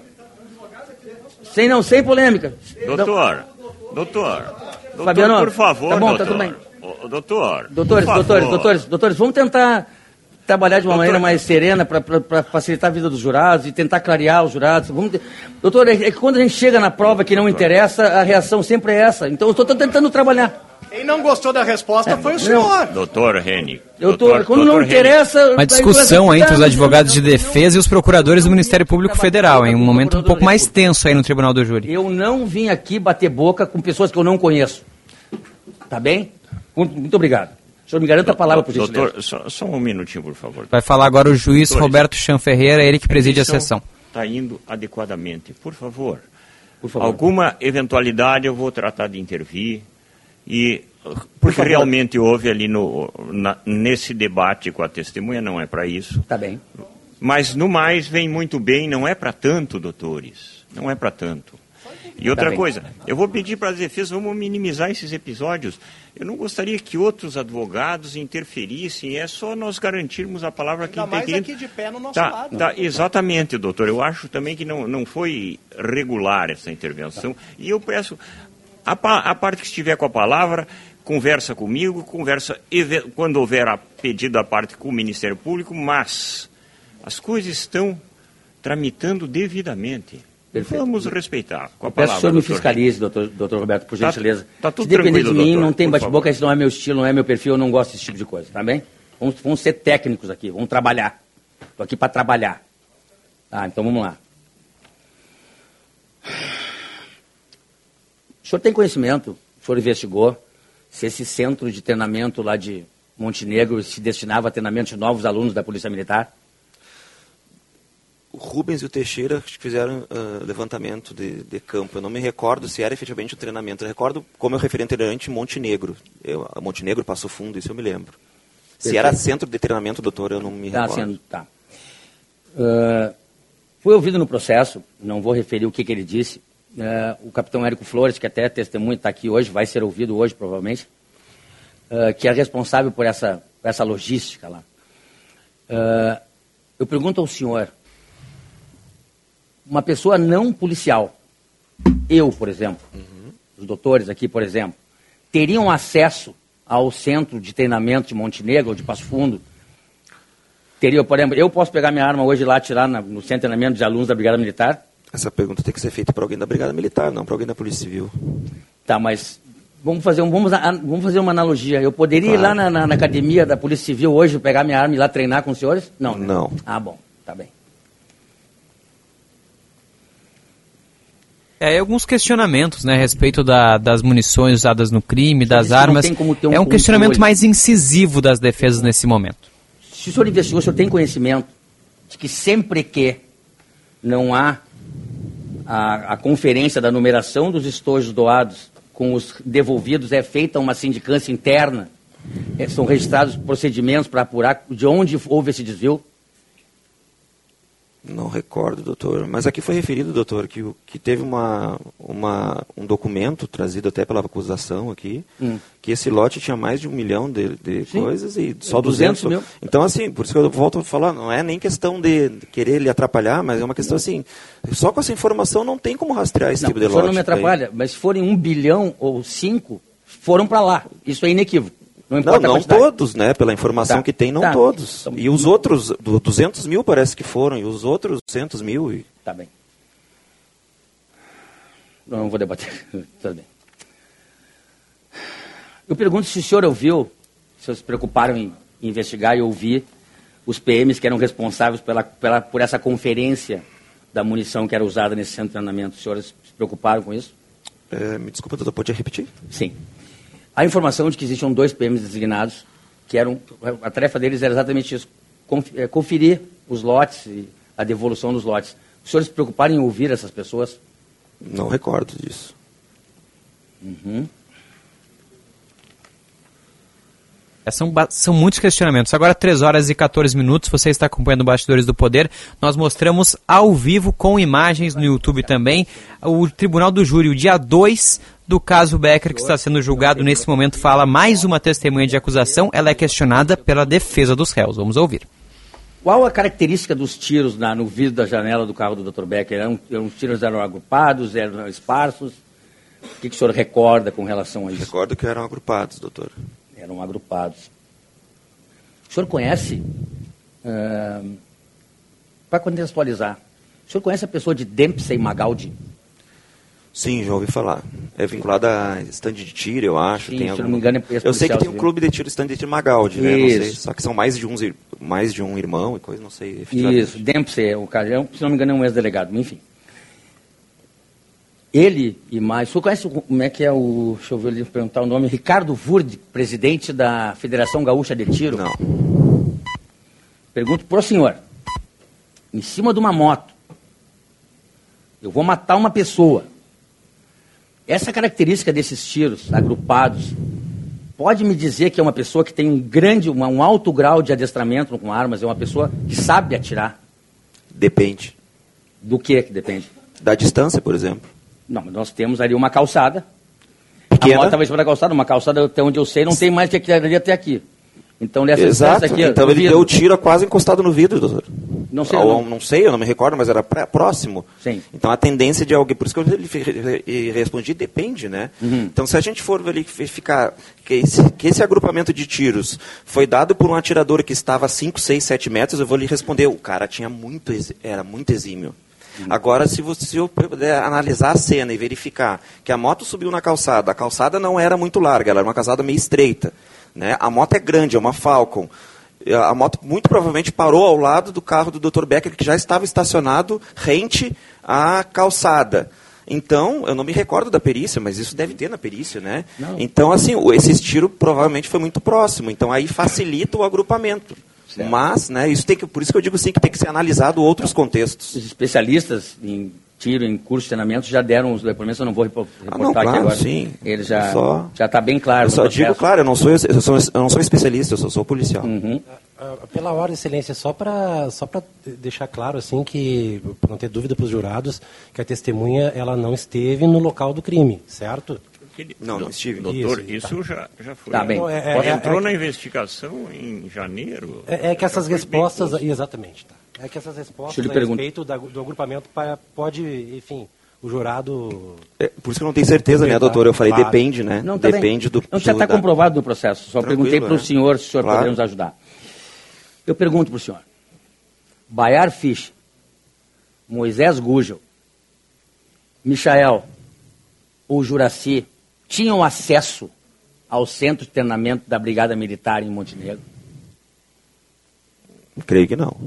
Sem, não, sem polêmica. Doutor, doutor. Doutor, Fabiano, por favor, tá bom, doutor. tá tudo bem. Doutor, doutores, doutores, doutores, doutores, vamos tentar trabalhar de uma doutor, maneira mais serena para facilitar a vida dos jurados e tentar clarear os jurados. Vamos ter... Doutor, é que quando a gente chega na prova que não doutor. interessa, a reação sempre é essa. Então eu estou tentando trabalhar. Quem não gostou da resposta é, foi o senhor. Doutor Reni. Eu tô, doutor, quando doutor não interessa... Uma discussão entre os advogados de defesa e os procuradores do Ministério Público Federal, em um momento um pouco mais tenso aí no Tribunal do Júri. Eu não vim aqui bater boca com pessoas que eu não conheço. Tá bem? Muito obrigado. O senhor me garanta a palavra, por gentileza. Doutor, só, só um minutinho, por favor. Vai falar agora o juiz Doutores, Roberto Chan Ferreira, ele que preside a sessão. Está indo adequadamente. Por favor. Por favor. Alguma eventualidade eu vou tratar de intervir. E Porque realmente houve ali no, na, nesse debate com a testemunha, não é para isso. Tá bem. Mas, no mais, vem muito bem, não é para tanto, doutores. Não é para tanto. E outra Tá coisa, eu vou pedir para as defesas, vamos minimizar esses episódios. Eu não gostaria que outros advogados interferissem, é só nós garantirmos a palavra que Ainda tem que... mais aqui de pé no nosso Tá, lado. tá, exatamente, doutor. Eu acho também que não, não foi regular essa intervenção. E eu peço, a, pa- a parte que estiver com a palavra, conversa comigo, conversa eve- quando houver a pedido da parte com o Ministério Público, mas as coisas estão tramitando devidamente. Perfeito. Vamos respeitar. Com a Eu peço que o senhor me doutor. fiscalize, doutor, doutor Roberto, por Tá- gentileza. tá tudo Se depender de tranquilo, mim, doutor, não tem por bate-boca, favor. esse não é meu estilo, não é meu perfil, eu não gosto desse tipo de coisa, tá bem? Vamos, vamos ser técnicos aqui, vamos trabalhar. Estou aqui para trabalhar. Tá, então vamos lá. O senhor tem conhecimento, o senhor investigou, se esse centro de treinamento lá de Montenegro se destinava a treinamento de novos alunos da Polícia Militar? O Rubens e o Teixeira fizeram uh, levantamento de, de campo. Eu não me recordo se era efetivamente um treinamento. Eu recordo, como eu referi anteriormente, Montenegro. Eu, Montenegro, Passo Fundo, isso eu me lembro. Se Perfeito. era centro de treinamento, doutor, eu não me Tá, recordo. sendo, tá. Uh, foi ouvido no processo, não vou referir o que, que ele disse. Uh, o capitão Érico Flores, que até é testemunha, está aqui hoje, vai ser ouvido hoje, provavelmente, uh, que é responsável por essa, por essa logística lá. Uh, eu pergunto ao senhor, uma pessoa não policial, eu, por exemplo, uhum. os doutores aqui, por exemplo, teriam acesso ao centro de treinamento de Montenegro ou de Passo Fundo? Teria, por exemplo, eu posso pegar minha arma hoje e lá atirar na, no centro de treinamento de alunos da Brigada Militar? Essa pergunta tem que ser feita para alguém da Brigada Militar, não para alguém da Polícia Civil. Tá, mas vamos fazer, um, vamos, a, vamos fazer uma analogia. Eu poderia claro. ir lá na, na, na academia da Polícia Civil hoje, pegar minha arma e ir lá treinar com os senhores? Não, né? Não. Ah, bom, tá bem. É, alguns questionamentos, né, a respeito da, das munições usadas no crime, das Isso armas. não tem como ter um é um controle. questionamento mais incisivo das defesas nesse momento. Se o senhor investigou, o senhor tem conhecimento de que sempre que não há a, a conferência da numeração dos estojos doados com os devolvidos, é feita uma sindicância interna, é, são registrados procedimentos para apurar de onde houve esse desvio? Não recordo, doutor. Mas aqui foi referido, doutor, que, que teve uma, uma, um documento trazido até pela acusação aqui, hum. que esse lote tinha mais de um milhão de, de coisas e só duzentos mil. Então, assim, por isso que eu volto a falar, não é nem questão de querer lhe atrapalhar, mas é uma questão assim, só com essa informação não tem como rastrear esse não, tipo de lote. lote. Não me atrapalha, daí. Mas se forem um bilhão ou cinco, foram para lá. Isso é inequívoco. Não, importa não, não todos, né? Pela informação tá. que tem, não tá. todos. Então, e os outros, duzentos mil parece que foram, e os outros duzentos mil. E... Tá bem. Não, não vou debater. Tudo bem. Eu pergunto se o senhor ouviu, se vocês se preocuparam em investigar e ouvir os P Ms que eram responsáveis pela, pela, por essa conferência da munição que era usada nesse centro de treinamento. Os senhores se preocuparam com isso? É, me desculpa, doutor, pode repetir? Sim. A informação de que existiam dois P Ms designados, que eram, a tarefa deles era exatamente isso, conferir os lotes e a devolução dos lotes. Os senhores se preocuparam em ouvir essas pessoas? Não recordo disso. Uhum. São, são muitos questionamentos. Agora, três horas e quatorze minutos, você está acompanhando Bastidores do Poder. Nós mostramos ao vivo, com imagens no YouTube também, o Tribunal do Júri, o dia dois do caso Becker, que está sendo julgado nesse momento, fala mais uma testemunha de acusação. Ela é questionada pela defesa dos réus. Vamos ouvir. Qual a característica dos tiros na, no vidro da janela do carro do doutor Becker? Eram, eram, os tiros eram agrupados, eram esparsos? O que, que o senhor recorda com relação a isso? Recordo que eram agrupados, doutor. Eram agrupados. O senhor conhece, uh, para contextualizar, o senhor conhece a pessoa de Dempsey Magaldi? Sim, já ouvi falar. É vinculada a stand de tiro, eu acho. Sim, tem se algum... não me engano, é eu sei que tem um clube de tiro, stand de tiro Magaldi, né? Não sei, só que são mais de, uns, mais de um irmão e coisa, não sei. Isso, Dempsey é o cara, se não me engano é um ex-delegado, enfim. Ele e mais... O senhor conhece como é que é o... Deixa eu ver ele perguntar o nome. Ricardo Vurde, presidente da Federação Gaúcha de Tiro? Não. Pergunto para o senhor. Em cima de uma moto, eu vou matar uma pessoa. Essa característica desses tiros agrupados pode me dizer que é uma pessoa que tem um grande, uma, um alto grau de adestramento com armas, é uma pessoa que sabe atirar? Depende. Do que que depende? Da distância, por exemplo. Não, mas nós temos ali uma calçada. Pequena. A moto estava em cima da calçada, uma calçada, até onde eu sei, não tem mais que aqui até aqui. Então, nessa Exato. Aqui, então ele vidro. deu o tiro quase encostado no vidro, doutor. Não sei. Ou, não sei, eu não me recordo, mas era pré, próximo. Sim. Então a tendência de alguém... Por isso que eu lhe respondi, depende, né? Uhum. Então se a gente for verificar que esse, que esse agrupamento de tiros foi dado por um atirador que estava a cinco, seis, sete metros, eu vou lhe responder, o cara tinha muito, era muito exímio. Uhum. Agora, se você se eu puder analisar a cena e verificar que a moto subiu na calçada, a calçada não era muito larga, ela era uma calçada meio estreita. Né? A moto é grande, é uma Falcon. A moto muito provavelmente parou ao lado do carro do doutor Becker, que já estava estacionado rente à calçada. Então, eu não me recordo da perícia, mas isso deve ter na perícia, né? Não. Então, assim, esse tiro provavelmente foi muito próximo. Então, aí facilita o agrupamento. Certo. Mas, né, isso tem que, por isso que eu digo sim que tem que ser analisado outros contextos. Os especialistas em tiro, em curso de treinamento, já deram os depoimentos, eu não vou reportar ah, não, claro, aqui agora. Sim. Ele já só, já está bem claro. Eu só digo, claro, eu não sou, eu, sou, eu não sou especialista, eu sou, sou policial. Uhum. Pela ordem, excelência, só para só para deixar claro, assim, que, para não ter dúvida para os jurados, que a testemunha, ela não esteve no local do crime, certo? Não, não estive. Doutor, isso, isso tá. já, já foi. Tá bem. Não, é, é, entrou é, na é, investigação em janeiro. É, é que essas respostas... Exatamente. Tá. É que essas respostas a respeito da, do agrupamento pode, enfim... O jurado... É, por isso que eu não tenho certeza, né, doutor? Eu falei, claro. Depende, né? Não, tá depende bem. do... Não, já está comprovado no processo. Só Tranquilo, perguntei para o né? senhor se o senhor claro. poderia nos ajudar. Eu pergunto para o senhor. Bayard Fisch, Moisés Gugel, Michael ou Juraci tinham acesso ao centro de treinamento da Brigada Militar em Montenegro? Creio que não.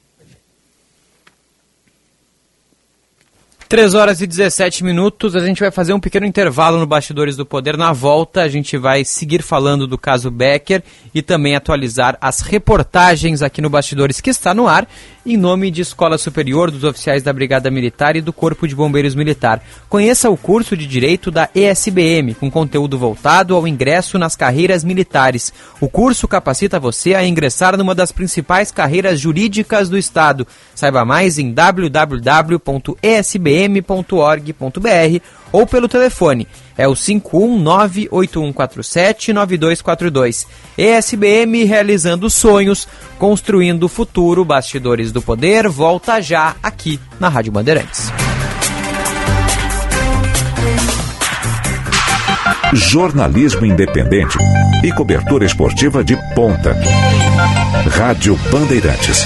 três horas e dezessete minutos, a gente vai fazer um pequeno intervalo no Bastidores do Poder. Na volta, a gente vai seguir falando do caso Becker e também atualizar as reportagens aqui no Bastidores, que está no ar, em nome de Escola Superior dos Oficiais da Brigada Militar e do Corpo de Bombeiros Militar. Conheça o curso de Direito da E S B M, com conteúdo voltado ao ingresso nas carreiras militares. O curso capacita você a ingressar numa das principais carreiras jurídicas do Estado. Saiba mais em w w w ponto e s b m ponto org ponto b r ou pelo telefone. É o cinco um nove, oito um quatro sete, nove dois quatro dois. E S B M realizando sonhos, construindo o futuro. Bastidores do Poder volta já aqui na Rádio Bandeirantes. Jornalismo independente e cobertura esportiva de ponta. Rádio Bandeirantes.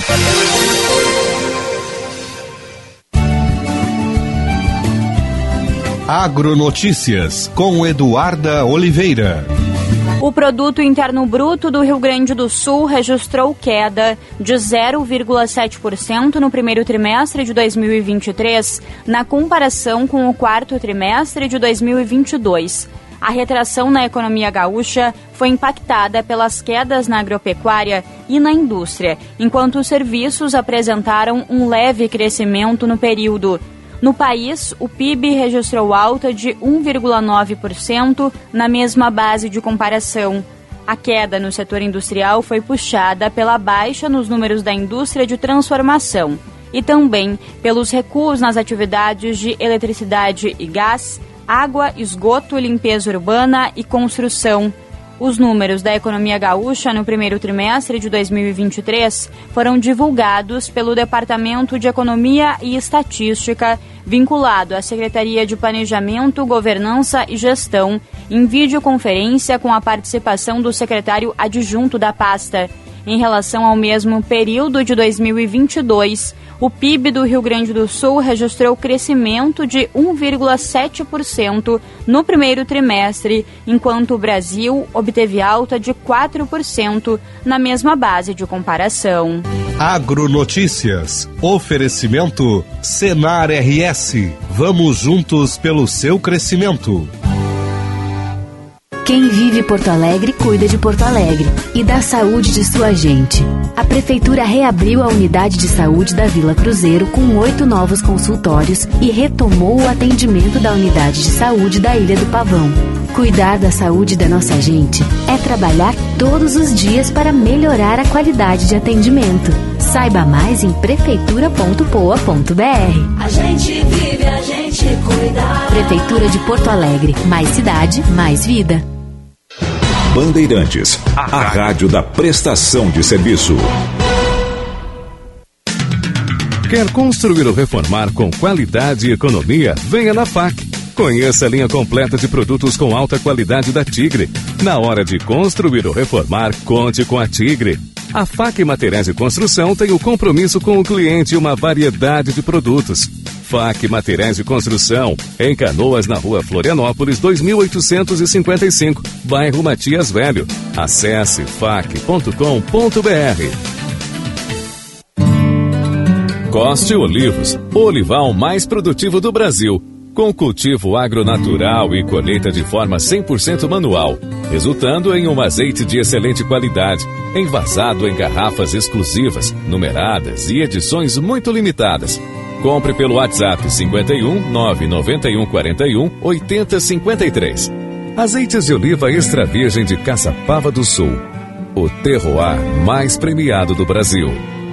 Agronotícias, com Eduarda Oliveira. O Produto Interno Bruto do Rio Grande do Sul registrou queda de zero vírgula sete por cento no primeiro trimestre de dois mil e vinte e três, na comparação com o quarto trimestre de dois mil e vinte e dois. A retração na economia gaúcha foi impactada pelas quedas na agropecuária e na indústria, enquanto os serviços apresentaram um leve crescimento no período. No país, o P I B registrou alta de um vírgula nove por cento na mesma base de comparação. A queda no setor industrial foi puxada pela baixa nos números da indústria de transformação e também pelos recuos nas atividades de eletricidade e gás, água, esgoto, limpeza urbana e construção. Os números da economia gaúcha no primeiro trimestre de dois mil e vinte e três foram divulgados pelo Departamento de Economia e Estatística, vinculado à Secretaria de Planejamento, Governança e Gestão, em videoconferência com a participação do secretário adjunto da pasta. Em relação ao mesmo período de dois mil e vinte e dois, o P I B do Rio Grande do Sul registrou crescimento de um vírgula sete por cento no primeiro trimestre, enquanto o Brasil obteve alta de quatro por cento na mesma base de comparação. Agronotícias. Oferecimento Senar R S. Vamos juntos pelo seu crescimento. Quem vive Porto Alegre, cuida de Porto Alegre e da saúde de sua gente. A Prefeitura reabriu a unidade de saúde da Vila Cruzeiro com oito novos consultórios e retomou o atendimento da unidade de saúde da Ilha do Pavão. Cuidar da saúde da nossa gente é trabalhar todos os dias para melhorar a qualidade de atendimento. Saiba mais em prefeitura ponto poa ponto br. A gente vive, a gente cuida. Prefeitura de Porto Alegre. Mais cidade, mais vida. Bandeirantes, a rádio da prestação de serviço. Quer construir ou reformar com qualidade e economia? Venha na F A C. Conheça a linha completa de produtos com alta qualidade da Tigre. Na hora de construir ou reformar, conte com a Tigre. A F A C Materiais de Construção tem o compromisso com o cliente e uma variedade de produtos. F A C Materiais de Construção, em Canoas, na rua Florianópolis, dois mil oitocentos e cinquenta e cinco, bairro Matias Velho. Acesse fac ponto com ponto br. Coste Olivos, o olival mais produtivo do Brasil. Com cultivo agronatural e colheita de forma cem por cento manual, resultando em um azeite de excelente qualidade, envasado em garrafas exclusivas, numeradas e edições muito limitadas. Compre pelo WhatsApp cinquenta e um, nove nove um, quarenta e um, oitenta, cinquenta e três. Azeites de oliva extra virgem de Caçapava do Sul. O terroir mais premiado do Brasil.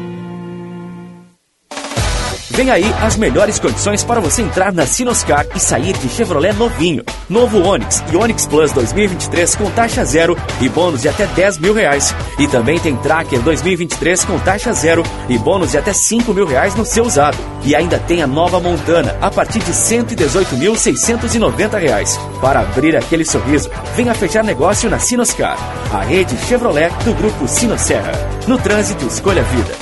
Vem aí as melhores condições para você entrar na Sinoscar e sair de Chevrolet novinho. Novo Onix e Onix Plus dois mil e vinte e três com taxa zero e bônus de até dez mil reais. E também tem Tracker dois mil e vinte e três com taxa zero e bônus de até cinco mil reais no seu usado. E ainda tem a nova Montana a partir de cento e dezoito mil, seiscentos e noventa reais. Para abrir aquele sorriso, venha fechar negócio na Sinoscar, a rede Chevrolet do grupo Sinosserra. No trânsito, escolha a vida.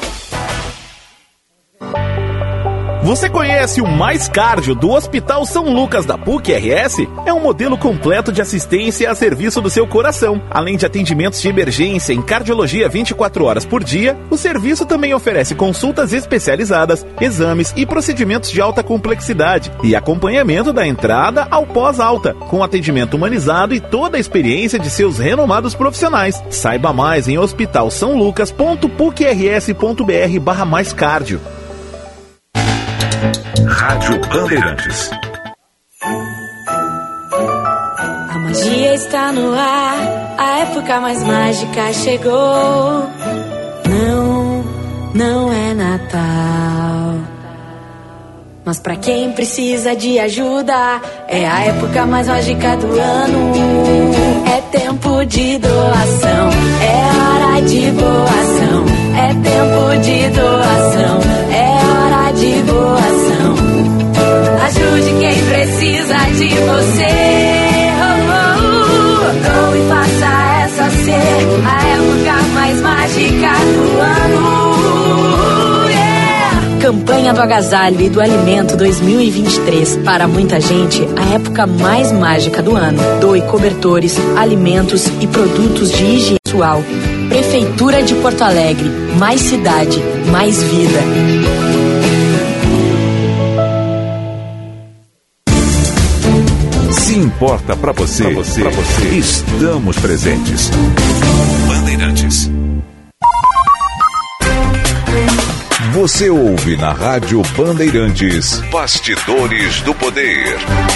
Você conhece o Mais Cardio do Hospital São Lucas da P U C R S? É um modelo completo de assistência a serviço do seu coração. Além de atendimentos de emergência em cardiologia vinte e quatro horas por dia, o serviço também oferece consultas especializadas, exames e procedimentos de alta complexidade e acompanhamento da entrada ao pós-alta, com atendimento humanizado e toda a experiência de seus renomados profissionais. Saiba mais em hospital são lucas ponto pucrs ponto br barra mais cardio. Rádio Bandeirantes. A magia está no ar, a época mais mágica chegou. Não, não é Natal, mas pra quem precisa de ajuda, é a época mais mágica do ano. É tempo de doação, é hora de doação. É tempo de doação, é hora de doação. Ajude quem precisa de você. Oh, oh, oh. Doe e faça essa ser a época mais mágica do ano. Yeah. Campanha do Agasalho e do Alimento dois mil e vinte e três. Para muita gente, a época mais mágica do ano. Doe cobertores, alimentos e produtos de higiene pessoal. Prefeitura de Porto Alegre. Mais cidade, mais vida. Se importa pra você, pra você, pra você, estamos presentes. Bandeirantes. Você ouve na Rádio Bandeirantes Bastidores do Poder.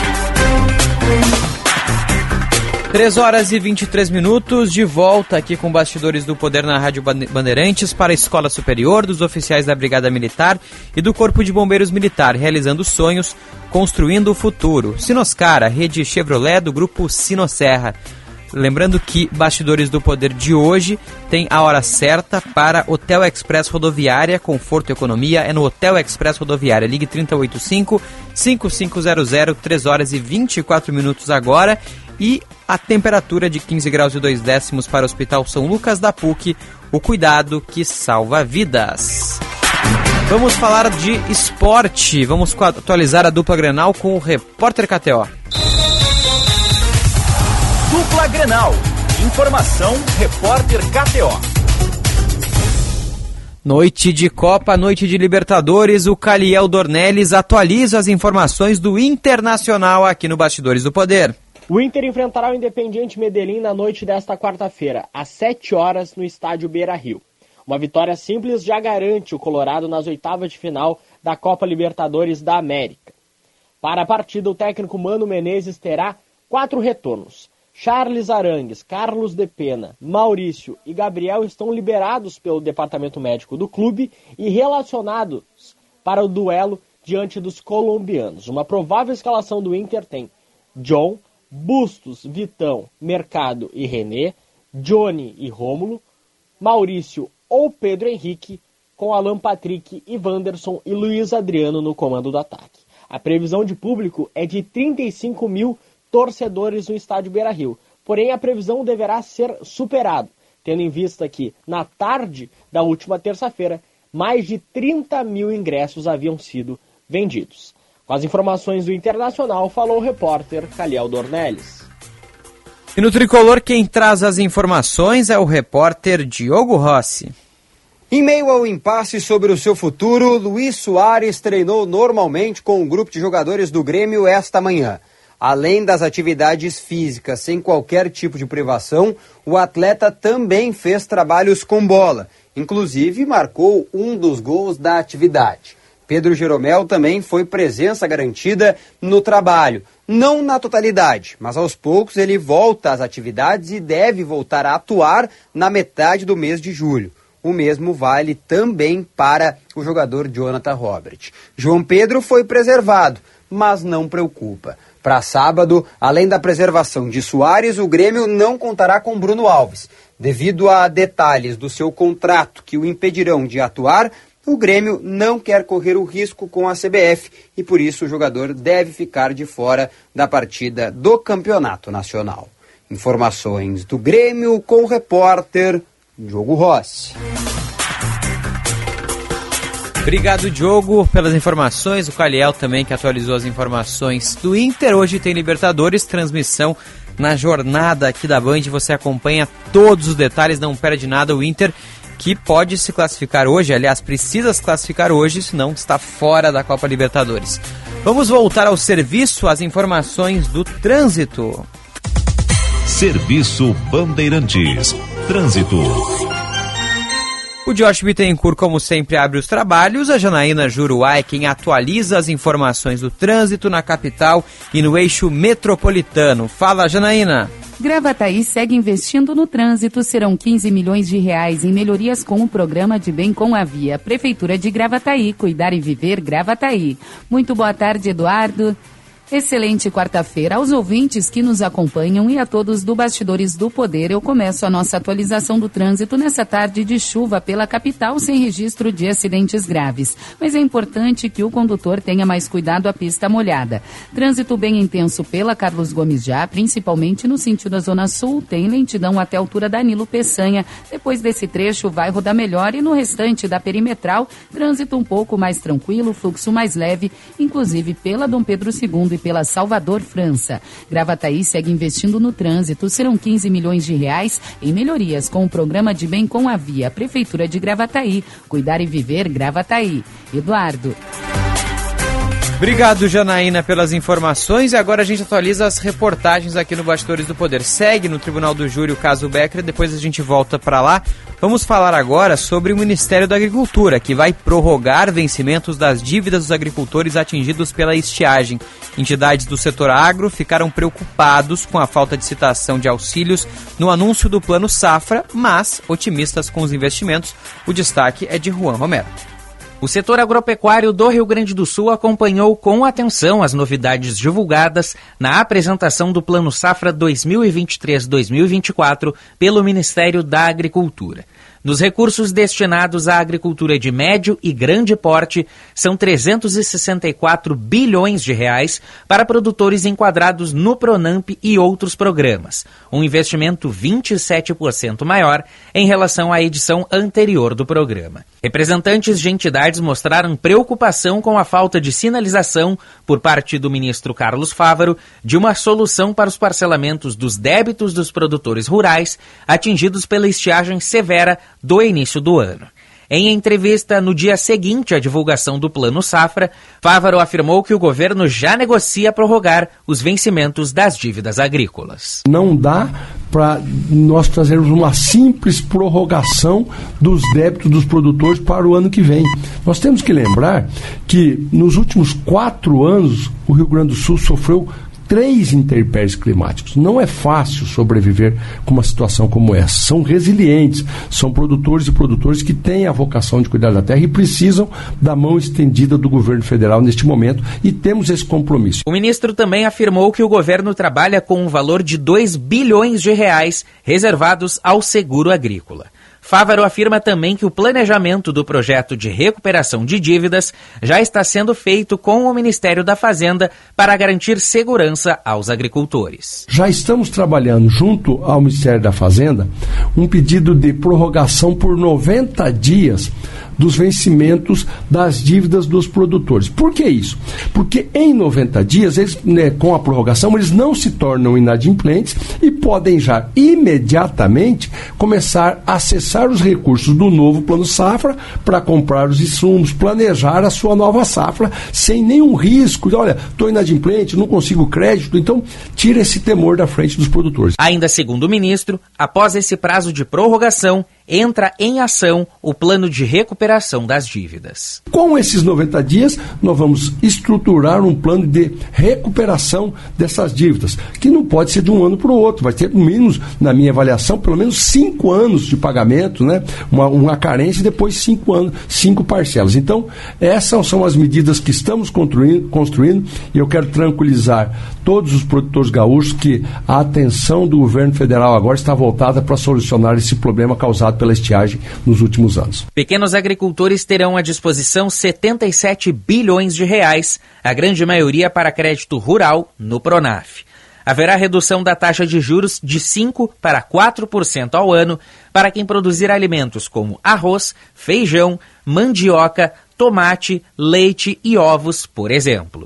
três horas e vinte e três minutos, de volta aqui com Bastidores do Poder na Rádio Bandeirantes para a Escola Superior dos Oficiais da Brigada Militar e do Corpo de Bombeiros Militar, realizando sonhos, construindo o futuro. Sinoscar, a rede Chevrolet do grupo Sinosserra. Lembrando que Bastidores do Poder de hoje tem a hora certa para Hotel Express Rodoviária, conforto e economia, é no Hotel Express Rodoviária. Ligue trinta e oito cinco, cinco cinco zero zero, três horas e vinte e quatro minutos agora. E a temperatura de quinze graus e dois décimos para o Hospital São Lucas da P U C, o cuidado que salva vidas. Vamos falar de esporte, vamos atualizar a dupla Grenal com o repórter K T O. Dupla Grenal, informação, repórter K T O. Noite de Copa, noite de Libertadores, o Caliel Dornelles atualiza as informações do Internacional aqui no Bastidores do Poder. O Inter enfrentará o Independiente Medellín na noite desta quarta-feira, às sete horas, no estádio Beira-Rio. Uma vitória simples já garante o Colorado nas oitavas de final da Copa Libertadores da América. Para a partida, o técnico Mano Menezes terá quatro retornos. Charles Arangues, Carlos de Pena, Maurício e Gabriel estão liberados pelo departamento médico do clube e relacionados para o duelo diante dos colombianos. Uma provável escalação do Inter tem John, Bustos, Vitão, Mercado e René, Johnny e Rômulo, Maurício ou Pedro Henrique, com Alan Patrick, e Wanderson e Luiz Adriano no comando do ataque. A previsão de público é de trinta e cinco mil torcedores no estádio Beira-Rio, porém a previsão deverá ser superada, tendo em vista que, na tarde da última terça-feira, mais de trinta mil ingressos haviam sido vendidos. Com as informações do Internacional, falou o repórter Caliel Dornelles. E no Tricolor, quem traz as informações é o repórter Diogo Rossi. Em meio ao impasse sobre o seu futuro, Luiz Soares treinou normalmente com o grupo de jogadores do Grêmio esta manhã. Além das atividades físicas sem qualquer tipo de privação, o atleta também fez trabalhos com bola. Inclusive, marcou um dos gols da atividade. Pedro Jeromel também foi presença garantida no trabalho. Não na totalidade, mas aos poucos ele volta às atividades e deve voltar a atuar na metade do mês de julho. O mesmo vale também para o jogador Jonathan Robert. João Pedro foi preservado, mas não preocupa. Para sábado, além da preservação de Soares, o Grêmio não contará com Bruno Alves. Devido a detalhes do seu contrato que o impedirão de atuar, o Grêmio não quer correr o risco com a C B F e por isso o jogador deve ficar de fora da partida do Campeonato Nacional. Informações do Grêmio com o repórter Diogo Rossi. Obrigado, Diogo, pelas informações. O Caliel também, que atualizou as informações do Inter. Hoje tem Libertadores, transmissão na jornada aqui da Band. Você acompanha todos os detalhes, não perde nada. O Inter, que pode se classificar hoje, aliás, precisa se classificar hoje, senão está fora da Copa Libertadores. Vamos voltar ao serviço, as informações do trânsito. Serviço Bandeirantes. Trânsito. O Josh Bittencourt, como sempre, abre os trabalhos. A Janaína Juruá é quem atualiza as informações do trânsito na capital e no eixo metropolitano. Fala, Janaína. Gravataí segue investindo no trânsito. Serão quinze milhões de reais em melhorias com o programa de Bem com a Via. Prefeitura de Gravataí, cuidar e viver Gravataí. Muito boa tarde, Eduardo. Excelente quarta-feira aos ouvintes que nos acompanham e a todos do Bastidores do Poder. Eu começo a nossa atualização do trânsito nessa tarde de chuva pela capital sem registro de acidentes graves. Mas é importante que o condutor tenha mais cuidado à pista molhada. Trânsito bem intenso pela Carlos Gomes já, principalmente no sentido da Zona Sul. Tem lentidão até a altura da Nilo Peçanha. Depois desse trecho vai rodar melhor e no restante da perimetral, trânsito um pouco mais tranquilo, fluxo mais leve, inclusive pela Dom Pedro segundo e pela Salvador, França. Gravataí segue investindo no trânsito. Serão quinze milhões de reais em melhorias com o programa de Bem com a Via. Prefeitura de Gravataí. Cuidar e viver Gravataí. Eduardo. Obrigado, Janaína, pelas informações. E agora a gente atualiza as reportagens aqui no Bastidores do Poder. Segue no Tribunal do Júri o caso Becker, depois a gente volta para lá. Vamos falar agora sobre o Ministério da Agricultura, que vai prorrogar vencimentos das dívidas dos agricultores atingidos pela estiagem. Entidades do setor agro ficaram preocupados com a falta de citação de auxílios no anúncio do Plano Safra, mas otimistas com os investimentos. O destaque é de Juan Romero. O setor agropecuário do Rio Grande do Sul acompanhou com atenção as novidades divulgadas na apresentação do Plano Safra dois mil e vinte e três a dois mil e vinte e quatro pelo Ministério da Agricultura. Dos recursos destinados à agricultura de médio e grande porte, são trezentos e sessenta e quatro bilhões de reais para produtores enquadrados no Pronamp e outros programas, um investimento vinte e sete por cento maior em relação à edição anterior do programa. Representantes de entidades mostraram preocupação com a falta de sinalização por parte do ministro Carlos Fávaro de uma solução para os parcelamentos dos débitos dos produtores rurais atingidos pela estiagem severa do início do ano. Em entrevista no dia seguinte à divulgação do Plano Safra, Fávaro afirmou que o governo já negocia prorrogar os vencimentos das dívidas agrícolas. Não dá para nós trazermos uma simples prorrogação dos débitos dos produtores para o ano que vem. Nós temos que lembrar que nos últimos quatro anos o Rio Grande do Sul sofreu três intempéries climáticos. Não é fácil sobreviver com uma situação como essa. São resilientes, são produtores e produtores que têm a vocação de cuidar da terra e precisam da mão estendida do governo federal neste momento, e temos esse compromisso. O ministro também afirmou que o governo trabalha com um valor de dois bilhões de reais reservados ao seguro agrícola. Fávaro afirma também que o planejamento do projeto de recuperação de dívidas já está sendo feito com o Ministério da Fazenda para garantir segurança aos agricultores. Já estamos trabalhando junto ao Ministério da Fazenda um pedido de prorrogação por noventa dias dos vencimentos das dívidas dos produtores. Por que isso? Porque em noventa dias, eles, né, com a prorrogação, eles não se tornam inadimplentes e podem já imediatamente começar a acessar os recursos do novo Plano Safra para comprar os insumos, planejar a sua nova safra sem nenhum risco. Olha, estou inadimplente, não consigo crédito, então tira esse temor da frente dos produtores. Ainda segundo o ministro, após esse prazo de prorrogação, entra em ação o plano de recuperação das dívidas. Com esses noventa dias, nós vamos estruturar um plano de recuperação dessas dívidas, que não pode ser de um ano para o outro, vai ter, no mínimo, na minha avaliação, pelo menos cinco anos de pagamento, né? uma, uma carência e depois cinco anos, cinco parcelas. Então, essas são as medidas que estamos construindo, construindo e eu quero tranquilizar todos os produtores gaúchos que a atenção do governo federal agora está voltada para solucionar esse problema causado pela estiagem nos últimos anos. Pequenos agricultores terão à disposição setenta e sete bilhões de reais, a grande maioria para crédito rural no Pronaf. Haverá redução da taxa de juros de cinco por cento para quatro por cento ao ano para quem produzir alimentos como arroz, feijão, mandioca, tomate, leite e ovos, por exemplo.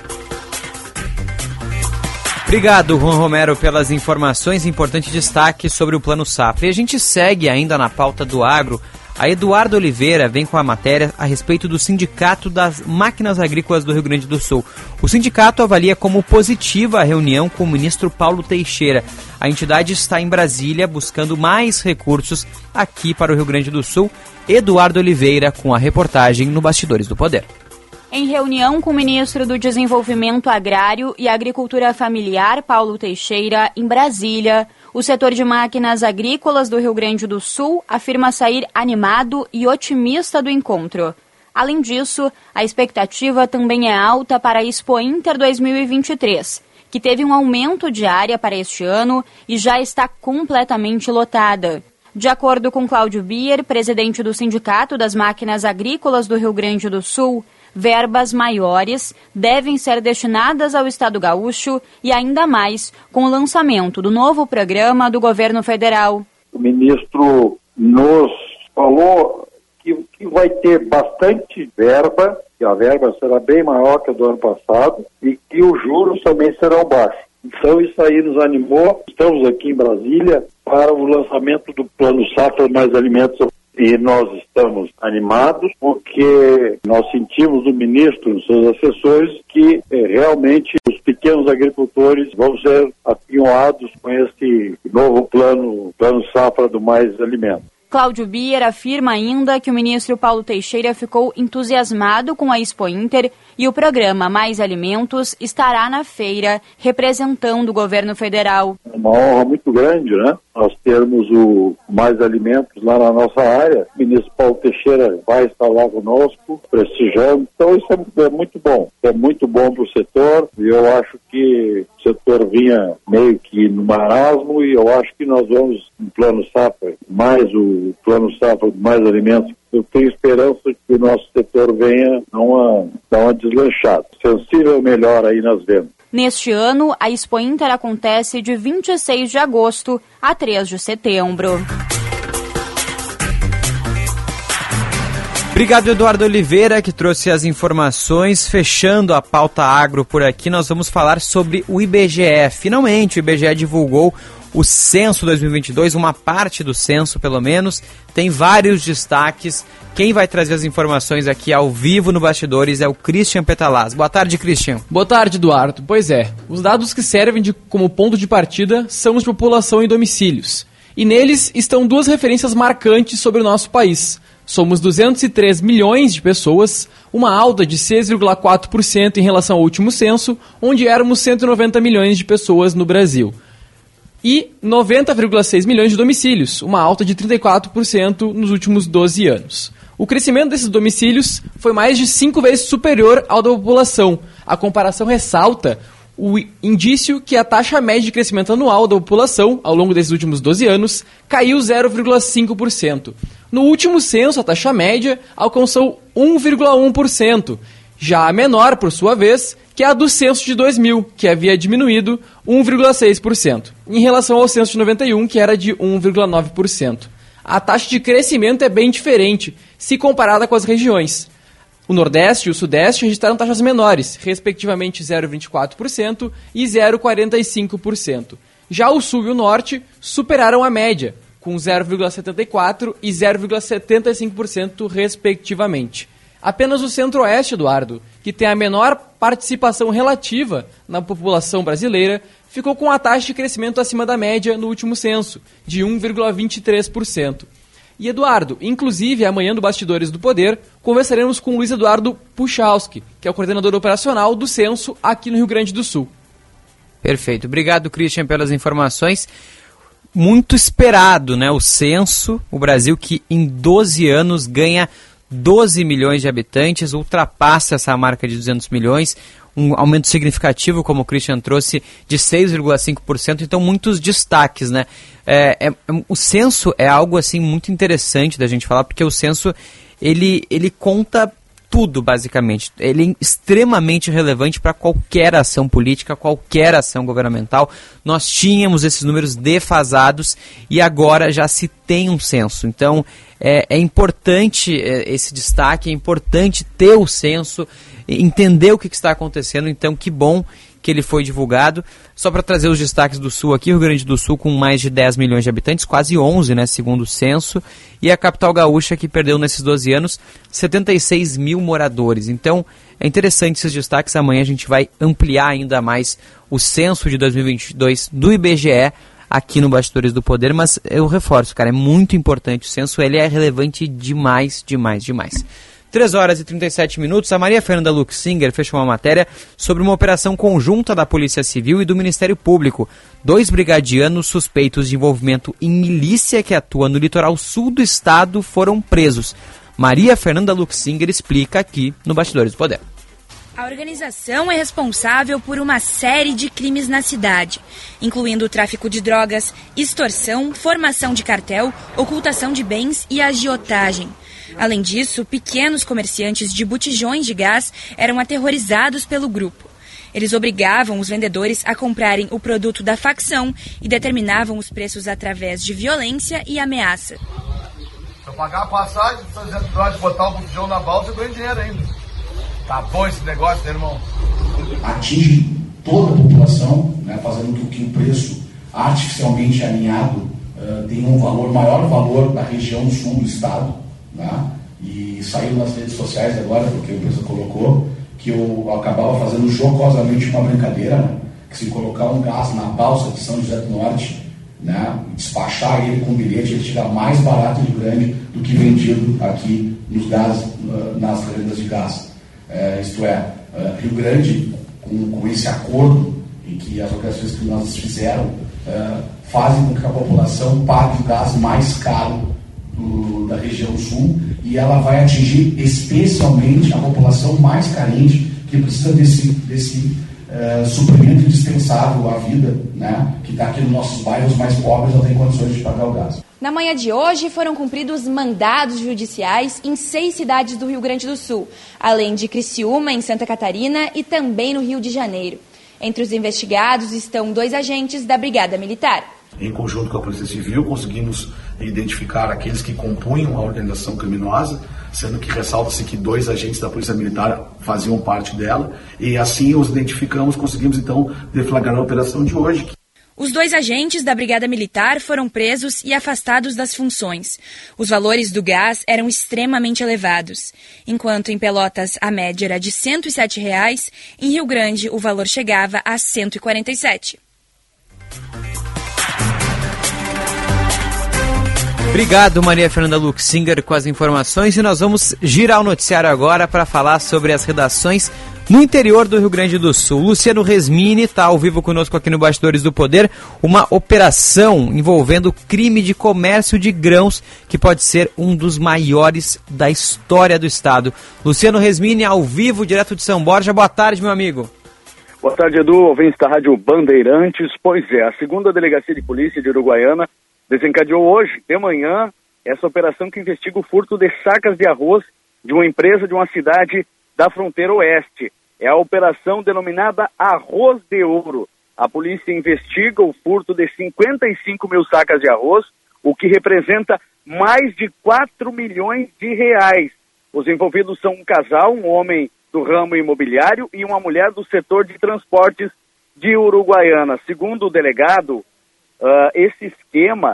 Obrigado, Juan Romero, pelas informações. Importante destaque sobre o Plano Safra. E a gente segue ainda na pauta do agro. A Eduardo Oliveira vem com a matéria a respeito do Sindicato das Máquinas Agrícolas do Rio Grande do Sul. O sindicato avalia como positiva a reunião com o ministro Paulo Teixeira. A entidade está em Brasília buscando mais recursos aqui para o Rio Grande do Sul. Eduardo Oliveira com a reportagem no Bastidores do Poder. Em reunião com o ministro do Desenvolvimento Agrário e Agricultura Familiar, Paulo Teixeira, em Brasília, o setor de máquinas agrícolas do Rio Grande do Sul afirma sair animado e otimista do encontro. Além disso, a expectativa também é alta para a Expo Inter dois mil e vinte e três, que teve um aumento de área para este ano e já está completamente lotada. De acordo com Cláudio Bier, presidente do Sindicato das Máquinas Agrícolas do Rio Grande do Sul, verbas maiores devem ser destinadas ao Estado gaúcho e ainda mais com o lançamento do novo programa do governo federal. O ministro nos falou que, que vai ter bastante verba, que a verba será bem maior que a do ano passado e que os juros também serão baixos. Então isso aí nos animou. Estamos aqui em Brasília para o lançamento do Plano Safra Mais Alimentos. E nós estamos animados porque nós sentimos do ministro, dos seus assessores, que eh, realmente os pequenos agricultores vão ser apinhoados com esse novo plano, plano Safra do Mais Alimentos. Cláudio Bier afirma ainda que o ministro Paulo Teixeira ficou entusiasmado com a Expo Inter e o programa Mais Alimentos estará na feira representando o governo federal. É uma honra muito grande, né? Nós termos o Mais Alimentos lá na nossa área. O ministro Paulo Teixeira vai estar lá conosco, prestigiando. Então isso é muito bom. É muito bom para o setor e eu acho que o setor vinha meio que no marasmo e eu acho que nós vamos no Plano Safra, mais o Plano Safra Mais Alimentos. Eu tenho esperança que o nosso setor venha dar uma, dar uma deslanchada, sensível melhor aí nas vendas. Neste ano, a Expo Inter acontece de vinte e seis de agosto a três de setembro. Obrigado, Eduardo Oliveira, que trouxe as informações. Fechando a pauta agro por aqui, nós vamos falar sobre o I B G E. Finalmente, o I B G E divulgou o censo dois mil e vinte e dois, uma parte do censo pelo menos, tem vários destaques. Quem vai trazer as informações aqui ao vivo no Bastidores é o Christian Petalaz. Boa tarde, Christian. Boa tarde, Eduardo. Pois é, os dados que servem de, como ponto de partida são os de população e domicílios. E neles estão duas referências marcantes sobre o nosso país. Somos duzentos e três milhões de pessoas, uma alta de seis vírgula quatro por cento em relação ao último censo, onde éramos cento e noventa milhões de pessoas no Brasil. E noventa vírgula seis milhões de domicílios, uma alta de trinta e quatro por cento nos últimos doze anos. O crescimento desses domicílios foi mais de cinco vezes superior ao da população. A comparação ressalta o indício que a taxa média de crescimento anual da população, ao longo desses últimos doze anos, caiu zero vírgula cinco por cento. No último censo, a taxa média alcançou um vírgula um por cento, já a menor, por sua vez, que é a do censo de dois mil, que havia diminuído um vírgula seis por cento, em relação ao censo de noventa e um, que era de um vírgula nove por cento. A taxa de crescimento é bem diferente, se comparada com as regiões. O Nordeste e o Sudeste registraram taxas menores, respectivamente zero vírgula vinte e quatro por cento e zero vírgula quarenta e cinco por cento. Já o Sul e o Norte superaram a média, com zero vírgula setenta e quatro por cento e zero vírgula setenta e cinco por cento, respectivamente. Apenas o Centro-Oeste, Eduardo, que tem a menor participação relativa na população brasileira, ficou com a taxa de crescimento acima da média no último censo, de um vírgula vinte e três por cento. E, Eduardo, inclusive, amanhã do Bastidores do Poder, conversaremos com o Luiz Eduardo Puchalski, que é o coordenador operacional do censo aqui no Rio Grande do Sul. Perfeito. Obrigado, Christian, pelas informações. Muito esperado, né? O censo, o Brasil que em doze anos ganha doze milhões de habitantes, ultrapassa essa marca de duzentos milhões, um aumento significativo, como o Christian trouxe, de seis vírgula cinco por cento, então muitos destaques, né? É, é, o censo é algo assim muito interessante da gente falar, porque o censo ele, ele conta tudo, basicamente. Ele é extremamente relevante para qualquer ação política, qualquer ação governamental. Nós tínhamos esses números defasados e agora já se tem um censo. Então, é, é importante é, esse destaque, é importante ter o censo, entender o que, que está acontecendo. Então, que bom que ele foi divulgado. Só para trazer os destaques do Sul aqui, Rio Grande do Sul com mais de dez milhões de habitantes, quase onze, né, segundo o censo, e a capital gaúcha que perdeu nesses doze anos setenta e seis mil moradores. Então, é interessante esses destaques. Amanhã a gente vai ampliar ainda mais o censo de dois mil e vinte e dois do I B G E aqui no Bastidores do Poder, mas eu reforço, cara, é muito importante o censo, ele é relevante demais, demais, demais. três horas e trinta e sete minutos, a Maria Fernanda Luxinger fechou uma matéria sobre uma operação conjunta da Polícia Civil e do Ministério Público. Dois brigadianos suspeitos de envolvimento em milícia que atua no litoral sul do estado foram presos. Maria Fernanda Luxinger explica aqui no Bastidores do Poder. A organização é responsável por uma série de crimes na cidade, incluindo o tráfico de drogas, extorsão, formação de cartel, ocultação de bens e agiotagem. Além disso, pequenos comerciantes de botijões de gás eram aterrorizados pelo grupo. Eles obrigavam os vendedores a comprarem o produto da facção e determinavam os preços através de violência e ameaça. Se eu pagar a passagem, se você botar o botijão na balsa, eu ganho dinheiro ainda. Tá bom esse negócio, né, irmão? Atinge toda a população, né, fazendo com que o preço artificialmente alinhado uh, tenha um valor, maior valor da região sul do estado. Né? E saiu nas redes sociais agora, porque a empresa colocou, que eu acabava fazendo jocosamente uma brincadeira, né? Que se colocar um gás na balsa de São José do Norte, né, despachar ele com bilhete, ele chega mais barato de grande do que vendido aqui nos gás, nas rendas de gás. É, isto é, Rio Grande, com, com esse acordo em que as organizações criminosas fizeram, é, fazem com que a população pague o gás mais caro do, da região sul, e ela vai atingir especialmente a população mais carente, que precisa desse, desse uh, suprimento indispensável à vida, né, que está aqui nos nossos bairros mais pobres, não tem condições de pagar o gás. Na manhã de hoje foram cumpridos mandados judiciais em seis cidades do Rio Grande do Sul, além de Criciúma, em Santa Catarina, e também no Rio de Janeiro. Entre os investigados estão dois agentes da Brigada Militar. Em conjunto com a Polícia Civil, conseguimos identificar aqueles que compunham a organização criminosa, sendo que ressalta-se que dois agentes da Polícia Militar faziam parte dela, e assim os identificamos, conseguimos então deflagrar a operação de hoje. Os dois agentes da Brigada Militar foram presos e afastados das funções. Os valores do gás eram extremamente elevados. Enquanto em Pelotas a média era de cento e sete reais, em Rio Grande o valor chegava a cento e quarenta e sete. Obrigado, Maria Fernanda Luxinger, com as informações. E nós vamos girar o noticiário agora para falar sobre as redações no interior do Rio Grande do Sul. Luciano Resmini está ao vivo conosco aqui no Bastidores do Poder. Uma operação envolvendo crime de comércio de grãos, que pode ser um dos maiores da história do estado. Luciano Resmini, ao vivo, direto de São Borja. Boa tarde, meu amigo. Boa tarde, Edu, ouvintes da Rádio Bandeirantes. Pois é, a segunda Delegacia de Polícia de Uruguaiana desencadeou hoje, de manhã, essa operação que investiga o furto de sacas de arroz de uma empresa de uma cidade da fronteira oeste. É a operação denominada Arroz de Ouro. A polícia investiga o furto de cinquenta e cinco mil sacas de arroz, o que representa mais de quatro milhões de reais. Os envolvidos são um casal, um homem do ramo imobiliário e uma mulher do setor de transportes de Uruguaiana. Segundo o delegado, uh, esse esquema,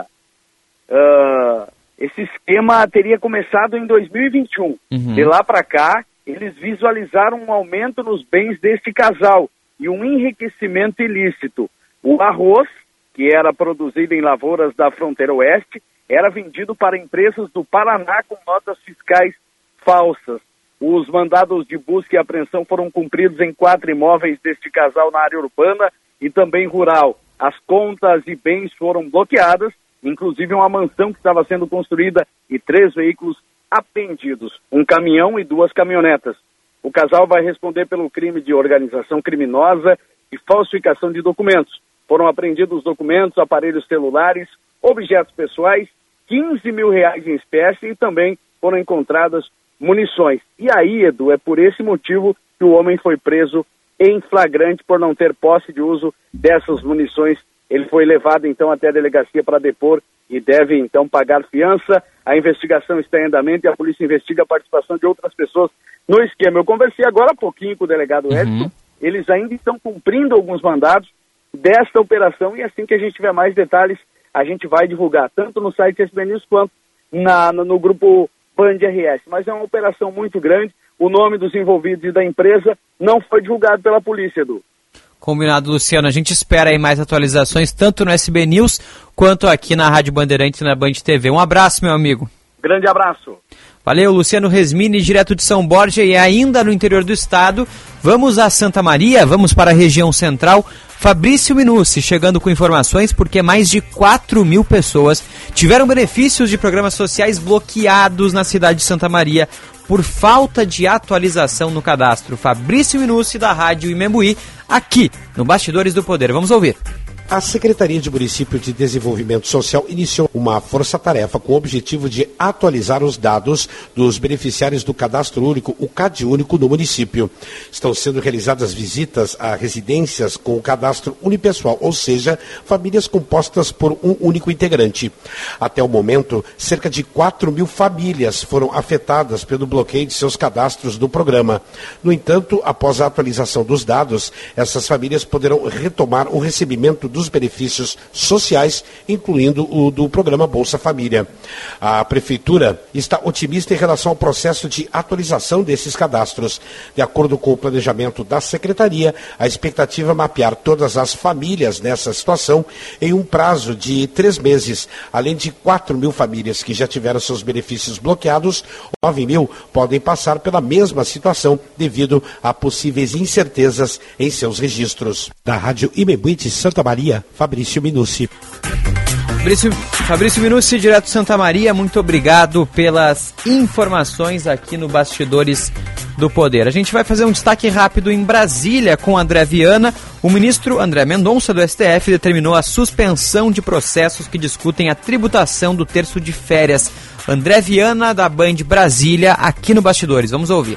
uh, esse esquema teria começado em dois mil e vinte e um. Uhum. De lá para cá, eles visualizaram um aumento nos bens deste casal e um enriquecimento ilícito. O arroz, que era produzido em lavouras da fronteira oeste, era vendido para empresas do Paraná com notas fiscais falsas. Os mandados de busca e apreensão foram cumpridos em quatro imóveis deste casal na área urbana e também rural. As contas e bens foram bloqueadas, inclusive uma mansão que estava sendo construída e três veículos apreendidos, um caminhão e duas caminhonetas. O casal vai responder pelo crime de organização criminosa e falsificação de documentos. Foram apreendidos documentos, aparelhos celulares, objetos pessoais, quinze mil reais em espécie e também foram encontradas munições. E aí, Edu, é por esse motivo que o homem foi preso em flagrante por não ter posse de uso dessas munições. Ele foi levado então até a delegacia para depor e deve então pagar fiança. A investigação está em andamento e a polícia investiga a participação de outras pessoas no esquema. Eu conversei agora há pouquinho com o delegado uhum. Edson, eles ainda estão cumprindo alguns mandados desta operação e assim que a gente tiver mais detalhes, a gente vai divulgar, tanto no site S B News quanto na, no, no grupo Band R S. Mas é uma operação muito grande, o nome dos envolvidos e da empresa não foi divulgado pela polícia, Edu. Combinado, Luciano. A gente espera aí mais atualizações, tanto no S B News, quanto aqui na Rádio Bandeirantes e na Band T V. Um abraço, meu amigo. Grande abraço. Valeu, Luciano Resmini, direto de São Borja e ainda no interior do estado. Vamos a Santa Maria, vamos para a região central. Fabrício Minucci chegando com informações porque mais de quatro mil pessoas tiveram benefícios de programas sociais bloqueados na cidade de Santa Maria por falta de atualização no cadastro. Fabrício Minucci, da Rádio Imembuí, aqui no Bastidores do Poder. Vamos ouvir. A Secretaria de Município de Desenvolvimento Social iniciou uma força-tarefa com o objetivo de atualizar os dados dos beneficiários do Cadastro Único, o CadÚnico, no município. Estão sendo realizadas visitas a residências com o cadastro unipessoal, ou seja, famílias compostas por um único integrante. Até o momento, cerca de quatro mil famílias foram afetadas pelo bloqueio de seus cadastros do programa. No entanto, após a atualização dos dados, essas famílias poderão retomar o recebimento dos benefícios sociais, incluindo o do programa Bolsa Família. A Prefeitura está otimista em relação ao processo de atualização desses cadastros. De acordo com o planejamento da Secretaria, a expectativa é mapear todas as famílias nessa situação em um prazo de três meses. Além de quatro mil famílias que já tiveram seus benefícios bloqueados, nove mil podem passar pela mesma situação devido a possíveis incertezas em seus registros. Da Rádio Imembuí de Santa Maria, Fabrício Minucci. Fabrício, Fabrício Minucci, direto de Santa Maria, muito obrigado pelas informações aqui no Bastidores do Poder. A gente vai fazer um destaque rápido em Brasília com André Viana. O ministro André Mendonça, do S T F, determinou a suspensão de processos que discutem a tributação do terço de férias. André Viana, da Band Brasília, aqui no Bastidores. Vamos ouvir.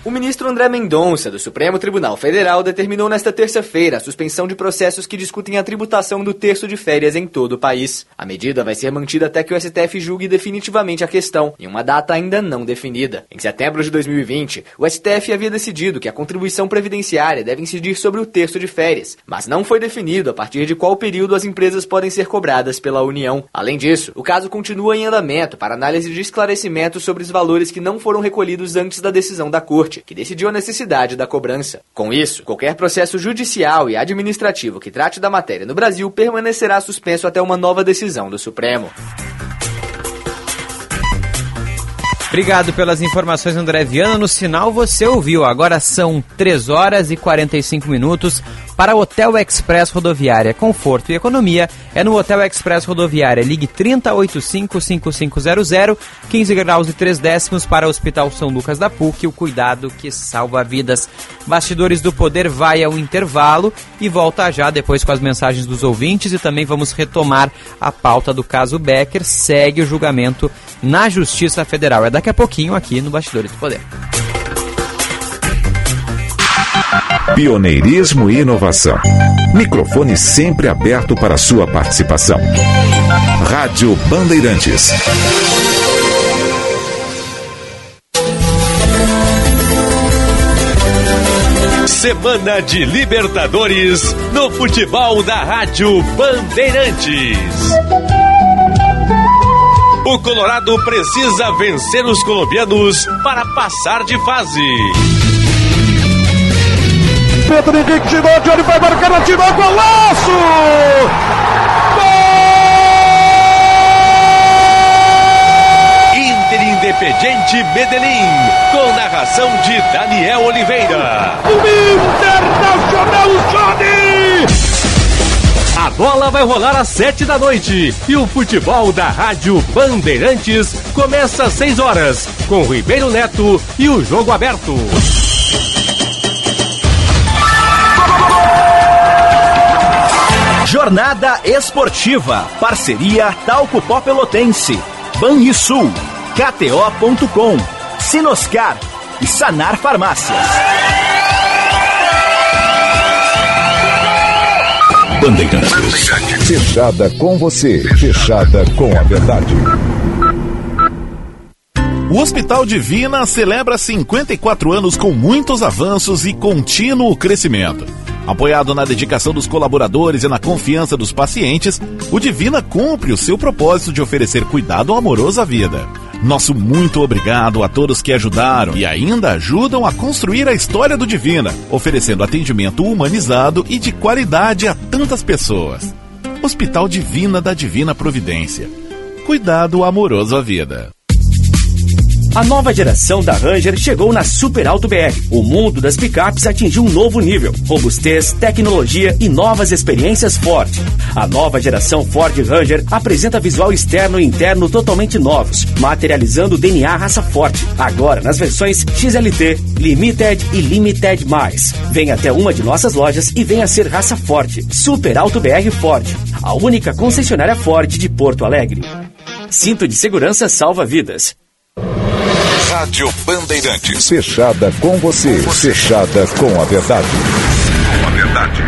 O ministro André Mendonça, do Supremo Tribunal Federal, determinou nesta terça-feira a suspensão de processos que discutem a tributação do terço de férias em todo o país. A medida vai ser mantida até que o S T F julgue definitivamente a questão, em uma data ainda não definida. Em setembro de dois mil e vinte, o S T F havia decidido que a contribuição previdenciária deve incidir sobre o terço de férias, mas não foi definido a partir de qual período as empresas podem ser cobradas pela União. Além disso, o caso continua em andamento para análise de esclarecimento sobre os valores que não foram recolhidos antes da decisão da Corte, que decidiu a necessidade da cobrança. Com isso, qualquer processo judicial e administrativo que trate da matéria no Brasil permanecerá suspenso até uma nova decisão do Supremo. Obrigado pelas informações, André Viana. No sinal você ouviu. Agora são três horas e quarenta e cinco minutos para o Hotel Express Rodoviária. Conforto e economia é no Hotel Express Rodoviária. Ligue trinta, oitenta e cinco, cinquenta e cinco zero zero, quinze graus e três décimos para o Hospital São Lucas da P U C. O cuidado que salva vidas. Bastidores do Poder vai ao intervalo e volta já depois com as mensagens dos ouvintes, e também vamos retomar a pauta do caso Becker. Segue o julgamento na Justiça Federal. É daqui a pouquinho aqui no Bastidores do Poder. Pioneirismo e inovação. Microfone sempre aberto para sua participação. Rádio Bandeirantes. Semana de Libertadores no futebol da Rádio Bandeirantes. O Colorado precisa vencer os colombianos para passar de fase. Pedro Henrique chegou, Johnny vai marcar, atirou, golaço! Gol! Inter Independiente Medellín, com narração de Daniel Oliveira. O Internacional Johnny! A bola vai rolar às sete da noite e o futebol da Rádio Bandeirantes começa às seis horas, com Ribeiro Neto e o jogo aberto. Jornada Esportiva, parceria Talco Pó Pelotense, Banrisul, K T O ponto com, Sinoscar e Sanar Farmácias. Bandeirantes. Fechada com você, fechada com a verdade. O Hospital Divina celebra cinquenta e quatro anos com muitos avanços e contínuo crescimento. Apoiado na dedicação dos colaboradores e na confiança dos pacientes, o Divina cumpre o seu propósito de oferecer cuidado amoroso à vida. Nosso muito obrigado a todos que ajudaram e ainda ajudam a construir a história do Divina, oferecendo atendimento humanizado e de qualidade a tantas pessoas. Hospital Divina da Divina Providência. Cuidado amoroso à vida. A nova geração da Ranger chegou na Super Alto B R. O mundo das picapes atingiu um novo nível. Robustez, tecnologia e novas experiências Ford. A nova geração Ford Ranger apresenta visual externo e interno totalmente novos, materializando o D N A raça Ford. Agora nas versões X L T, Limited e Limited mais. Venha até uma de nossas lojas e venha ser raça Ford. Super Alto B R Ford. A única concessionária Ford de Porto Alegre. Cinto de segurança salva vidas. Rádio Bandeirantes. Fechada com você, fechada com a verdade. Com a verdade.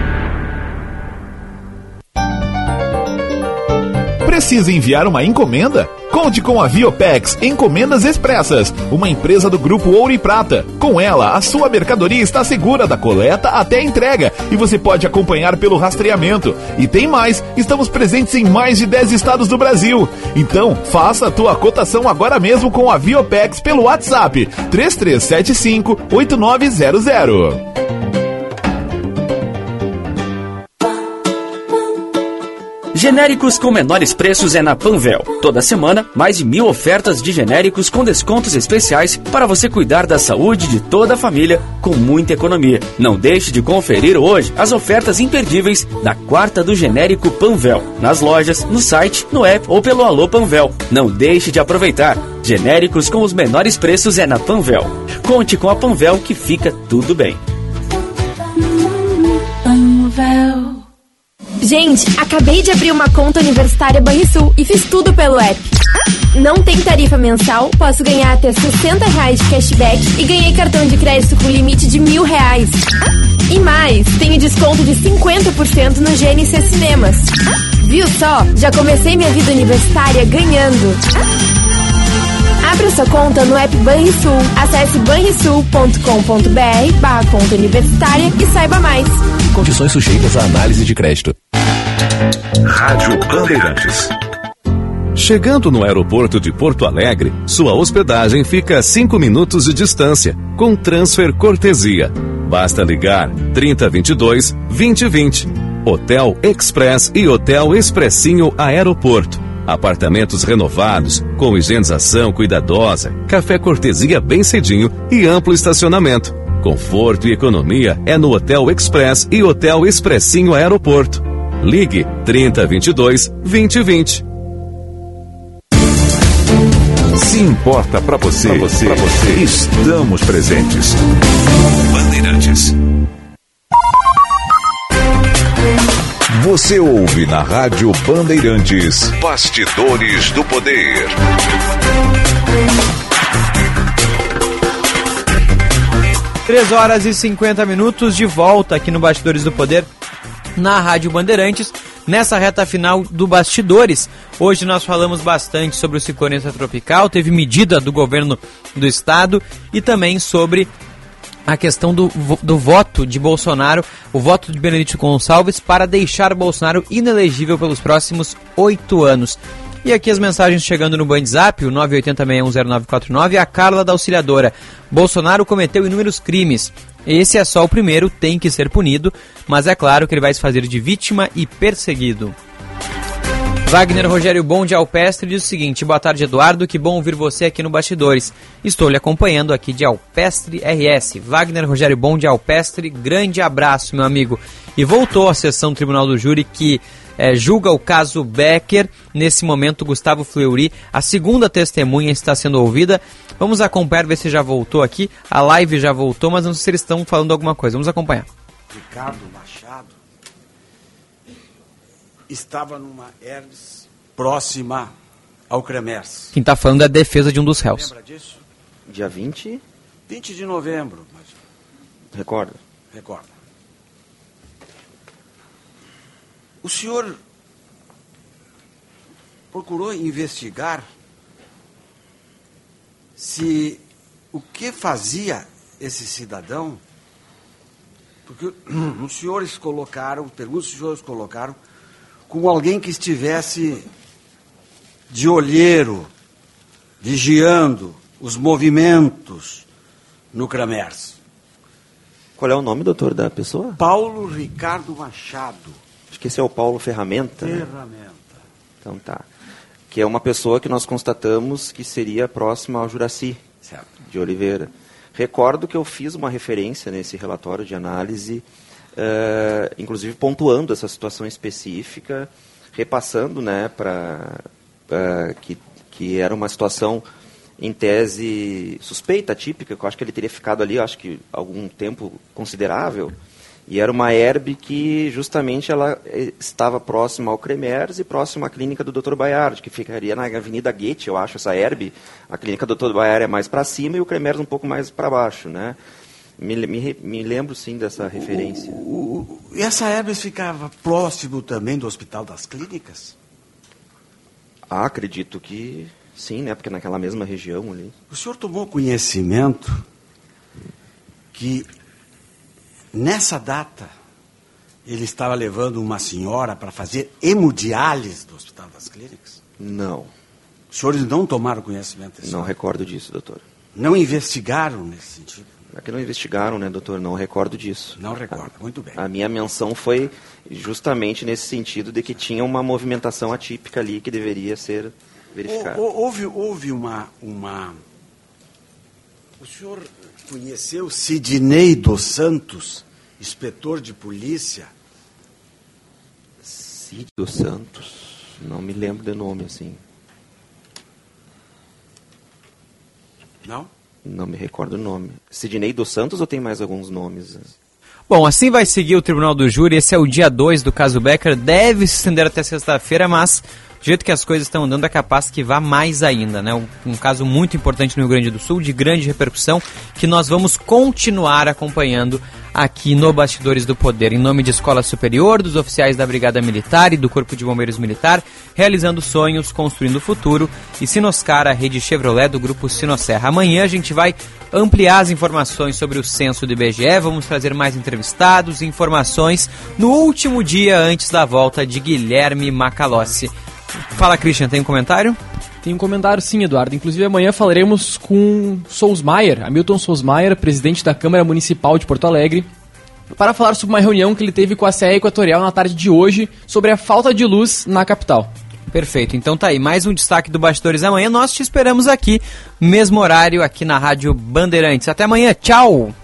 Precisa enviar uma encomenda? Conte com a Viopex Encomendas Expressas, uma empresa do Grupo Ouro e Prata. Com ela, a sua mercadoria está segura da coleta até a entrega e você pode acompanhar pelo rastreamento. E tem mais, estamos presentes em mais de dez estados do Brasil. Então, faça a tua cotação agora mesmo com a Viopex pelo WhatsApp três três sete cinco, oito nove zero zero. Genéricos com menores preços é na Panvel. Toda semana, mais de mil ofertas de genéricos com descontos especiais para você cuidar da saúde de toda a família com muita economia. Não deixe de conferir hoje as ofertas imperdíveis da quarta do genérico Panvel. Nas lojas, no site, no app ou pelo Alô Panvel. Não deixe de aproveitar. Genéricos com os menores preços é na Panvel. Conte com a Panvel que fica tudo bem. Panvel. Gente, acabei de abrir uma conta universitária Banrisul e fiz tudo pelo app. Não tem tarifa mensal, posso ganhar até sessenta reais de cashback e ganhei cartão de crédito com limite de mil reais. E mais, tenho desconto de cinquenta por cento no G N C Cinemas. Viu só? Já comecei minha vida universitária ganhando. Abra sua conta no app Banrisul. Acesse banrisul ponto com ponto b r barra conta universitária e saiba mais. Condições sujeitas à análise de crédito. Rádio Bandeirantes. Chegando no aeroporto de Porto Alegre, sua hospedagem fica a cinco minutos de distância, com transfer cortesia. Basta ligar trinta, vinte e dois, vinte e vinte. Hotel Express e Hotel Expressinho Aeroporto. Apartamentos renovados, com higienização cuidadosa, café cortesia bem cedinho e amplo estacionamento. Conforto e economia é no Hotel Express e Hotel Expressinho Aeroporto. Ligue trinta, vinte e dois, vinte e vinte. Se importa pra você, pra você, pra você, estamos presentes. Bandeirantes. Você ouve na Rádio Bandeirantes Bastidores do Poder. três horas e cinquenta minutos de volta aqui no Bastidores do Poder, na Rádio Bandeirantes, nessa reta final do Bastidores. Hoje nós falamos bastante sobre o ciclone extratropical, teve medida do governo do estado e também sobre a questão do, do voto de Bolsonaro, o voto de Benedito Gonçalves para deixar Bolsonaro inelegível pelos próximos oito anos. E aqui as mensagens chegando no WhatsApp, o nove oito zero, seis um zero nove quatro nove, a Carla da Auxiliadora. Bolsonaro cometeu inúmeros crimes. Esse é só o primeiro, tem que ser punido, mas é claro que ele vai se fazer de vítima e perseguido. Wagner Rogério Bom de Alpestre diz o seguinte: boa tarde, Eduardo, que bom ouvir você aqui no Bastidores. Estou lhe acompanhando aqui de Alpestre R S. Wagner Rogério Bom de Alpestre, grande abraço, meu amigo. E voltou à sessão do Tribunal do Júri que é, julga o caso Becker. Nesse momento, Gustavo Fleury, a segunda testemunha, está sendo ouvida. Vamos acompanhar, ver se já voltou aqui. A live já voltou, mas não sei se eles estão falando alguma coisa. Vamos acompanhar. Ricardo Machado estava numa Hermes próxima ao Cremers. Quem está falando é a defesa de um dos réus. Lembra disso? Dia vinte? vinte de novembro. Mas... Recordo. Recordo. O senhor procurou investigar se o que fazia esse cidadão, porque os senhores colocaram, pergunto se os senhores colocaram, como alguém que estivesse de olheiro, vigiando os movimentos no Cremers. Qual é o nome, doutor, da pessoa? Paulo Ricardo Machado. Acho que esse é o Paulo Ferramenta. Ferramenta. Né? Então tá. Que é uma pessoa que nós constatamos que seria próxima ao Juraci certo. de Oliveira. Recordo que eu fiz uma referência nesse relatório de análise, uh, inclusive pontuando essa situação específica, repassando, né, para uh, que, que era uma situação em tese suspeita, típica, que eu acho que ele teria ficado ali, acho que algum tempo considerável, e era uma herb que justamente ela estava próxima ao Cremers e próxima à clínica do doutor Baiard, que ficaria na Avenida Goethe, eu acho, essa herb. A clínica do doutor Baiard é mais para cima e o Cremers um pouco mais para baixo, né? Me, me, me lembro, sim, dessa referência. O, o, e essa herb ficava próximo também do Hospital das Clínicas? Ah, acredito que sim, né? Porque naquela mesma região ali. O senhor tomou conhecimento que nessa data ele estava levando uma senhora para fazer hemodiálise do Hospital das Clínicas? Não. Os senhores não tomaram conhecimento disso? Não recordo disso, doutor. Não investigaram nesse sentido? É que não investigaram, né, doutor? Não recordo disso. Não recordo, muito bem. A minha menção foi justamente nesse sentido de que tinha uma movimentação atípica ali que deveria ser verificada. Houve, houve uma, uma... O senhor conheceu Sidney dos Santos, inspetor de polícia? Cid dos Santos? Não me lembro de nome, assim. Não? Não me recordo o nome. Sidney dos Santos ou tem mais alguns nomes? Bom, assim vai seguir o Tribunal do Júri. Esse é o dia dois do caso Becker. Deve se estender até sexta-feira, mas do jeito que as coisas estão andando, é capaz que vá mais ainda, né? Um, um caso muito importante no Rio Grande do Sul, de grande repercussão, que nós vamos continuar acompanhando aqui no Bastidores do Poder, em nome de Escola Superior, dos oficiais da Brigada Militar e do Corpo de Bombeiros Militar, realizando sonhos, construindo o futuro, e Sinoscar, a rede Chevrolet do Grupo Sinosserra. Amanhã a gente vai ampliar as informações sobre o censo do I B G E, vamos trazer mais entrevistados e informações no último dia antes da volta de Guilherme Macalossi. Fala, Christian, tem um comentário? Tem um comentário sim, Eduardo. Inclusive amanhã falaremos com Sousmaier, Hamilton Sousmaier, presidente da Câmara Municipal de Porto Alegre, para falar sobre uma reunião que ele teve com a C E Equatorial na tarde de hoje sobre a falta de luz na capital. Perfeito, então tá aí, mais um destaque do Bastidores amanhã. Nós te esperamos aqui, mesmo horário, aqui na Rádio Bandeirantes. Até amanhã, tchau!